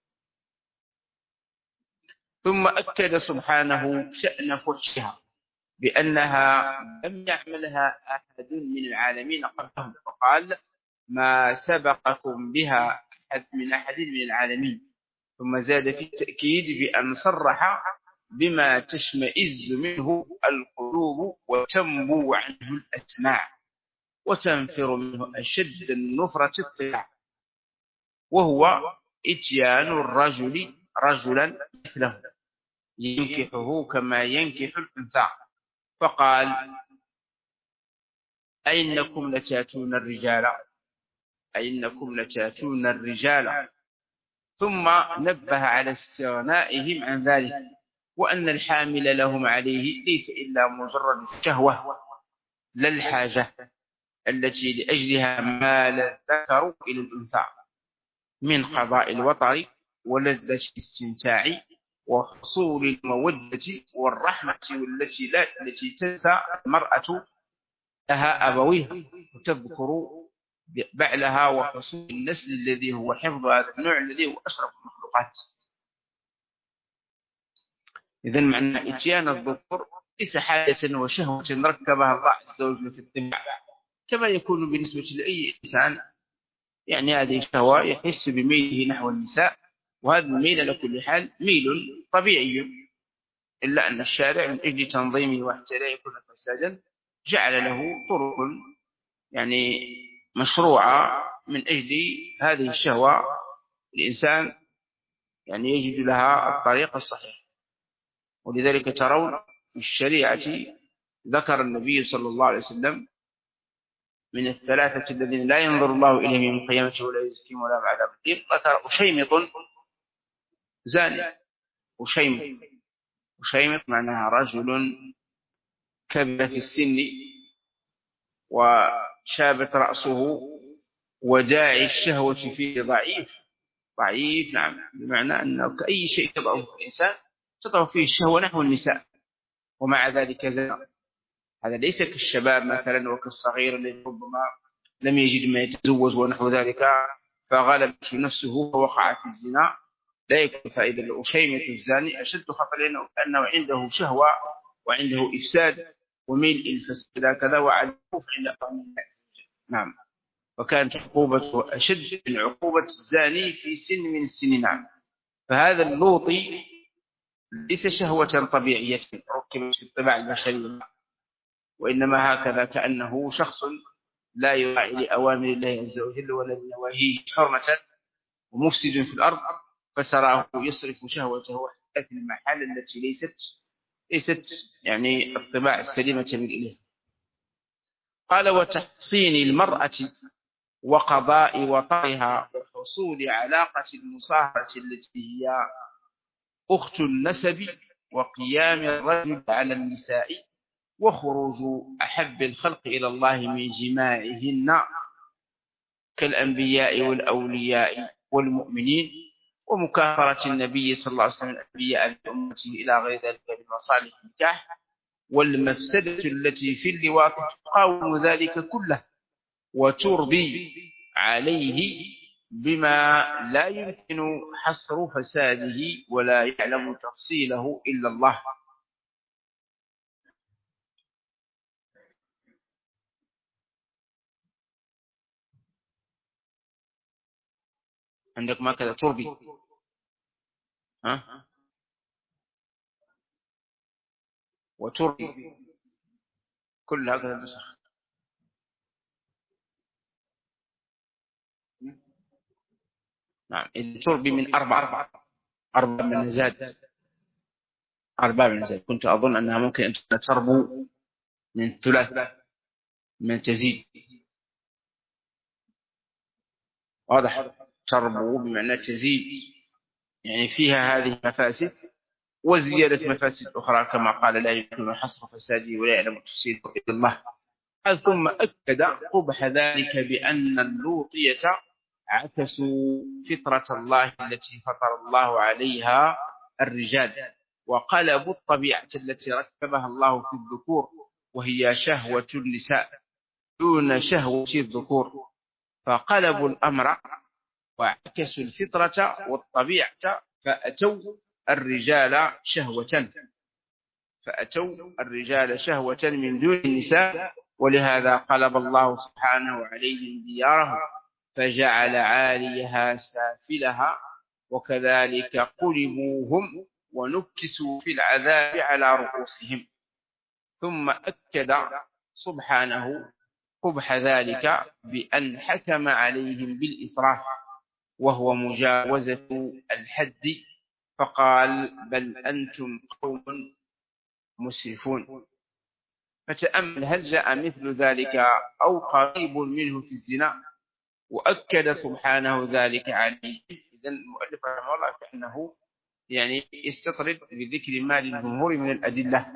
ثم أكد سبحانه شأن فحشها بأنها لم يعملها أحد من العالمين قبلهم، فقال: ما سبقكم بها أحد من أحد من العالمين. ثم زاد في التأكيد بأن صرح بما تشمئز منه القلوب وتنبو عنه الأسماع وتنفر منه أشد النفرة الطلاع، وهو إتيان الرجل رجلا مثله ينكحه كما ينكح الأنثى. فقال: أئنكم لتأتون الرجال أئنكم لتأتون الرجال ثم نبه على استغنائهم عن ذلك، وأن الحامل لهم عليه ليس إلا مجرد الشهوة لا الحاجة التي لأجلها مال الذكر إلى الأنثى من قضاء الوطر ولذة الاستمتاع وحصول المودة والرحمة، والتي لا التي تنسى المرأة لها أبويها وتذكر بعلها وحصول النسل الذي هو حفظ هذا النوع الذي هو أشرف المخلوقات. إذن معنى إتيان الذكور ليس حاجة وشهوة ركبها الله عز وجل في الطبع، كما يكون بالنسبة لأي إنسان، يعني هذه الشهوة يحس بميله نحو النساء، وهذا الميل على كل حال ميل طبيعي، إلا أن الشارع من أجل تنظيمه وحتى لا يكون فسادا جعل له طرق يعني مشروعة من أجل هذه الشهوة، الإنسان يعني يجد لها الطريق الصحيح. ولذلك ترون في الشريعة ذكر النبي صلى الله عليه وسلم من الثلاثة الذين لا ينظر الله إليهم يوم القيامة ولا يزكيهم ولا عذاب أليم، ذكر أشيمط زاني. أشيمط أشيمط معناها رجل كبر في السن وشابت رأسه وداعي الشهوة فيه ضعيف ضعيف نعم، بمعنى أنه كأي شيء تضعه في الإنسان تضع فيه الشهوة نحو النساء، ومع ذلك زنا. هذا ليس كالشباب مثلا وكالصغير الذي ربما لم يجد ما يتزوج ونحو ذلك فغلبت نفسه فوقع في الزنا، لا يكون فائدة. الأشيمة الزاني أشد خطر لأنه كأنه عنده شهوة وعنده إفساد وميل الفساد كذا وعلى الكفر عند قوم. نعم، وكانت عقوبته أشد من عقوبة الزاني في سن من السن. نعم، فهذا اللوطي ليس شهوة طبيعية ركبت في الطباع البشرية، وإنما هكذا كأنه شخص لا يراعي لأوامر الله عز وجل ولا لنواهيه حرمة ومفسد في الأرض، فتراه يصرف شهوته في المحال التي ليست ليست يعني الطباع السليمة من إليه. قال وتحصين المرأة وقضاء وطرها وحصول علاقة المصاهرة التي هي أخت النسب وقيام الرجل على النساء وخروج أحب الخلق إلى الله من جماعهن كالأنبياء والأولياء والمؤمنين ومكاثرة النبي صلى الله عليه وسلم الأنبياء بأمته إلى غير ذلك بمصالح النكاح والمفسدة التي في اللواط تقاوم ذلك كله وتربي عليه بما لا يمكن حصر فساده ولا يعلم تفصيله إلا الله. عندك ما كذا تربي ها وتربي كل هكذا النسخ. نعم تربي من أربع أربع أربع من زاد أربع من زاد. كنت أظن أنها ممكن أن تربو من ثلاث من تزيد. واضح تربو بمعنى تزيد يعني فيها هذه مفاسد وزيادة مفاسد أخرى كما قال لا يمكن حصر فساده ولا يعلم تفسيره إلا الله. ثم أكد قبح ذلك بأن اللوطية عكسوا فطرة الله التي فطر الله عليها الرجال وقلبوا الطبيعة التي ركبها الله في الذكور وهي شهوة النساء دون شهوة الذكور فقلبوا الأمر وعكسوا الفطرة والطبيعة فأتوا الرجال شهوة فأتوا الرجال شهوة من دون النساء ولهذا قلب الله سبحانه عليهم ديارهم فجعل عاليها سافلها وكذلك قلبوا هم ونكسوا في العذاب على رؤوسهم. ثم أكد سبحانه قبح ذلك بأن حكم عليهم بالإسراف وهو مجاوزة الحد فقال بل أنتم قوم مسرفون. فتأمل هل جاء مثل ذلك أو قريب منه في الزنا وأكد سبحانه ذلك عليه. إذن المؤلف رحمه الله كأنه يعني يستطرد بذكر ما للجمهور من الأدلة.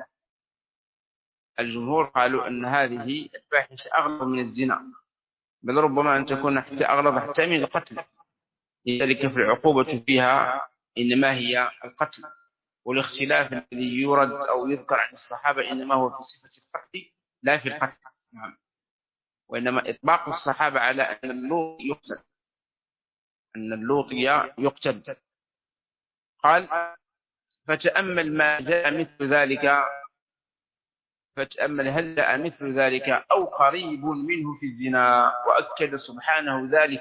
الجمهور قالوا أن هذه الفاحشة أغلب من الزنا بل ربما أن تكون حتى أغلب حتى من القتل لذلك في العقوبة فيها إنما هي القتل والاختلاف الذي يورد أو يذكر عن الصحابة إنما هو في صفة القتل لا في القتل. نعم. وإنما إطباق الصحابة على أن اللوط يقتل أن اللوط يقتل. قال فتأمل ما جاء مثل ذلك فتأمل هل جاء مثل ذلك أو قريب منه في الزنا وأكد سبحانه ذلك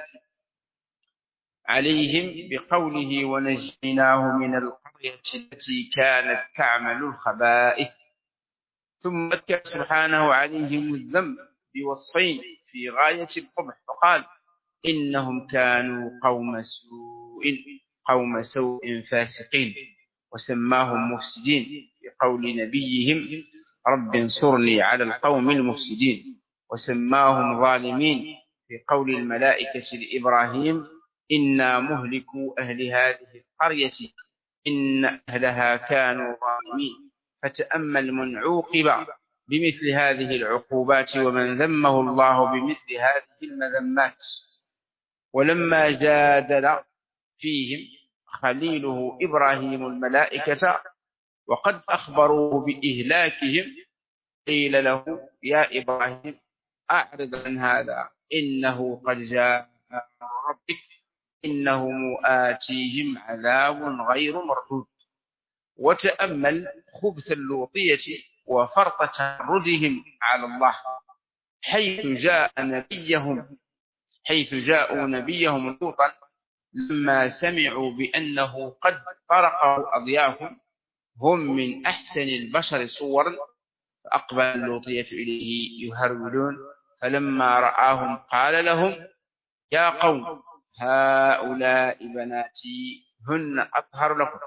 عليهم بقوله ونجيناه من القرية التي كانت تعمل الخبائث. ثم أكد سبحانه عليهم الذنب بوصفين في غاية القبح فقال إنهم كانوا قوم سوء قوم سوء فاسقين وسماهم مفسدين بقول نبيهم رب انصرني على القوم المفسدين وسماهم ظالمين بقول الملائكة لإبراهيم إنا مهلكوا أهل هذه القرية إن أهلها كانوا ظالمين. فتأمل من عوقب بمثل هذه العقوبات ومن ذمه الله بمثل هذه المذمات ولما جادل فيهم خليله إبراهيم الملائكة وقد أخبروه بإهلاكهم قيل له يا إبراهيم أعرض عن هذا إنه قد جاء ربك إنه آتيهم عذاب غير مردود. وتأمل خبث اللوطية وفرط تردهم على الله حيث جاء نبيهم حيث جاءوا نبيهم لوطا لما سمعوا بأنه قد فرقوا أضيافهم هم من أحسن البشر صورا فأقبل اللوطية إليه يهرولون فلما رآهم قال لهم يا قوم هؤلاء بناتي هن أطهر لكم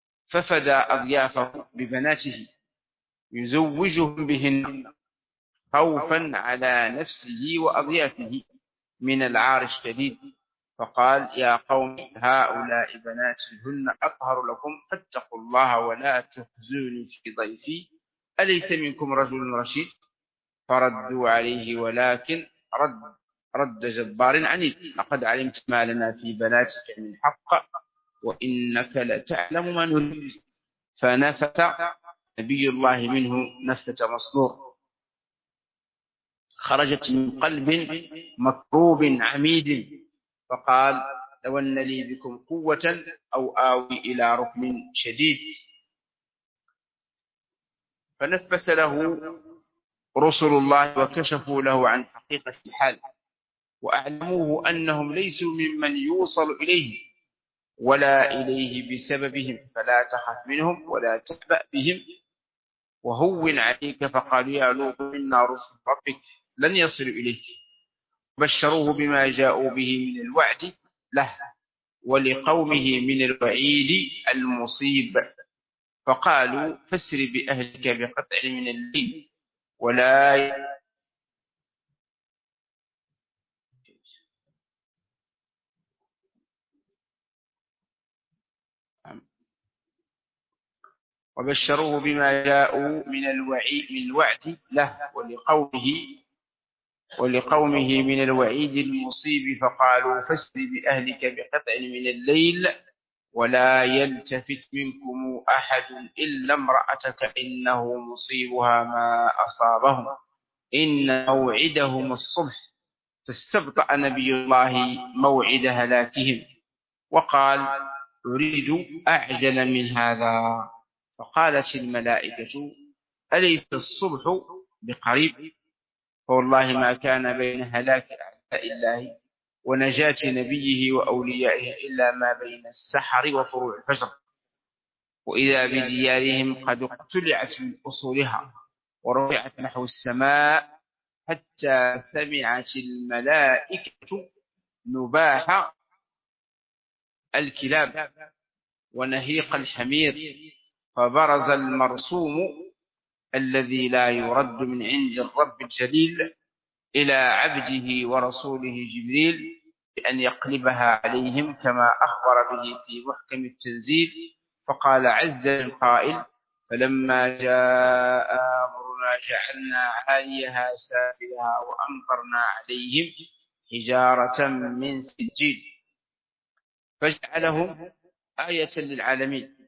ففدى أضيافه ببناته يزوجهم بهن خوفا على نفسه وأضيافه من العار الشديد، فقال: يا قوم هؤلاء بناتي هن أطهر لكم فاتقوا الله ولا تخزوني في ضيفي أليس منكم رجل رشيد؟ فردوا عليه ولكن رد رد جبار عنيد: لقد علمت ما لنا في بناتك من حق وإنك لتعلم ما نريد. فنفث نبي الله منه نفثة مصدور خرجت من قلب مكروب عميد، فقال: لو أن لي بكم قوة أو آوي إلى ركن شديد. فنفس له رسل الله وكشفوا له عن حقيقة الحال، وأعلموه أنهم ليسوا ممن يوصل إليه ولا إليه بسببهم، فلا تخف منهم ولا تحبأ بهم وهون عليك. فقالوا: يا لوط إنا رسل ربك لن يصلوا إليك. بشروه بما جاءوا به من الوعد له ولقومه من الوعيد المصيب، فقالوا: فاسر بأهلك بقطع من الليل ولا وبشروه بما جاءوا من الوعيد من الوعد له ولقومه ولقومه من الوعيد المصيب، فقالوا: فاسر بأهلك بقطع من الليل ولا يلتفت منكم أحد إلا امرأتك إنه مصيبها ما أصابهم إن موعدهم الصبح. فاستبطأ نبي الله موعد هلاكهم وقال: أريد أعجل من هذا. فقالت الملائكة: أليس الصبح بقريب؟ فوالله ما كان بين هلاك أعداء الله ونجاة نبيه وأوليائه إلا ما بين السحر وطلوع الفجر، وإذا بديارهم قد اقتلعت من أصولها ورفعت نحو السماء حتى سمعت الملائكة نباح الكلاب ونهيق الحمير، فبرز المرسوم الذي لا يرد من عند الرب الجليل إلى عبده ورسوله جبريل بأن يقلبها عليهم كما أخبر به في محكم التنزيل. فقال عز القائل: فلما جاء أمرنا جعلنا عاليها سافلها وأمطرنا عليهم حجارة من سجيل فجعلهم آية للعالمين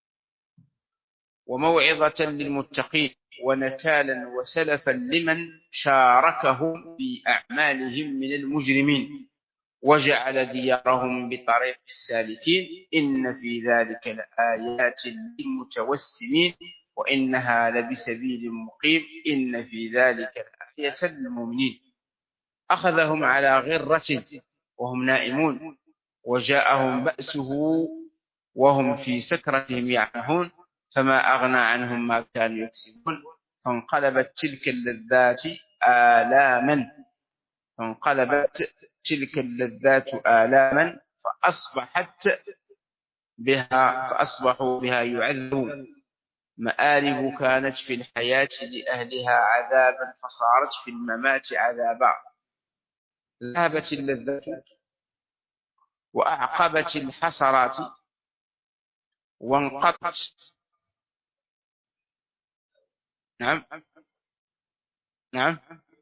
وموعظة للمتقين ونكالا وسلفا لمن شاركهم في أعمالهم من المجرمين، وجعل ديارهم بطريق السالكين. إن في ذلك لآيات للمتوسمين وإنها لبسبيل مقيم. إن في ذلك لآية للمؤمنين. أخذهم على غرة وهم نائمون وجاءهم بأسه وهم في سكرتهم يعمهون فما أغنى عنهم ما كانوا يكسبون. فانقلبت تلك اللذات آلاما فانقلبت تلك اللذات آلاما فأصبحت بها فأصبحوا بها يعذبون. مآرب كانت في الحياة لأهلها عذابا فصارت في الممات عذابا. ذهبت اللذات وأعقبت الحسرات وانقطعت. نعم نعم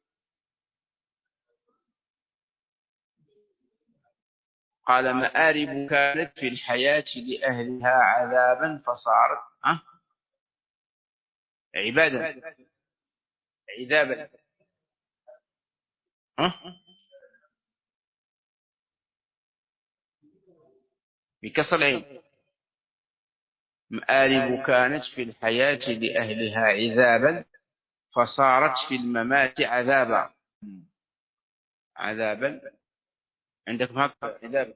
قال: مآرب كانت في الحياة لأهلها عذابا فصارت أه؟ عبادا عذابا أه؟ بكسر العين. مآرب كانت في الحياة لأهلها عذابا فصارت في الممات عذابا. عذابا عندكم هكذا عذابا.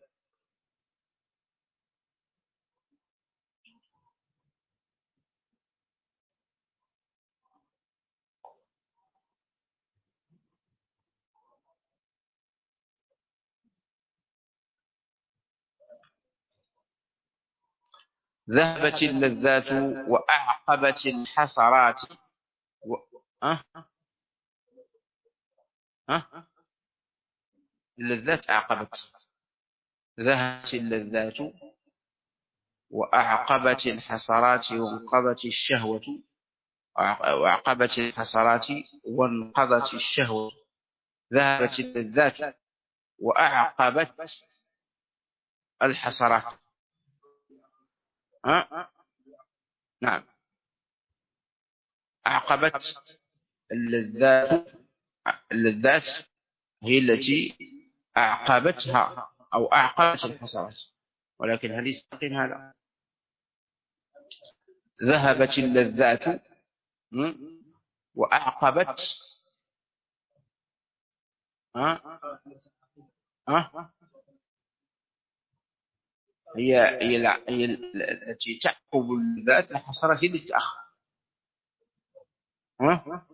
ذهبت اللذات وأعقبت الحسرات و... أه؟ ها اللذات أعقبت، ذهبت اللذات وأعقبت الحسرات وانقضت الشهوة، وأعقبت الحسرات وانقضت الشهوة. ذهبت اللذات وأعقبت الحسرات. ها؟ نعم، أعقبت اللذات، اللذات هي التي أعقبتها أو أعقبت الحسرات، ولكن هل يستقيم هذا؟ ذهبت اللذات وأعقبت ها ها هي هي هي التي تعقب اللذات الحسرات هي اللي تتأخر. ها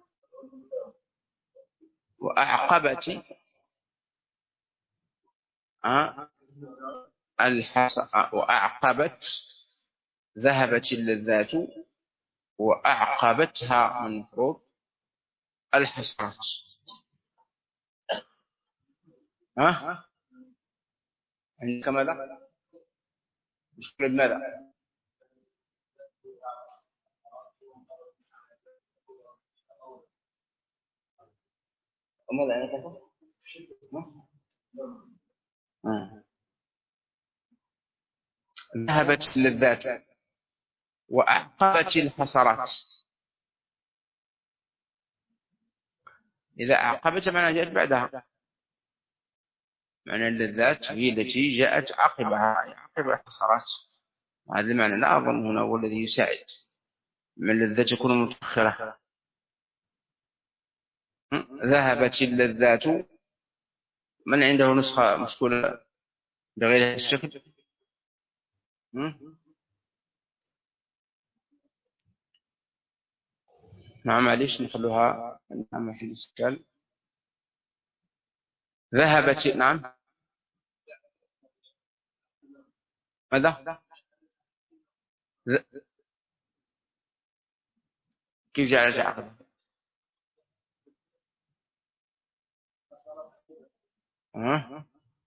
وأعقبت ها الحسرة، وأعقبت، ذهبت اللذات وأعقبتها من فروض الحسرات. ها عندك ماذا؟ مشكلة ماذا؟ وماذا يعني تفهم؟ ذهبت اللذات وأعقبت الحسرات. إذا أعقبت معنى جاءت بعدها، معنى اللذات هي التي جاءت عقبها، عقب الحسرات. وهذا المعنى لا أظن هنا هو الذي يساعد، من اللذات تكون متأخرة. ذهبت اللذات، من عنده نسخة مشكولة بغير هذا الشكل؟ نعم، معليش نخلوها نعم في الإشكال. ذهبت، نعم ماذا؟ كيف جعلت عقد؟ أه؟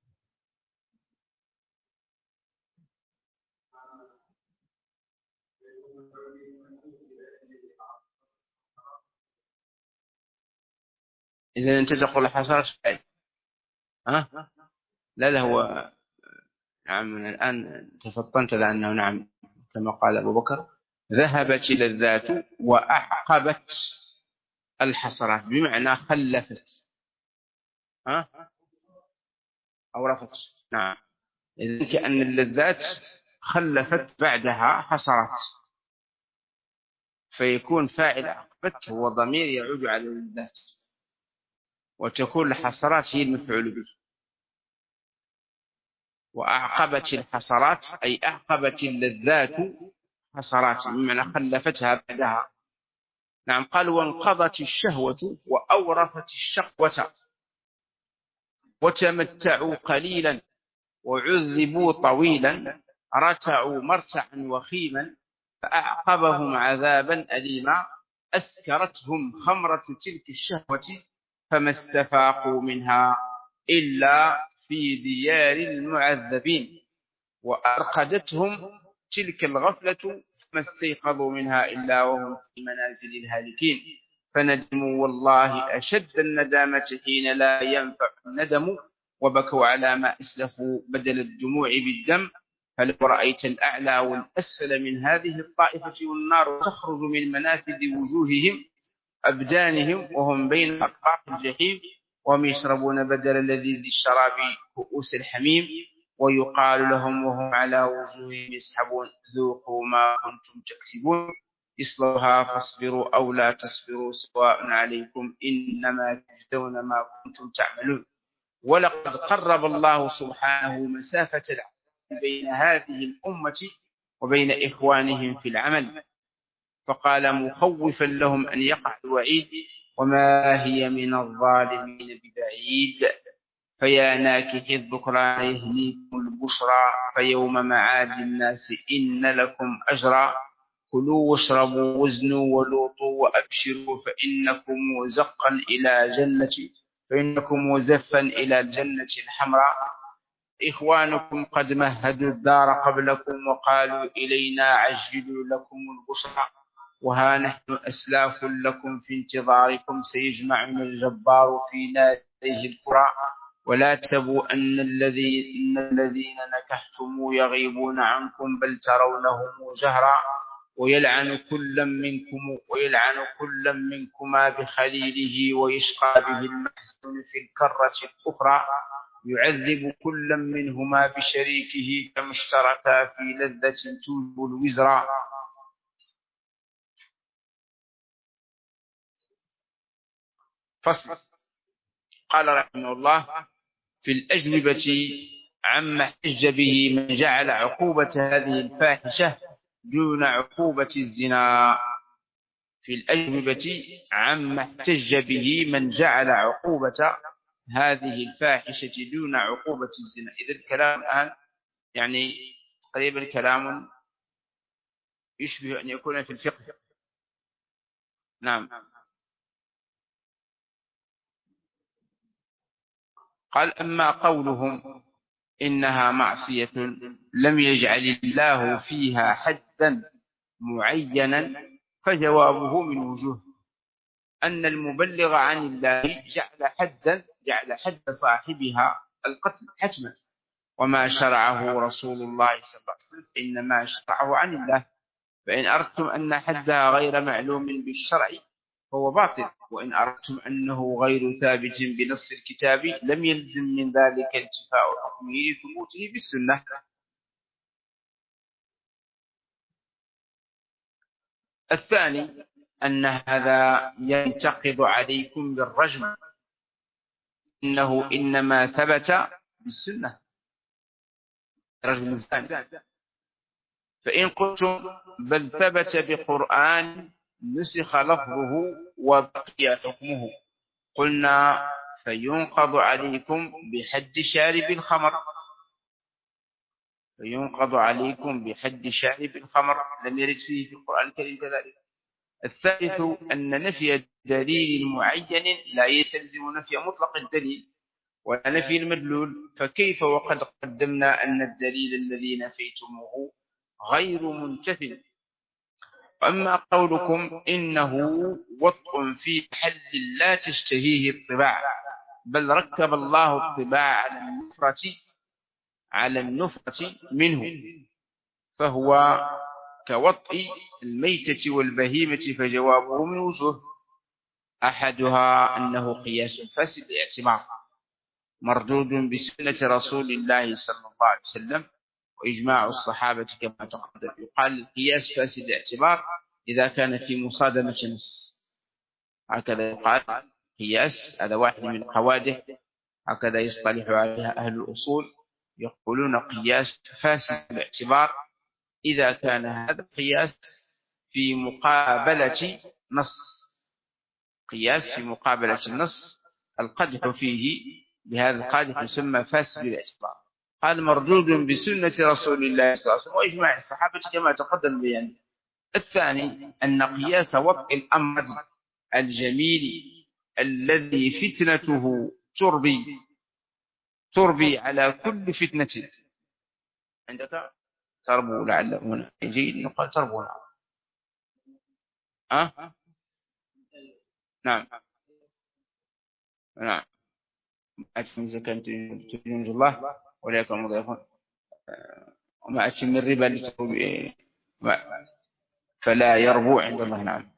إذا أنت تقول حصلت فعل. أه؟ لا لا هو نعم، من الآن تفطنت لأنه نعم كما قال أبو بكر ذهبت اللذات وأعقبت الحسرات، بمعنى خلفت ها أو رفت. نعم، إذن كأن اللذات خلفت بعدها حسرات، فيكون فاعل أعقبت هو ضمير يعود على اللذات، وتكون الحسرات هي المفعول به. وأعقبت الحسرات أي أعقبت اللذات حسرات، بمعنى خلفتها بعدها. نعم، قال وانقضت الشهوة وأورثت الشقوة، وتمتعوا قليلا وعذبوا طويلا، رتعوا مرتعا وخيما، فأعقبهم عذابا أليما، أسكرتهم خمرة تلك الشهوة، فما استفاقوا منها إلا في ديار المعذبين، وأرقدتهم تلك الغفلة، فما استيقظوا منها إلا وهم في منازل الهالكين، فندموا والله أشد الندامة حين لا ينفع الندم، وبكوا على ما أسلفوا بدل الدموع بالدم، فلو رأيت الأعلى والأسفل من هذه الطائفة والنار تخرج من منافذ وجوههم أبدانهم وهم بين أقطاع الجحيم، وهم يشربون بدل لذيذ الشراب كؤوس الحميم، ويقال لهم وهم على وجوههم يسحبون ذوقوا ما كنتم تكسبون، اصلوها فاصبروا أو لا تصبروا سواء عليكم إنما تجزون ما كنتم تعملون. ولقد قرب الله سبحانه مسافة العدل بين هذه الأمة وبين إخوانهم في العمل، فقال مخوفا لهم أن يقع الوعيد وما هي من الظالمين ببعيد، فيا ناكح الذكران يهنيكم البشرى، فيوم معاد الناس إن لكم أجرا، كلوا واشربوا وزنوا ولوطوا وأبشروا فإنكم زقا إلى جنة فإنكم مزفا إلى الجنة الحمراء. إخوانكم قد مهدوا الدار قبلكم وقالوا إلينا عجلوا لكم البشرى، وها نحن أسلاف لكم في انتظاركم، سيجمعنا الجبار في ناره الكرى. ولا تحسبوا أن الذين الذين نكحتم يغيبون عنكم، بل ترونهم جهرا، ويلعن كل منكم ويلعن كل منكما بخليله، ويشقى به المحزون في الكرة الأخرى. يعذب كل منهما بشريكه، كما اشتركا في لذة توجب الوزر. فصل. قال رحمه الله: في الأجوبة عما احتج به من جعل عقوبة هذه الفاحشة دون عقوبة الزنا. في الأجوبة عما احتج به من جعل عقوبة هذه الفاحشة دون عقوبة الزنا. إذا الكلام الآن يعني تقريبا كلام يشبه أن يكون في الفقه. نعم. قال: أما قولهم إنها معصية لم يجعل الله فيها حدا معينا، فجوابه من وجوه: أن المبلغ عن الله جعل حدا جعل حد صاحبها القتل حتما، وما شرعه رسول الله صلى الله عليه وسلم إنما شرعه عن الله. فإن أردتم أن حدها غير معلوم بالشرع فهو باطل، وإن أردتم أنه غير ثابت بنص الكتاب لم يلزم من ذلك انتفاء حكمه لثبوته بالسنة. الثاني أن هذا ينتقض عليكم بالرجم، إنه إنما ثبت بالسنة رجم الزاني. فإن قلتم بل ثبت بقرآن نسخ لفظه وبقي حكمه، قلنا فينقض عليكم بحد شارب الخمر فينقض عليكم بحد شارب الخمر لم يرد فيه في القرآن الكريم كذلك. الثالث أن نفي دليل معين لا يستلزم نفي مطلق الدليل ولا نفي المدلول، فكيف وقد قدمنا أن الدليل الذي نفيتموه غير منتف. أما قولكم إنه وطء في حل لا تشتهيه الطباع، بل ركب الله الطباع على النفرة على النفرة منه، فهو كوطء الميتة والبهيمة، فجوابه من وجوه: أحدها أنه قياس فاسد الاعتبار مردود بسنة رسول الله صلى الله عليه وسلم وإجماع الصحابة كما تقدم. يقال القياس فاسد الاعتبار إذا كان في مصادمة نص، هكذا يقال قياس، هذا واحد من قواده، هكذا يصطلح عليها أهل الأصول، يقولون قياس فاسد الاعتبار إذا كان هذا القياس في مقابلة نص. قياس في مقابلة النص القدح فيه بهذا القادح يسمى فاسد الاعتبار. قال مردود بسنة رسول الله صلى الله عليه وسلم وإجماع الصحابة كما تقدم بيان. الثاني أن قياس وطء الأمر الجميل الذي فتنته تربي تربي على كل فتنة. عندك تربو لعل هنا جيد نقول تربو. أه؟ نعم نعم. أتم زكاة تجنج الله ولا يكون مضيفون، وما أتم من ربا فلا يربو عند الله. نعم.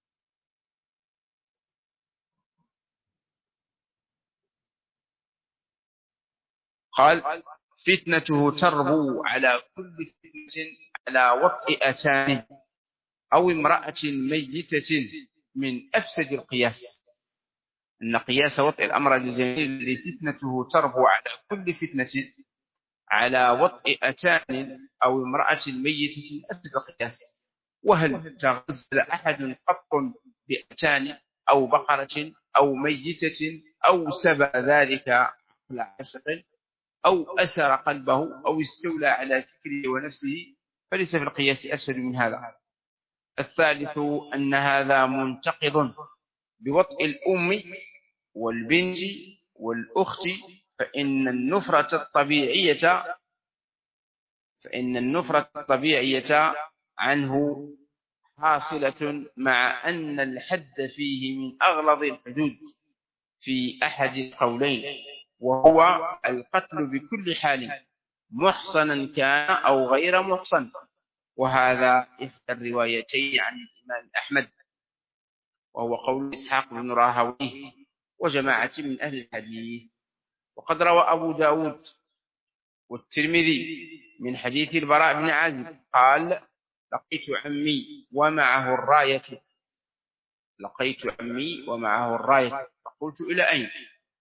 قال فتنته تربو على كل فتنة على وطء أتانه أو امرأة ميتة من أفسد القياس. أن قياس وطء الأمر الجميل فتنته تربو على كل فتنة على وطء أتان أو امرأة ميتة من أفسد القياس. وهل تغزل أحد قط بأتان أو بقرة أو ميتة أو سبى ذلك عقل عاشق أو أسر قلبه أو استولى على فكره ونفسه، فليس في القياس أفسد من هذا. الثالث أن هذا منتقض بوطء الأم والبنت والأخت فإن النفرة الطبيعية فإن النفرة الطبيعية عنه حاصلة، مع أن الحد فيه من أغلظ الحدود في أحد القولين، وهو القتل بكل حال محصنا كان أو غير محصن. وهذا إحدى الروايتين عن الإمام أحمد، وهو قول إسحاق بن راهويه وجماعة من أهل الحديث. وقد روى أبو داود والترمذي من حديث البراء بن عازب قال: لقيت عمي ومعه الراية لقيت عمي ومعه الراية فقلت: إلى أين؟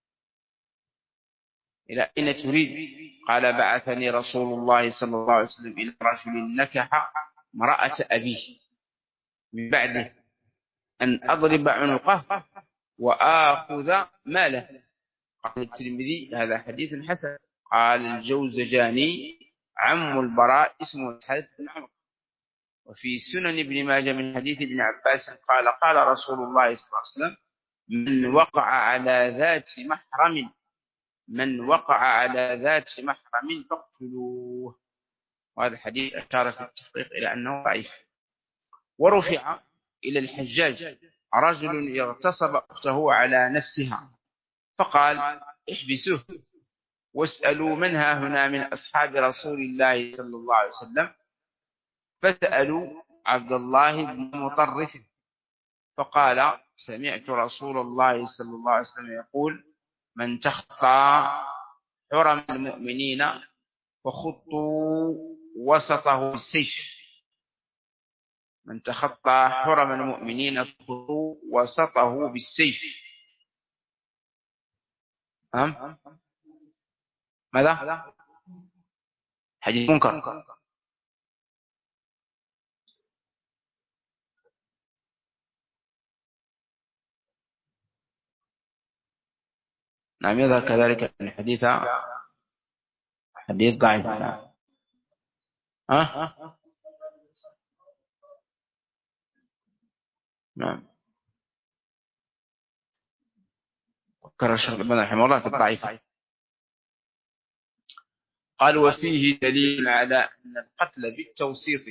إلى أين تريد؟ قال: بعثني رسول الله صلى الله عليه وسلم إلى رجل نكح امرأة أبيه من بعده أن أضرب عنقه وآخذ ماله. قال الترمذي: هذا حديث حسن. قال الجوزجاني: عم البراء اسمه الحارث بن عمرو. وفي سنن ابن ماجه من حديث ابن عباس قال: قال رسول الله صلى الله عليه وسلم: من وقع على ذات محرم من وقع على ذات محرم فاقتلوه. وهذا الحديث أشار في التحقيق إلى أنه ضعيف. ورفع إلى الحجاج رجل يغتصب أخته على نفسها فقال: احبسوه واسألوا من ها هنا من أصحاب رسول الله صلى الله عليه وسلم. فسألوا عبد الله بن مطرف فقال: سمعت رسول الله صلى الله عليه وسلم يقول: من تخطى حرم المؤمنين فخطوا وسطه بالسيف. من تخطى حرم المؤمنين فخطوا وسطه بالسيف. أم؟ ماذا؟ حديث منكر. نعم، يظهر كذلك أن الحديث حديث ضعيف. ها؟ نعم. ذكر الشيخ ابن رحمه الله في الضعيف. قال: وفيه دليل على أن القتل بالتوسيط،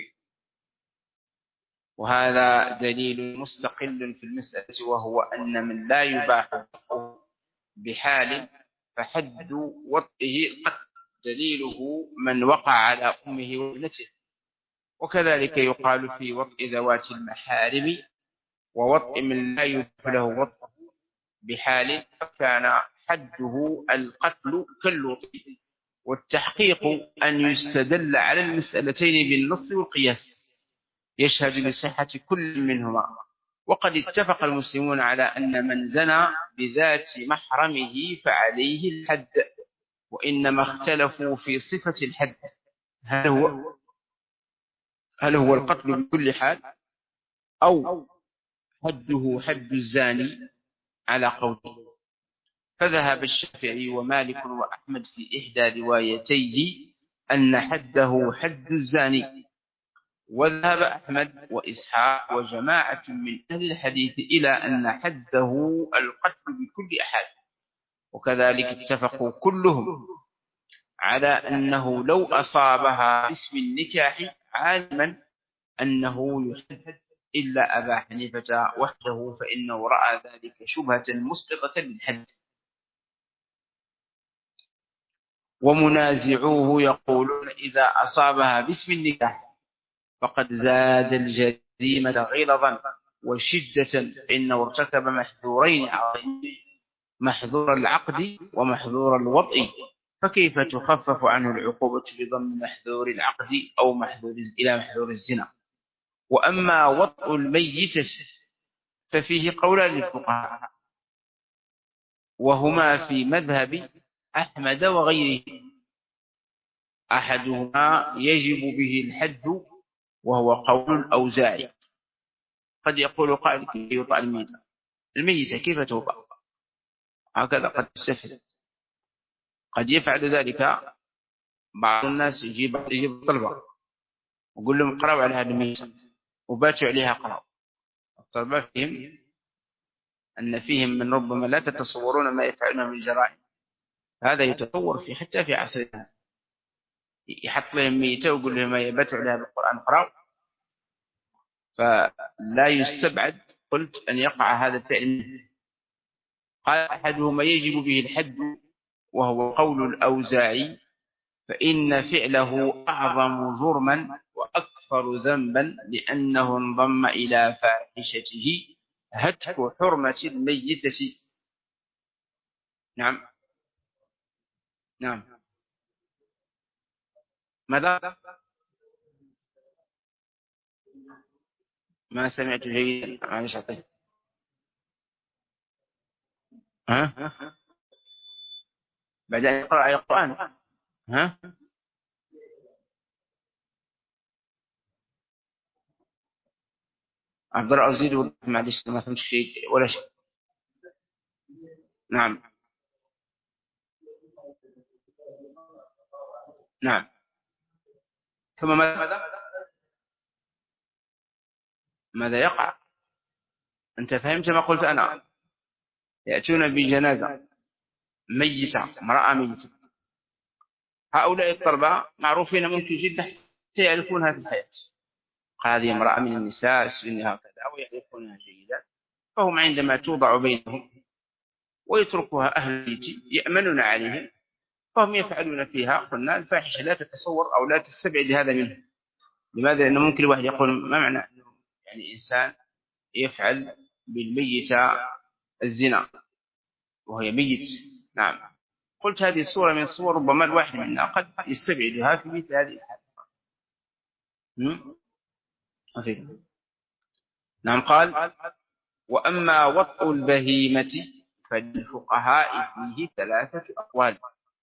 وهذا دليل مستقل في المسألة، وهو أن من لا يباح بحال فحد وطئه قتل، دليله من وقع على أمه وابنته. وكذلك يقال في وطئ ذوات المحارم ووطئ من لا يباح له وطئ بحال فكان حده القتل كالوطئ. والتحقيق أن يستدل على المسألتين بالنص والقياس يشهد لصحة كل منهما. وقد اتفق المسلمون على أن من زنى بذات محرمه فعليه الحد، وإنما اختلفوا في صفة الحد، هل هو هل هو القتل بكل حال أو حده حد الزاني على قوله. فذهب الشافعي ومالك وأحمد في إحدى روايتيه أن حده حد الزاني، وذهب أحمد وإسحاق وجماعة من أهل الحديث إلى أن حده القتل بكل أحد. وكذلك اتفقوا كلهم على أنه لو أصابها باسم النكاح عالما أنه يحد إلا أبا حنيفة وحده، فإنه رأى ذلك شبهة مسقطة للحد. ومنازعوه يقولون إذا أصابها باسم النكاح فقد زاد الجريمة غلظا وشدة، إنه ارتكب محذورين عظيمين: محذور العقد ومحذور الوطء، فكيف تخفف عنه العقوبة بضم محذور العقد أو محذور إلى محذور الزنا؟ وأما وطء الميتة ففيه قولان للفقهاء، وهما في مذهب أحمد وغيره. أحدهما يجب به الحد وهو قول الأوزاعي. قد يقول قائل: كيف يوطأ الميتة الميتة كيف توطأ؟ هكذا قد تستفد. قد يفعل ذلك بعض الناس، يجيب يجيب طلبة ويقول لهم اقرأوا على هذه الميتة وباتوا عليها قرأوا. الطلبة فيهم أن فيهم من ربما لا تتصورون ما يفعلونه من الجرائم. هذا يتصور في حتى في عصرنا، يحط لهم ميتة ويقول لهم يا بتع لها بالقرآن اقرأوا. فلا يستبعد قلت أن يقع هذا الفعل منه. قال أحدهما يجب به الحد وهو قول الأوزاعي، فإن فعله أعظم جرما وأكثر ذنبا لأنه انضم إلى فاحشته هتك حرمة الميتة. نعم نعم. ماذا؟ ما سمعت جيدا، معلش أعطيه. ها؟ بعد أن يقرأ آية القرآن. ها؟ عبد الله أزيد، معلش ما فهمت شيء ولا شيء. نعم نعم. ثم ماذا؟ ماذا يقع؟ أنت فهمت ما قلت أنا؟ يأتون بجنازة ميتة، امرأة ميتة. هؤلاء الطلبة معروفين ممكن جدا حتى يعرفونها في الحياة. هذه امرأة من النساء سنها كذا ويعرفونها جيدا، فهم عندما توضع بينهم ويتركها أهل البيت يأمنون عليهم، فهم يفعلون فيها. قلنا الفاحشة لا تتصور أو لا تستبعد هذا منه. لماذا؟ لأنه ممكن الواحد يقول ما معنى يعني إنسان يفعل بالميتة الزنا وهي ميت. نعم. قلت هذه الصورة من الصور ربما الواحد منا قد يستبعدها في مثل هذه الحالة. نعم. قال وأما وطء البهيمة فللفقهاء فيه ثلاثة أقوال.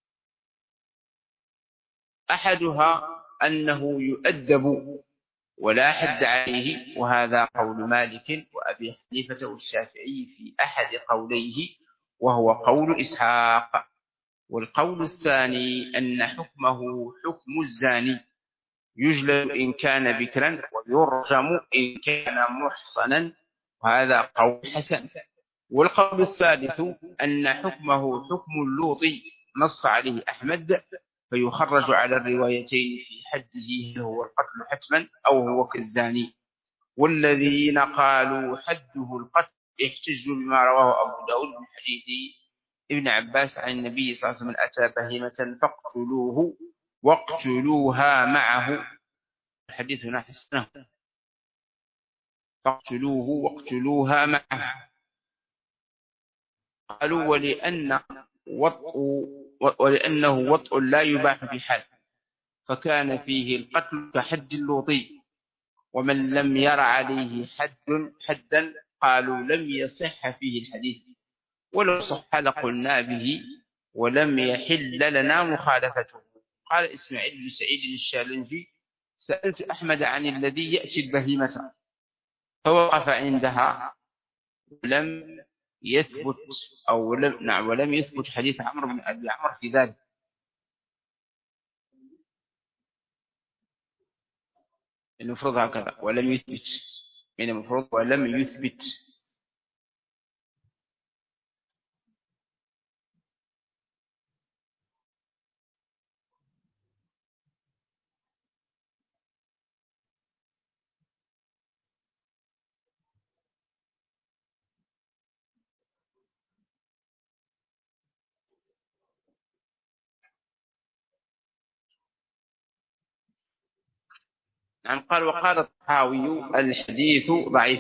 أحدها أنه يؤدب ولا حد عليه، وهذا قول مالك وأبي حنيفة والشافعي في أحد قوليه وهو قول إسحاق. والقول الثاني أن حكمه حكم الزاني، يجلد إن كان بكرا ويرجم إن كان محصنا، وهذا قول حسن. والقول الثالث أن حكمه حكم اللوط نص عليه أحمد، فيخرج على الروايتين في حده هو القتل حتما أو هو كالزاني. والذين قالوا حده القتل احتجوا بما رواه أبو داود من حديث ابن عباس عن النبي صلى الله عليه وسلم أتى بهيمة فاقتلوه واقتلوها معه. الحديث هنا حسنه، فاقتلوه واقتلوها معه. قالوا ولأن وطء ولأنه وطء لا يباح في حال، فكان فيه القتل كحد اللوطي. ومن لم ير عليه حد حدا قالوا لم يصح فيه الحديث، ولو صح لقلنا به ولم يحل لنا مخالفته. قال إسماعيل بن سعيد الشالنجي سألت أحمد عن الذي يأتي البهيمة فوقف عندها، لم يثبت أو لم نعم ولم يثبت حديث عمرو بن أبي عمرو في ذلك. المفروض هكذا ولم يثبت، من المفروض ولم يثبت. نعم. قال وقال الطحاوي الحديث ضعيف.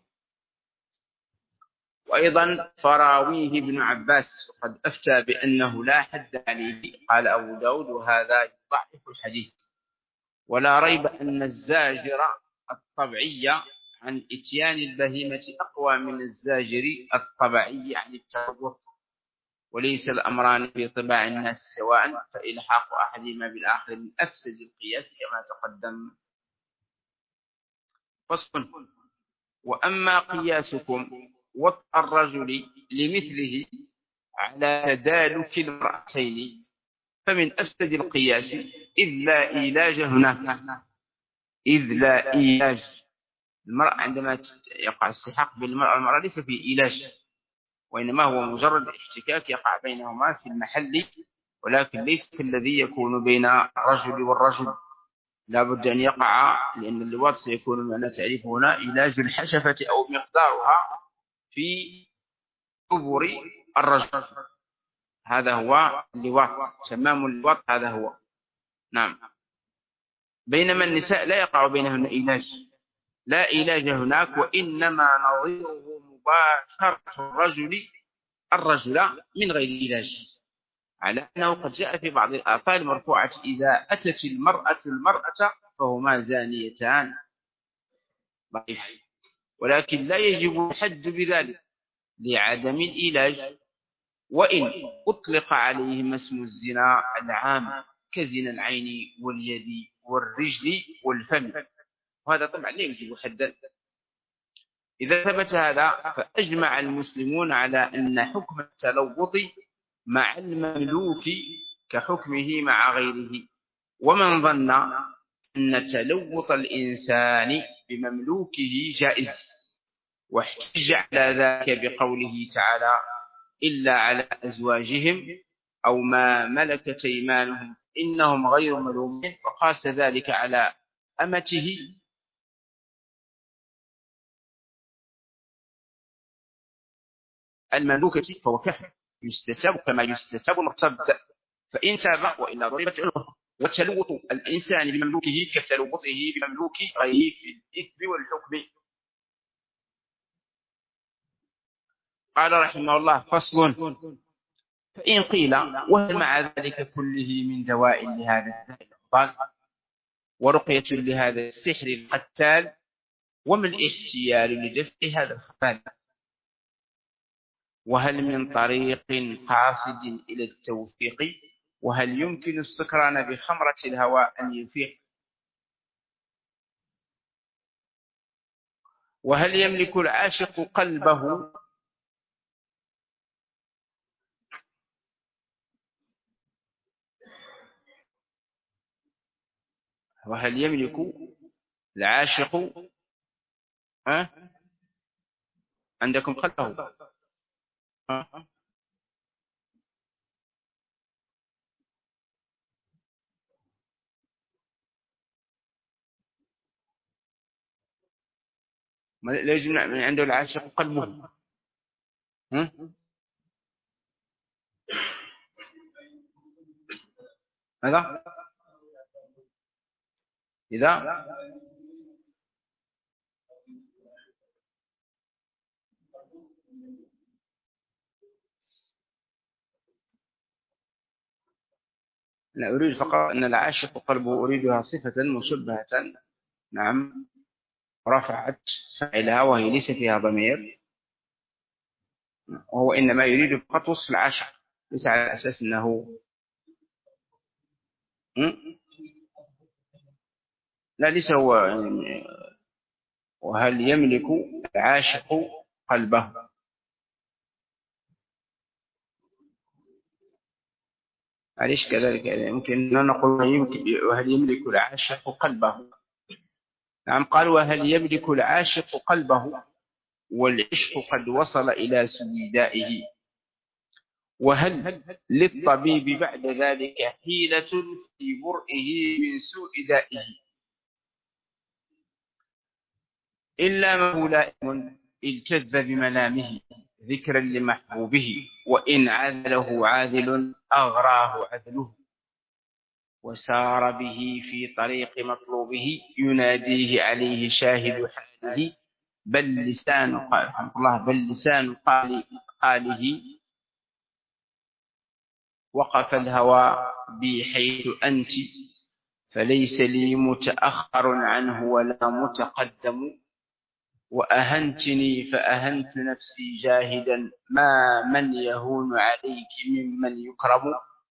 وأيضا فراويه ابن عباس وقد أفتى بأنه لا حد عليه، قال أبو داود وهذا يضعف الحديث. ولا ريب أن الزاجر الطبعي عن إتيان البهيمة أقوى من الزاجر الطبعي عن التربط، وليس الأمران في طباع الناس سواء، فإلحاق أحدهما بالآخر من أفسد القياس كما تقدم. فصل. وأما قياسكم وطء الرجل لمثله على تدالك المرأتين فمن أفسد القياس، إذ لا إيلاج هناك، إذ لا إيلاج. المرأة عندما يقع السحاق بالمرأة المرأة ليس فيه إيلاج، وإنما هو مجرد احتكاك يقع بينهما في المحل، ولكن ليس كالذي يكون بين الرجل والرجل. لا بد أن يقع، لأن اللواط سيكون معنى تعريف هنا علاج الحشفة أو مقدارها في كبر الرجل. هذا هو اللواط، تمام اللواط هذا هو. نعم. بينما النساء لا يقع بينهن علاج، لا علاج هناك، وإنما نظيره مباشرة الرجل الرجل من غير علاج، على أنه قد جاء في بعض الآثار المرفوعة إذا أتت المرأة المرأة فهما زانيتان، ضعيف. ولكن لا يجب الحد بذلك لعدم العلاج، وإن أطلق عليهما اسم الزنا العام كزنا العين واليد والرجل والفم، وهذا طبعا لا يجب حدا. إذا ثبت هذا فأجمع المسلمون على أن حكم التلوط مع المملوك كحكمه مع غيره. ومن ظن أن تلوط الإنسان بمملوكه جائز واحتج على ذلك بقوله تعالى إلا على أزواجهم أو ما ملكت أيمانهم إنهم غير ملومين، وقاس ذلك على أمته المملوكة، فهو كفر يستتاب كما يستتاب المرتد، فإن تاب وإلا ضربت عنقه. وتلوط الإنسان بمملوكه كتلوطه بمملوك غيره في الإثم والحكم. قال رحمه الله: فصل. فإن قيل وهل مع ذلك كله من دواء لهذا الضال ورقية لهذا السحر القتال، وما الاحتيال لدفع هذا الخبال؟ وهل من طريق قاصد إلى التوفيق؟ وهل يمكن السكران بخمرة الهوى أن يفيق؟ وهل يملك العاشق قلبه وهل يملك العاشق ها؟ عندكم قلبه ها؟ لا يجمع من عنده العاشق قلبه ها؟ هذا إذا لا أريد فقط أن العاشق قلبه أريدها صفة مشبهة، نعم، رفعت فاعلها وهي ليس فيها ضمير، وهو إنما يريد فقط وصف العاشق، ليس على أساس أنه لا ليس هو يعني. وهل يملك العاشق قلبه؟ معليش كذلك يعني ممكن أن نقول يمكن وهل يملك العاشق قلبه. نعم، قال وهل يملك العاشق قلبه والعشق قد وصل إلى سويدائه، وهل للطبيب بعد ذلك حيلة في برئه من سوء دائه، إلا ما هو لائم التذ بمنامه ذكرا لمحبوبه، وإن عذله عاذل أغراه عذله، وسار به في طريق مطلوبه يناديه عليه شاهد حاله، بل لسان قال الله بل لسان قال قاله وقف الهوى بي حيث أنت، فليس لي متأخر عنه ولا متقدم، وأهنتني فأهنت نفسي جاهدا ما من يهون عليك ممن يكرم،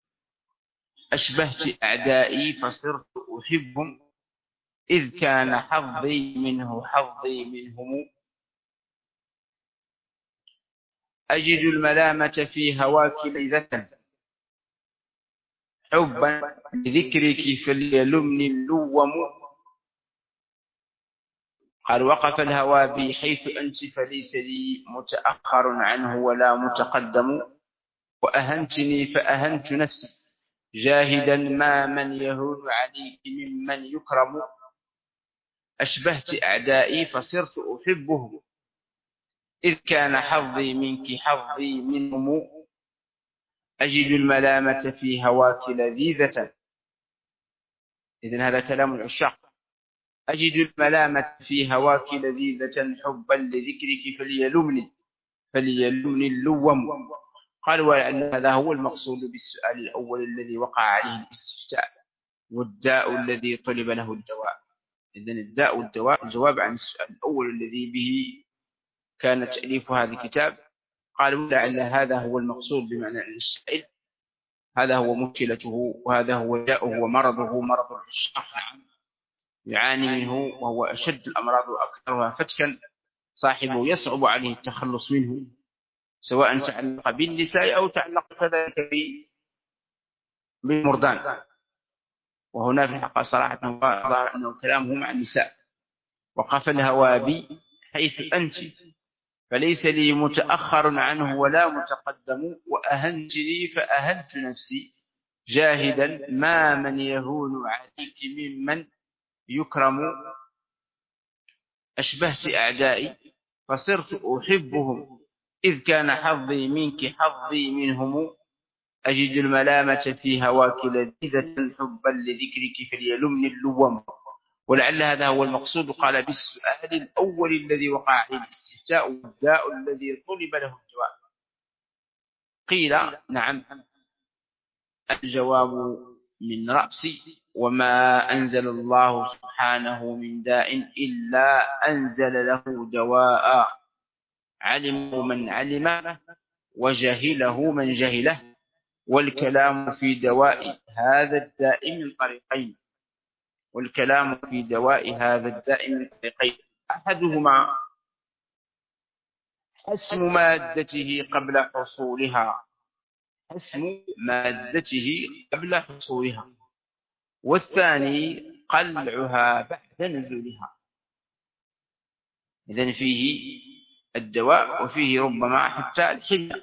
أشبهت أعدائي فصرت أحبهم إذ كان حظي منه حظي منهم، أجد الملامة في هواك ليلة حبا لذكرك فليلمني اللوم، قال وقف الهوى بي حيث أنت فليس لي متأخر عنه ولا متقدم وأهنتني فأهنت نفسي جاهدا ما من يهون عليك ممن يكرم أشبهت أعدائي فصرت أحبهم إذ كان حظي منك حظي منهم أجد الملامة في هواك لذيذة. إذن هذا كلام العشاق. أجد الملامة في هواك لذيذة حبا لذكرك فليلمني فليلمني اللوم. قال ولعل هذا هو المقصود بالسؤال الأول الذي وقع عليه الاستفتاء والداء الذي طلب له الدواء. إذن الداء والدواء الجواب عن السؤال الأول الذي به كان تأليف هذا الكتاب. قال ولعل هذا هو المقصود بمعنى أن السائل هذا هو مشكلته وهذا هو داؤه ومرضه مرض العشاق يعاني منه وهو أشد الأمراض وأكثرها فتكا صاحبه يصعب عليه التخلص منه سواء تعلق بالنساء أو تعلق كذلك بالمردان. وهنا في الحق صراحة ظهر أنه كلامه مع النساء. وقف الهوى بي حيث أنت فليس لي متأخر عنه ولا متقدم وأهنتني فأهنت نفسي جاهدا ما من يهون عليك ممن يكرم أشبهت أعدائي فصرت أحبهم إذ كان حظي منك حظي منهم أجد الملامة في هواك لذيذة حبا لذكرك فليلمني اللوم. ولعل هذا هو المقصود. قال بالسؤال الأول الذي وقع عليه الاستفتاء والداء الذي طلب له الجواب. قيل نعم الجواب من رأسي وما أنزل الله سبحانه من داء إلا أنزل له دواء علمه من علمه وجهله من جهله والكلام في دواء هذا الداء من طريقين والكلام في دواء هذا الداء من طريقين أحدهما حسم مادته قبل حصولها حسم مادته قبل حصولها والثاني قلعها بعد نزولها. إذن فيه الدواء وفيه ربما حتى الحمى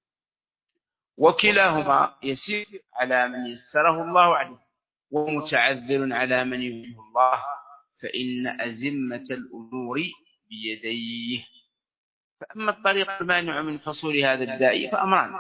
وكلاهما يسير على من يسره الله عليه ومتعذر على من يهده الله فإن أزمة الأمور بيديه. فأما الطريق المانع من حصول هذا الداء فأمران.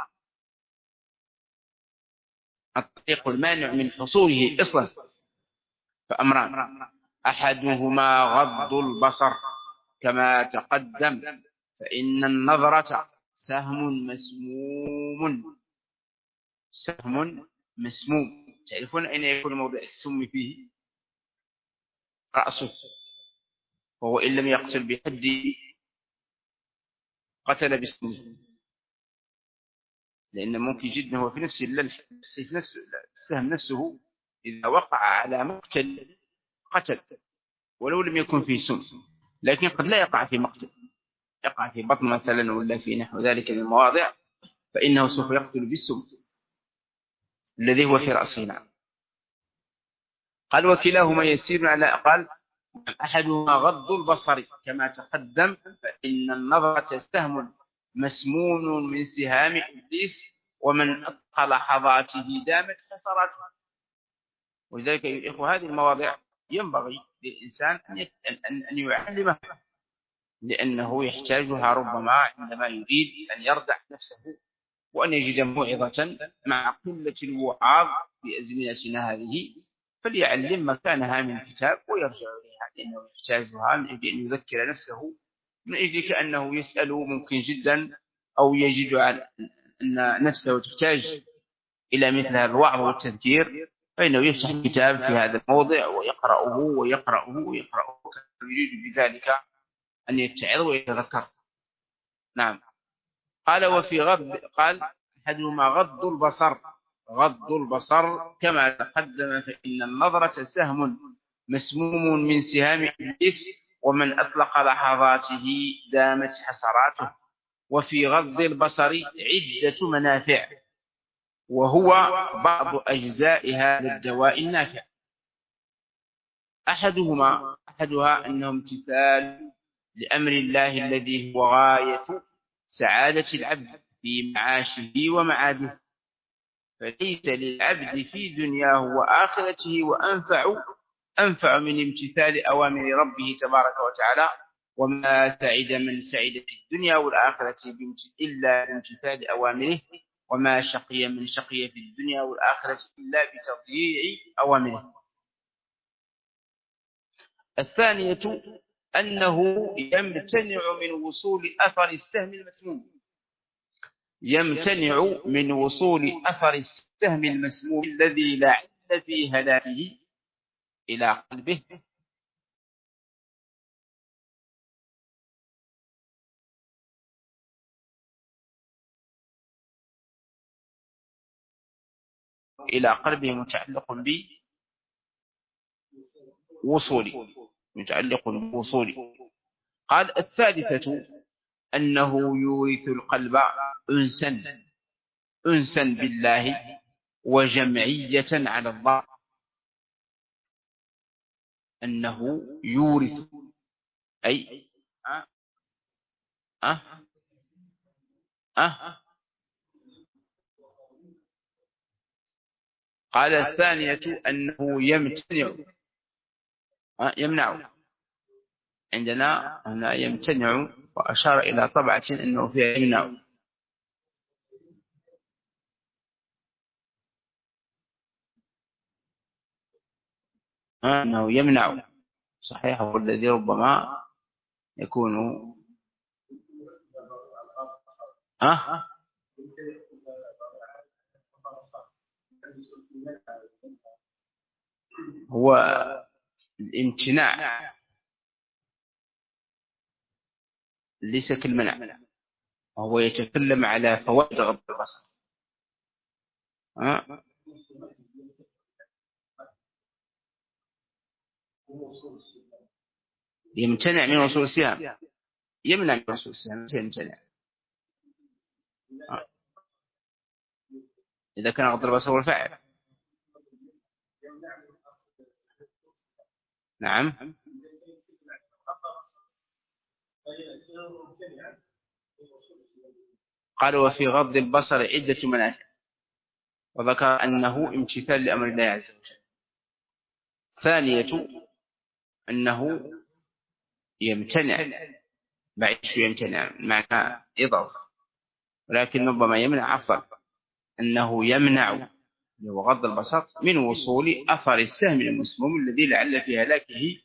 الطريق المانع من حصوله إصلا فأمران أحدهما غض البصر كما تقدم فإن النظرة سهم مسموم سهم مسموم. تعرفون أين يكون موضع السم فيه؟ رأسه. وهو إن لم يقتل بحده قتل بالسم لأن ممكن جدا هو في نفس في نفس السهم نفسه إذا وقع على مقتل قتل ولو لم يكن فيه سم. لكن قد لا يقع في مقتل يقع في بطن مثلا ولا في نحو ذلك من المواضع فإنه سوف يقتل بالسم الذي هو في رأسه. قال وكلاهما يسير على أقل أحدهما غض البصر كما تقدم فإن النظرة سهم مسموم من سهام إبليس ومن أطلق لحظاته دامت حسراته. ولذلك يا إخوة هذه المواضع ينبغي للإنسان أن يعلمها لأنه يحتاجها ربما عندما يريد أن يردع نفسه وأن يجد موعظة مع قلة الوعاظ في أزمنتنا هذه فليعلم مكانها من كتاب ويرجع إليها لأنه يحتاجها من أجل أن يذكر نفسه من أجل كأنه يسأل ممكن جدا أو يجد أن نفسه تحتاج إلى مثل هذا الوعظ والتذكير فإنه يفتح الكتاب في هذا الموضع ويقرأه ويقرأه ويقرأه ويريد بذلك أن يتعظ ويتذكر. نعم. قال وفي غض قال أحدهما غض البصر غض البصر كما تقدم فإن النظرة سهم مسموم من سهام إبليس ومن أطلق لحظاته دامت حسراته. وفي غض البصر عدة منافع وهو بعض أجزاء هذا الدواء النافع. أحدهما أحدها أنه امتثال لأمر الله الذي هو غاية سعادة العبد في معاشه ومعاده، فليس للعبد في دنياه وآخرته وأنفع أنفع من امتثال أوامر ربه تبارك وتعالى. وما سعد من سعد في الدنيا والآخرة إلا بامتثال أوامره، وما شقي من شقي في الدنيا والآخرة إلا بتضييع أوامره. الثانية أنه يمتنع من وصول أثر السهم المسموم يمتنع من وصول أثر السهم المسموم الذي لعل في هلاكه إلى قلبه إلى قلبه متعلق بوصول متعلق بوصول. قال الثالثة أنه يورث القلب أنسا أنسا بالله وجمعية على الله. أنه يورث أي أه أه أه قال الثانية أنه يمتنع أه يمنع. عندنا هنا يمتنع وأشار إلى طبعة أنه فيها يمنع. أه أنه يمنع صحيح، هو الذي ربما يكون أه هو الامتناع ليس كالمنع، وهو يتكلم على فوائد غض البصر. أه؟ يمتنع من وصول السهام، يمنع من وصول السهام يمتنع. أه؟ إذا كان غض البصر هو الفاعل. نعم. قال وفي غض البصر عدة منافع، وذكر أنه امتثال لأمر الله عز وجل. ثانية أنه يمتنع بعيد يمتنع معنى إضافة، ولكن ربما يمنع أفضل. أنه يمنع وغض البصر من وصول أثر السهم المسموم الذي لعل في هلاكه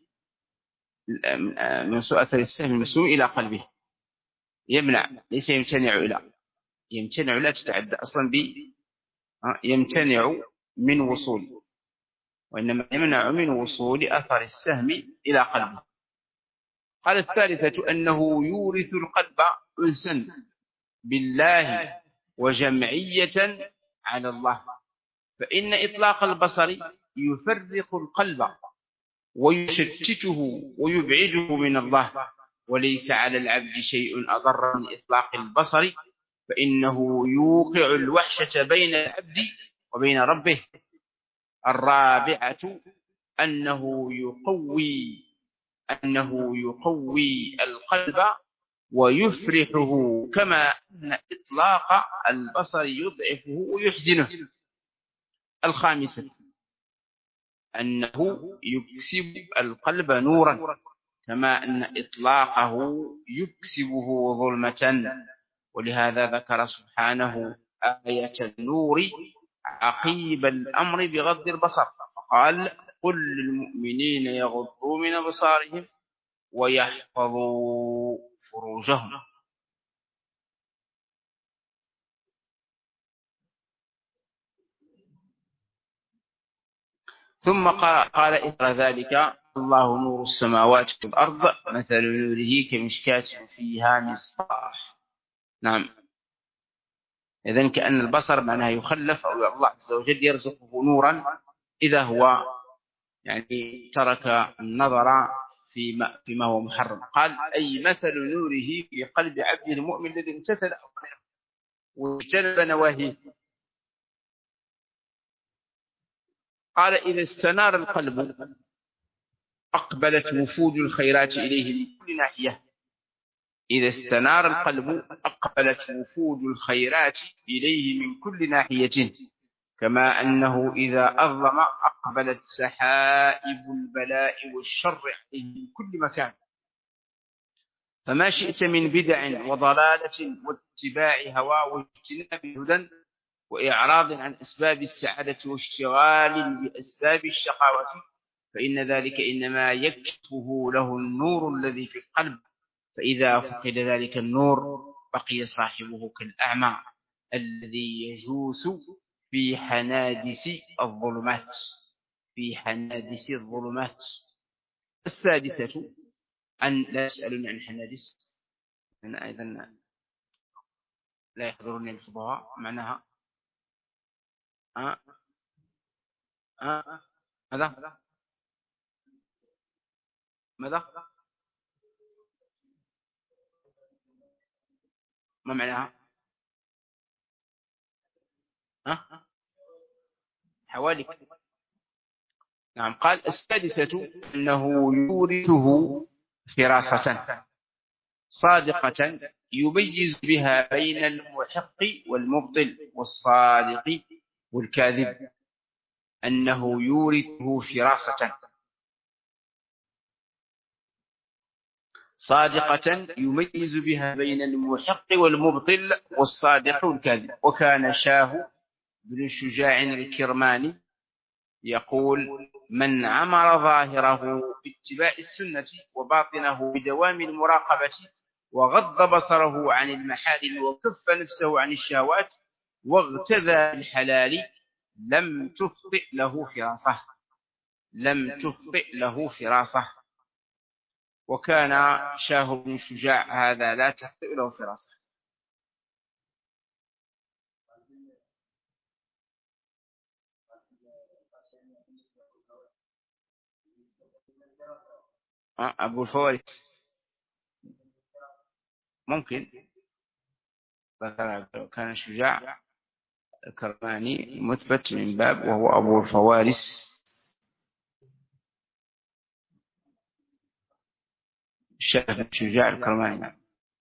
من سوء أثر السهم المسموم إلى قلبه. يمنع ليس يمتنع إلى، يمتنع لا تتعدى أصلا ب يمتنع من وصول، وإنما يمنع من وصول أثر السهم إلى قلبه. قال الثالثة أنه يورث القلب أنسا بالله وجمعية على الله، فإن إطلاق البصر يفرق القلب ويشتته ويبعده من الله، وليس على العبد شيء أضر من إطلاق البصر، فإنه يوقع الوحشة بين العبد وبين ربه. الرابعة أنه يقوي أنه يقوي القلب ويفرحه، كما أن إطلاق البصر يضعفه ويحزنه. الخامسة أنه يكسب القلب نورا، كما أن إطلاقه يكسبه ظلمة. ولهذا ذكر سبحانه آية النور عقيب الأمر بغض البصر، فقال قل للمؤمنين يغضوا من أبصارهم ويحفظوا فروجهم. ثم قال إثر ذلك الله نور السماوات والأرض مثل نوره كمشكاة فيها مصباح. نعم. إذن كأن البصر معناه يخلف، أو الله عز وجل يرزقه نورا إذا هو يعني ترك النظر فيما, فيما هو محرم. قال أي مثل نوره في قلب عبد المؤمن الذي امتثل أمره واجتنب نواهيه. قال إذا استنار القلب أقبلت وفود الخيرات إليه من كل ناحية. إذا استنار القلب أقبلت وفود الخيرات إليه من كل ناحية، كما أنه إذا أظلم أقبلت سحائب البلاء والشر عليه من كل مكان. فما شئت من بدع وضلالة واتباع هوى واجتناب هدى وإعراض عن أسباب السعادة واشتغال بأسباب الشقاوة، فإن ذلك إنما يكشفه له النور الذي في القلب، فإذا فقد ذلك النور بقي صاحبه كالأعمى الذي يجوس في حنادس الظلمات في حنادس الظلمات. السادسة أن لا يسألني عن حنادس، أنا أيضا لا يحضرني الفضاء معناها أه أه ماذا ماذا ما معناها أه حوالك. نعم. قال السادسة أنه يورثه فراسة صادقة يميز بها بين المحق والمبطل والصادق والكاذب، أنه يورثه فراسة صادقة يميز بها بين المحق والمبطل والصادق والكاذب. وكان شاه بن شجاع الكرماني يقول: من عمر ظاهره باتباع السنة وباطنه بدوام المراقبة وغض بصره عن المحارم وكف نفسه عن الشهوات واغتذى بالحلال لم تخطئ له فراسة لم تخطئ له فراسة وكان شاه بن شجاع هذا لا تخطئ له فراسة. أبو الفوارس ممكن كان شجاع الكرماني مثبت من باب وهو أبو الفوارس شاه شجاع الكرماني.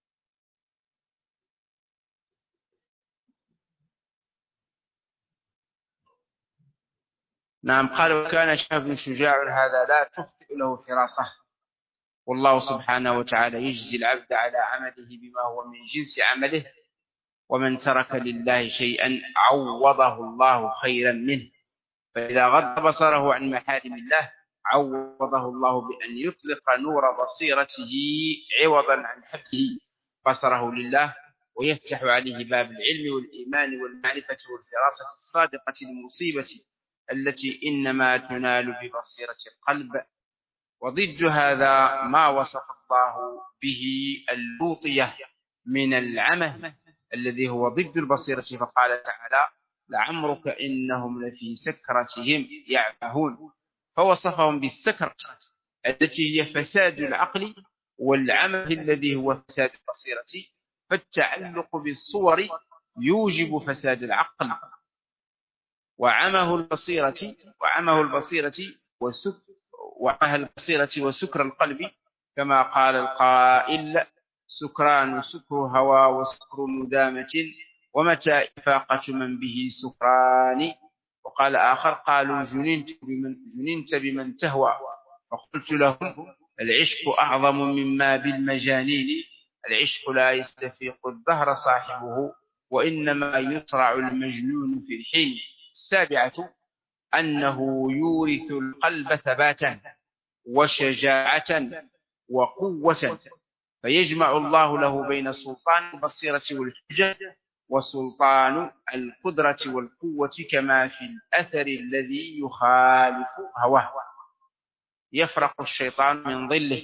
نعم. قال: وكان شاه بن شجاع هذا لا تخطئ له فراسة، والله سبحانه وتعالى يجزي العبد على عمله بما هو من جنس عمله، ومن ترك لله شيئا عوضه الله خيرا منه، فإذا غض بصره عن محارم الله عوضه الله بأن يطلق نور بصيرته عوضا عن حبسه بصره لله، ويفتح عليه باب العلم والإيمان والمعرفة والفراسة الصادقة المصيبة التي إنما تنال ببصيرة القلب. وضد هذا ما وصف الله به اللوطية من العمى الذي هو ضد البصيرة، فقال تعالى: لعمرك إنهم لفي سكرتهم يعمهون، فوصفهم بالسكرة التي هي فساد العقل، والعمى الذي هو فساد البصيرة، فالتعلق بالصور يوجب فساد العقل، وعمه البصيرة وعمه البصيرة وسك وعمه البصيرة وسكر القلب، كما قال القائل: سكران سكر هوى وسكر مدامة، ومتى إفاقة من به سكران. وقال آخر: قالوا جننت بمن, جننت بمن تهوى، فقلت لهم: العشق أعظم مما بالمجانين، العشق لا يستفيق الدهر صاحبه، وإنما يطرع المجنون في الحين. السابعة أنه يورث القلب ثباتا وشجاعة وقوة، فيجمع الله له بين سلطان البصيرة والحجة وسلطان القدرة والقوة، كما في الأثر الذي يخالف هواه يفرق الشيطان من ظله.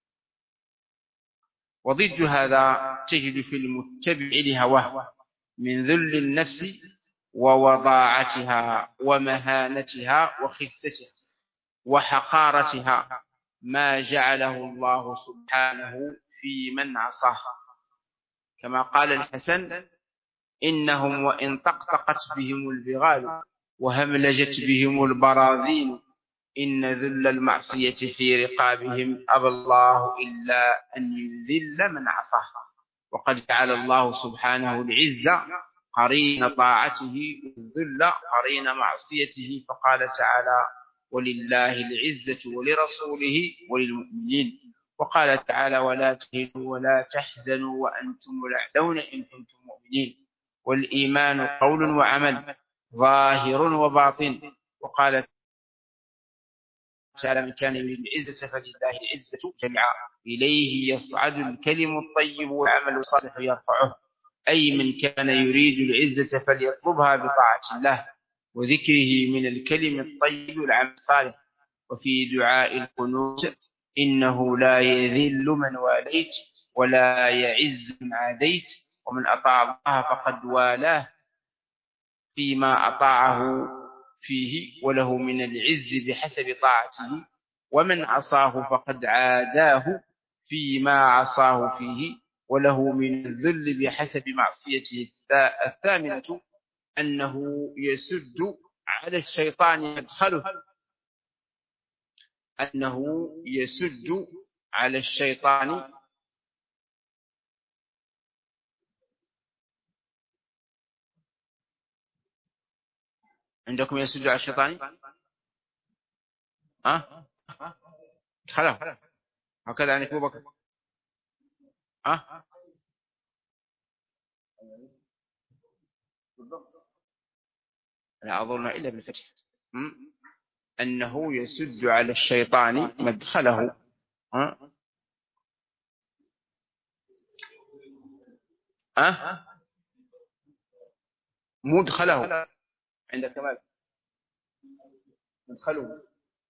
وضد هذا تجد في المتبع لهواه من ذل النفس ووضاعتها ومهانتها وخستها وحقارتها ما جعله الله سبحانه في من عصاه، كما قال الحسن: إنهم وإن طقطقت بهم البغال وهملجت بهم البراذين إن ذل المعصية في رقابهم أبى الله إلا أن يذل من عصاه. وقد جعل الله سبحانه العزة قرين طاعته والذل قرين معصيته، فقال تعالى: ولله العزة ولرسوله وللمؤمنين. وقال تعالى: ولا تهنوا ولا تحزنوا وأنتم الأعلون إن كنتم مؤمنين. والإيمان قول وعمل ظاهر وباطن. وقال تعالى: من كان يريد العزة فلله العزة جميعا إليه يصعد الكلم الطيب والعمل الصالح يرفعه، أي من كان يريد العزة فليطلبها بطاعة الله وذكره من الكلم الطيب والعمل الصالح. وفي دعاء القنوت: إنه لا يذل من واليت ولا يعز من عاديت، ومن أطاع الله فقد والاه فيما أطاعه فيه وله من العز بحسب طاعته، ومن عصاه فقد عاداه فيما عصاه فيه وله من الذل بحسب معصيته. الثامنة أنه يسد على الشيطان مدخله أنه يسد على الشيطان عندكم يسد على الشيطان ها أه؟ خلاص هكذا يعني أبو بكر ها لا أظن إلا بالفتح أنه يسد على الشيطان مدخله ها أه؟ مدخله عندك ماذا مدخله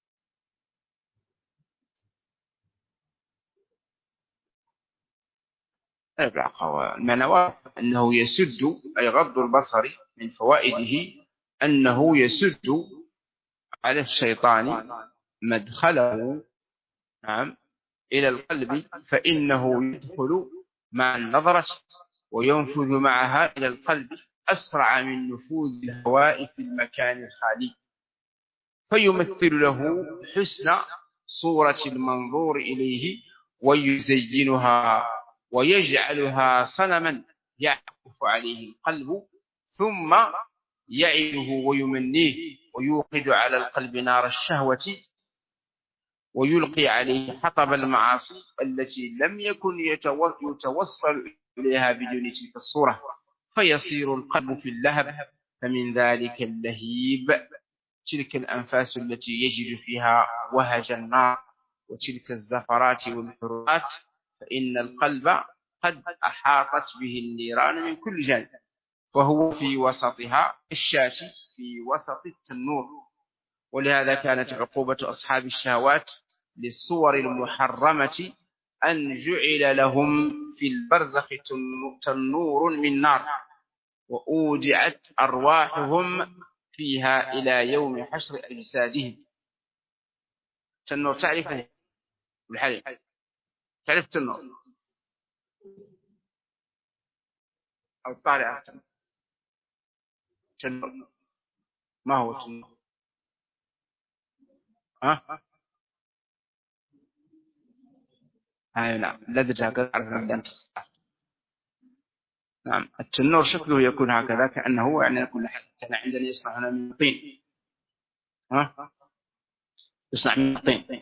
المعنى واضح أنه يسد أي غض البصر من فوائده أنه يسد على الشيطان مدخله نعم إلى القلب، فإنه يدخل مع النظرة وينفذ معها إلى القلب أسرع من نفوذ الهواء في المكان الخالي، فيمثل له حسن صورة المنظور إليه ويزينها ويجعلها صنما يعكف عليه القلب، ثم يعده ويمنيه ويوقد على القلب نار الشهوة ويلقي عليه حطب المعاصي التي لم يكن يتوصل إليها بدون تلك الصورة، فيصير القلب في اللهب. فمن ذلك اللهيب تلك الأنفاس التي يجد فيها وهج النار، وتلك الزفرات والحروقات، فإن القلب قد أحاطت به النيران من كل جانب، فهو في وسطها الشاة في وسط التنور. ولهذا كانت عقوبة أصحاب الشهوات للصور المحرمة أن جعل لهم في البرزخ تنور من نار، وأودعت أرواحهم فيها إلى يوم حشر أجسادهم. تنور تعرفه بالحليب، تعرف تنور أو طارئ تنور، ما هو تنور ها آه نعم لذة هكذا عرفنا أنت نعم. التنور شكله يكون هكذا كأنه يعني يكون كان عندنا يصنع هنا من الطين ها يصنع من الطين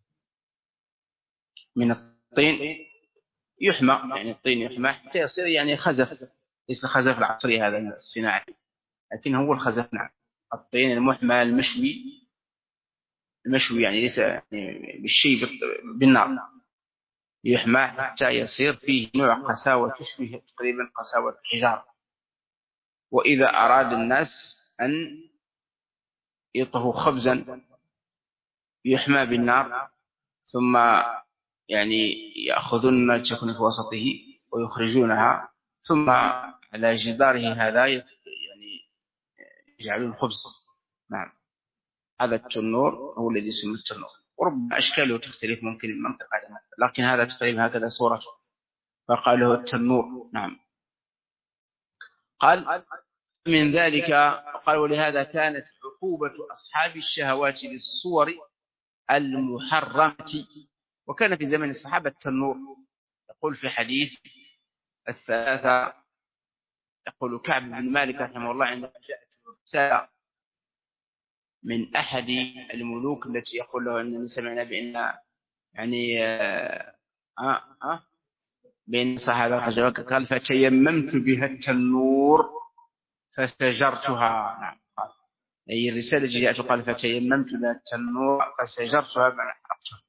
من الطين يحمى يعني الطين يحمى حتى يصير يعني خزف، ليس الخزف العصري هذا الصناعي، لكن هو الخزف نعم الطين المحمى المشوي المشوي يعني ليس يعني بالشيء بالنار يحمى حتى يصير فيه نوع قساوة تشبه تقريبا قساوة الحجارة. وإذا أراد الناس أن يطهوا خبزا يحمى بالنار ثم يعني يأخذون تكون في وسطه ويخرجونها، ثم على جداره هذا يعني يجعلون الخبز نعم. هذا التنور هو الذي يسمى التنور، وربما أشكاله تختلف ممكن من منطقة إلى منطقة، لكن هذا تقريبا هكذا صورته فقال له التنور نعم. قال من ذلك قال ولهذا كانت عقوبة أصحاب الشهوات للصور المحرمة. وكان في زمن الصحابة التنور. يقول في حديث الثلاثة، يقول كعب بن مالك رحمه الله عندما جاءت رسالة من أحد الملوك التي يقول له أننا سمعنا بأن يعني آه آه آه بين الصحابة قال فتيممت بها التنور فسجرتها. نعم، أي الرسالة جاءت قال فتيممت بها التنور فسجرتها بمعنى حرقتها.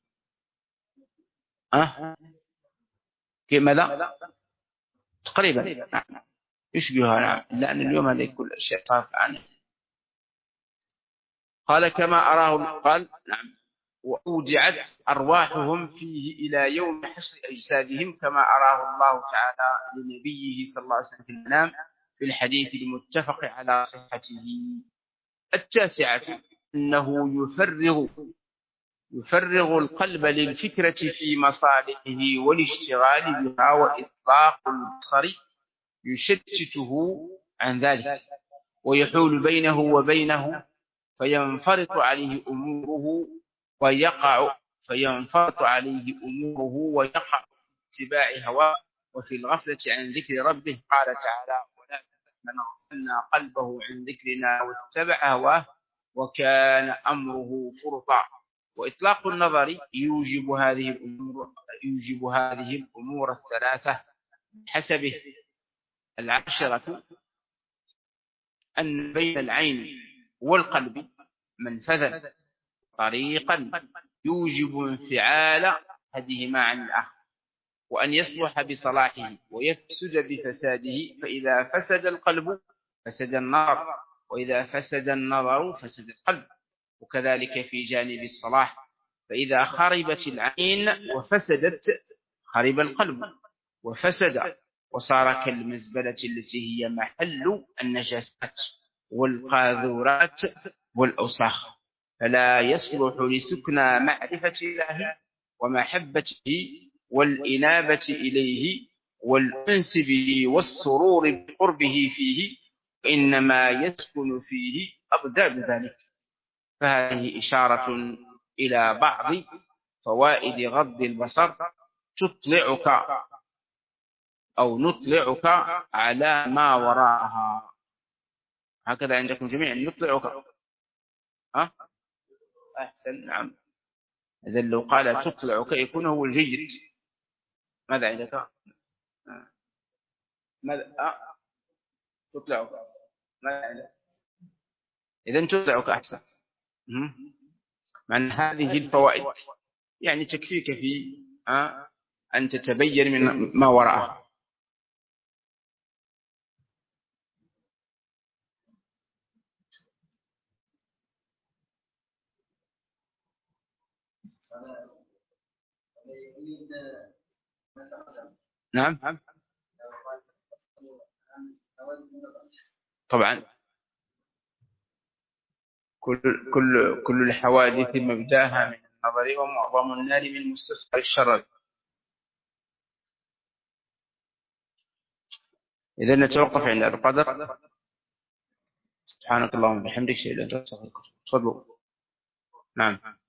أه؟ كما لا تقريبا نعم. يشبهها نعم، لأن اليوم هذا كل الأشياء طاف عنه. قال كما أراه قال نعم وأودعت أرواحهم فيه إلى يوم حشر أجسادهم كما أراه الله تعالى لنبيه صلى الله عليه وسلم في المنام في الحديث المتفق على صحته. التاسعة أنه يفرغ يفرغ القلب للفكرة في مصالحه والاشتغال بها، وإطلاق البصر يشتته عن ذلك ويحول بينه وبينه فينفرط عليه أموره ويقع فينفرط عليه أموره ويقع في اتباع هواه وفي الغفلة عن ذكر ربه. قال تعالى ولا تطع من أغفلنا قلبه عن ذكرنا واتبع هواه وكان أمره فرطا. وإطلاق النظر يوجب هذه الأمور يوجب هذه الأمور الثلاثة حسبه. العاشرة أن بين العين والقلب منفذا طريقا يوجب انفعال أحدهما عن الآخر، وأن يصلح بصلاحه ويفسد بفساده. فإذا فسد القلب فسد النظر، وإذا فسد النظر فسد القلب. وكذلك في جانب الصلاح، فإذا خربت العين وفسدت خرب القلب وفسد وصار كالمزبلة التي هي محل النجاسات والقاذورات والأوساخ، فلا يصلح لسكنى معرفة الله ومحبته والإنابة إليه والأنس به والسرور بقربه فيه، إنما يسكن فيه أضداد ذلك. فهذه إشارة إلى بعض فوائد غض البصر تطلعك أو نطلعك على ما وراءها. هكذا عندكم جميعا نطلعك. ها أحسن نعم. إذا لو قال تطلعك يكون هو الجيد. ماذا عندك؟ ماذا أه؟ تطلعك ماذا عندك؟ إذا تطلعك أحسن. من هذه الفوائد يعني تكفيك في أه؟ أن تتبين من ما وراءها. نعم طبعا كل كل كل الحوادث مبداها من النظر ومعظم النار من مستصغر الشرر. إذا نتوقف عند القدر. سبحانك اللهم وبحمدك اشهد ان لا اله الا انت استغفرك. تفضلوا. نعم.